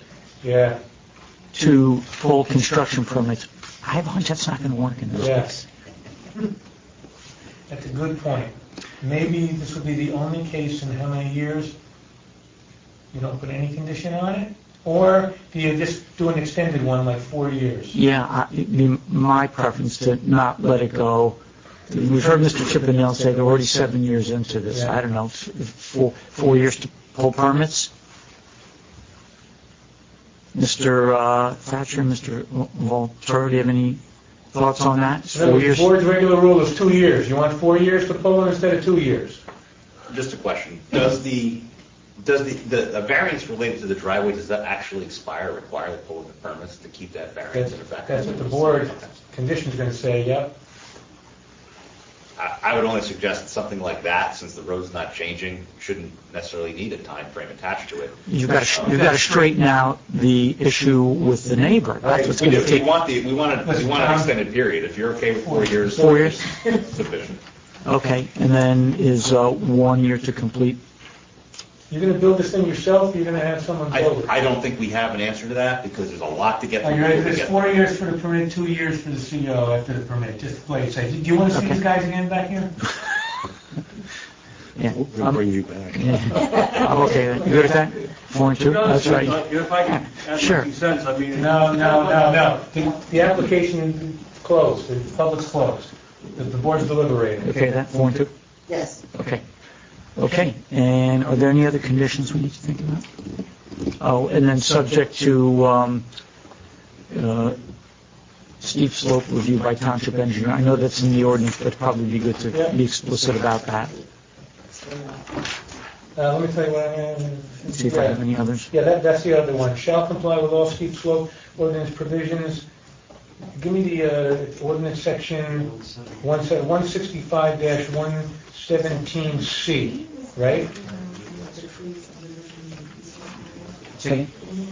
to full construction permits. I have a hunch that's not going to work in this case. That's a good point. maybe this would be the only case in how many years you don't put any condition on it? Or do you just do an extended one, like 4 years? Yeah, it'd be my preference to not let it go. We've heard Mr. Chippendale say they're already 7 years into this. Yeah. I don't know, 4 years to pull permits? Mr. Thatcher, Mr. Volturo, do you have any thoughts on that? It's 4 years? The board's regular rule is 2 years. You want 4 years to pull it instead of 2 years? Just a question. Does the variance related to the driveway, does that actually expire, require the pulling of permits to keep that variance in effect? That's what the board condition's going to say, yep. I would only suggest that something like that, since the road's not changing, shouldn't necessarily need a time frame attached to it. You've got to straighten out the issue with the neighbor. That's what's going to take. We want an extended period. If you're okay with 4 years. 4 years? Sufficient. Okay, and then is 1 year to complete? You're going to build this thing yourself, or you're going to have someone build it? I don't think we have an answer to that, because there's a lot to get through. There's 4 years for the permit, 2 years for the CO after the permit, just to play it safe. Do you want to see these guys again back here? Yeah. We'll bring you back. Yeah. Okay, you good at that? 4 and 2? That's right. If I can add Sure. my 2 cents, I mean... No. The application closed, the public's closed. The board's deliberating. Okay, that 4 and 2? Yes. Okay, and are there any other conditions we need to think about? Oh, and then subject to steep slope review by township engineer. I know that's in the ordinance, but it'd probably be good to be explicit about that. Let me tell you what I have. See if I have any others. Yeah, that's the other one. Shall comply with all steep slope ordinance provisions. Give me the ordinance section 165-117C, right? Say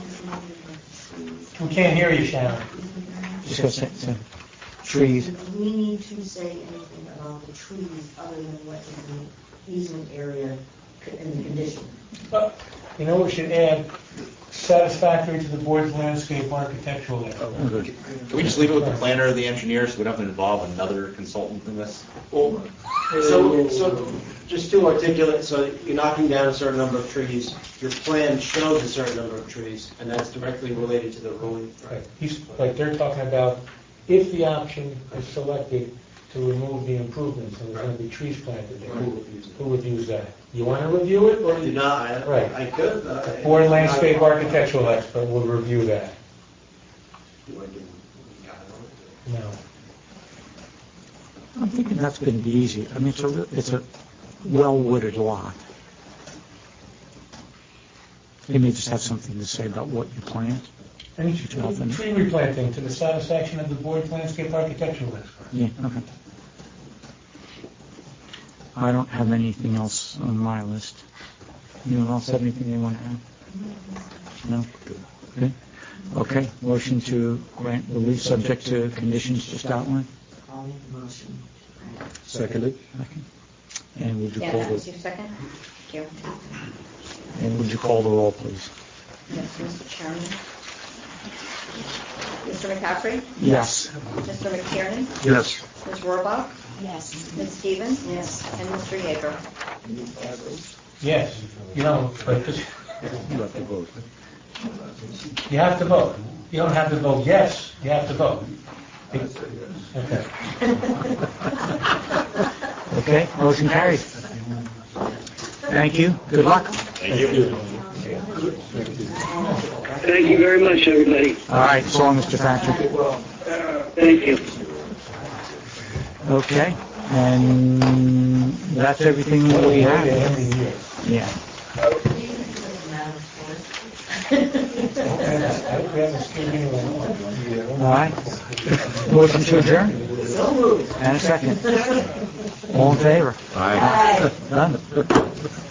We can't hear you, Sharon. Just go say trees. Do we need to say anything about the trees other than what is in the easement area in the condition? You know, we should add satisfactory to the board's landscape architectural effort. Can we just leave it with the planner or the engineer, so we don't have to involve another consultant in this? Well, so just to articulate, so you're knocking down a certain number of trees, your plan shows a certain number of trees, and that's directly related to the ruling. Like they're talking about, if the option is selected to remove the improvements, and there's going to be trees planted there, who would use that? You want to review it, or Do not, Right. I could. Board landscape architectural expert will review that? No. I'm thinking that's going to be easy. I mean, it's a well-wooded lot. They may just have something to say about what you plant. Any tree replanting to the satisfaction of the board's landscape architectural expert. Yeah, okay. I don't have anything else on my list. Anyone else have anything they want to add? No? Good. Okay, motion to grant relief subject to conditions just outlined? I'll make a motion. Seconded. And would you Yeah, call that was the, your second? Thank you. and would you call the roll, please? Yes, Mr. Chairman. Mr. McCaffrey? Yes. Mr. McTiernan? Yes. Ms. Rohrbach? Yes. Ms. Stevens? Yes. And Mr. Yeager? Yes, but just, You have to vote. you have to vote. You don't have to vote yes, you have to vote. Okay. Okay, motion carried. Thank you. Good luck. Thank you. Thank you very much, everybody. All right, so long, Mr. Thatcher. Thank you. Okay, and that's everything that we have. Yeah. All right. Motion to adjourn? And a second. All in favor? Aye. Done.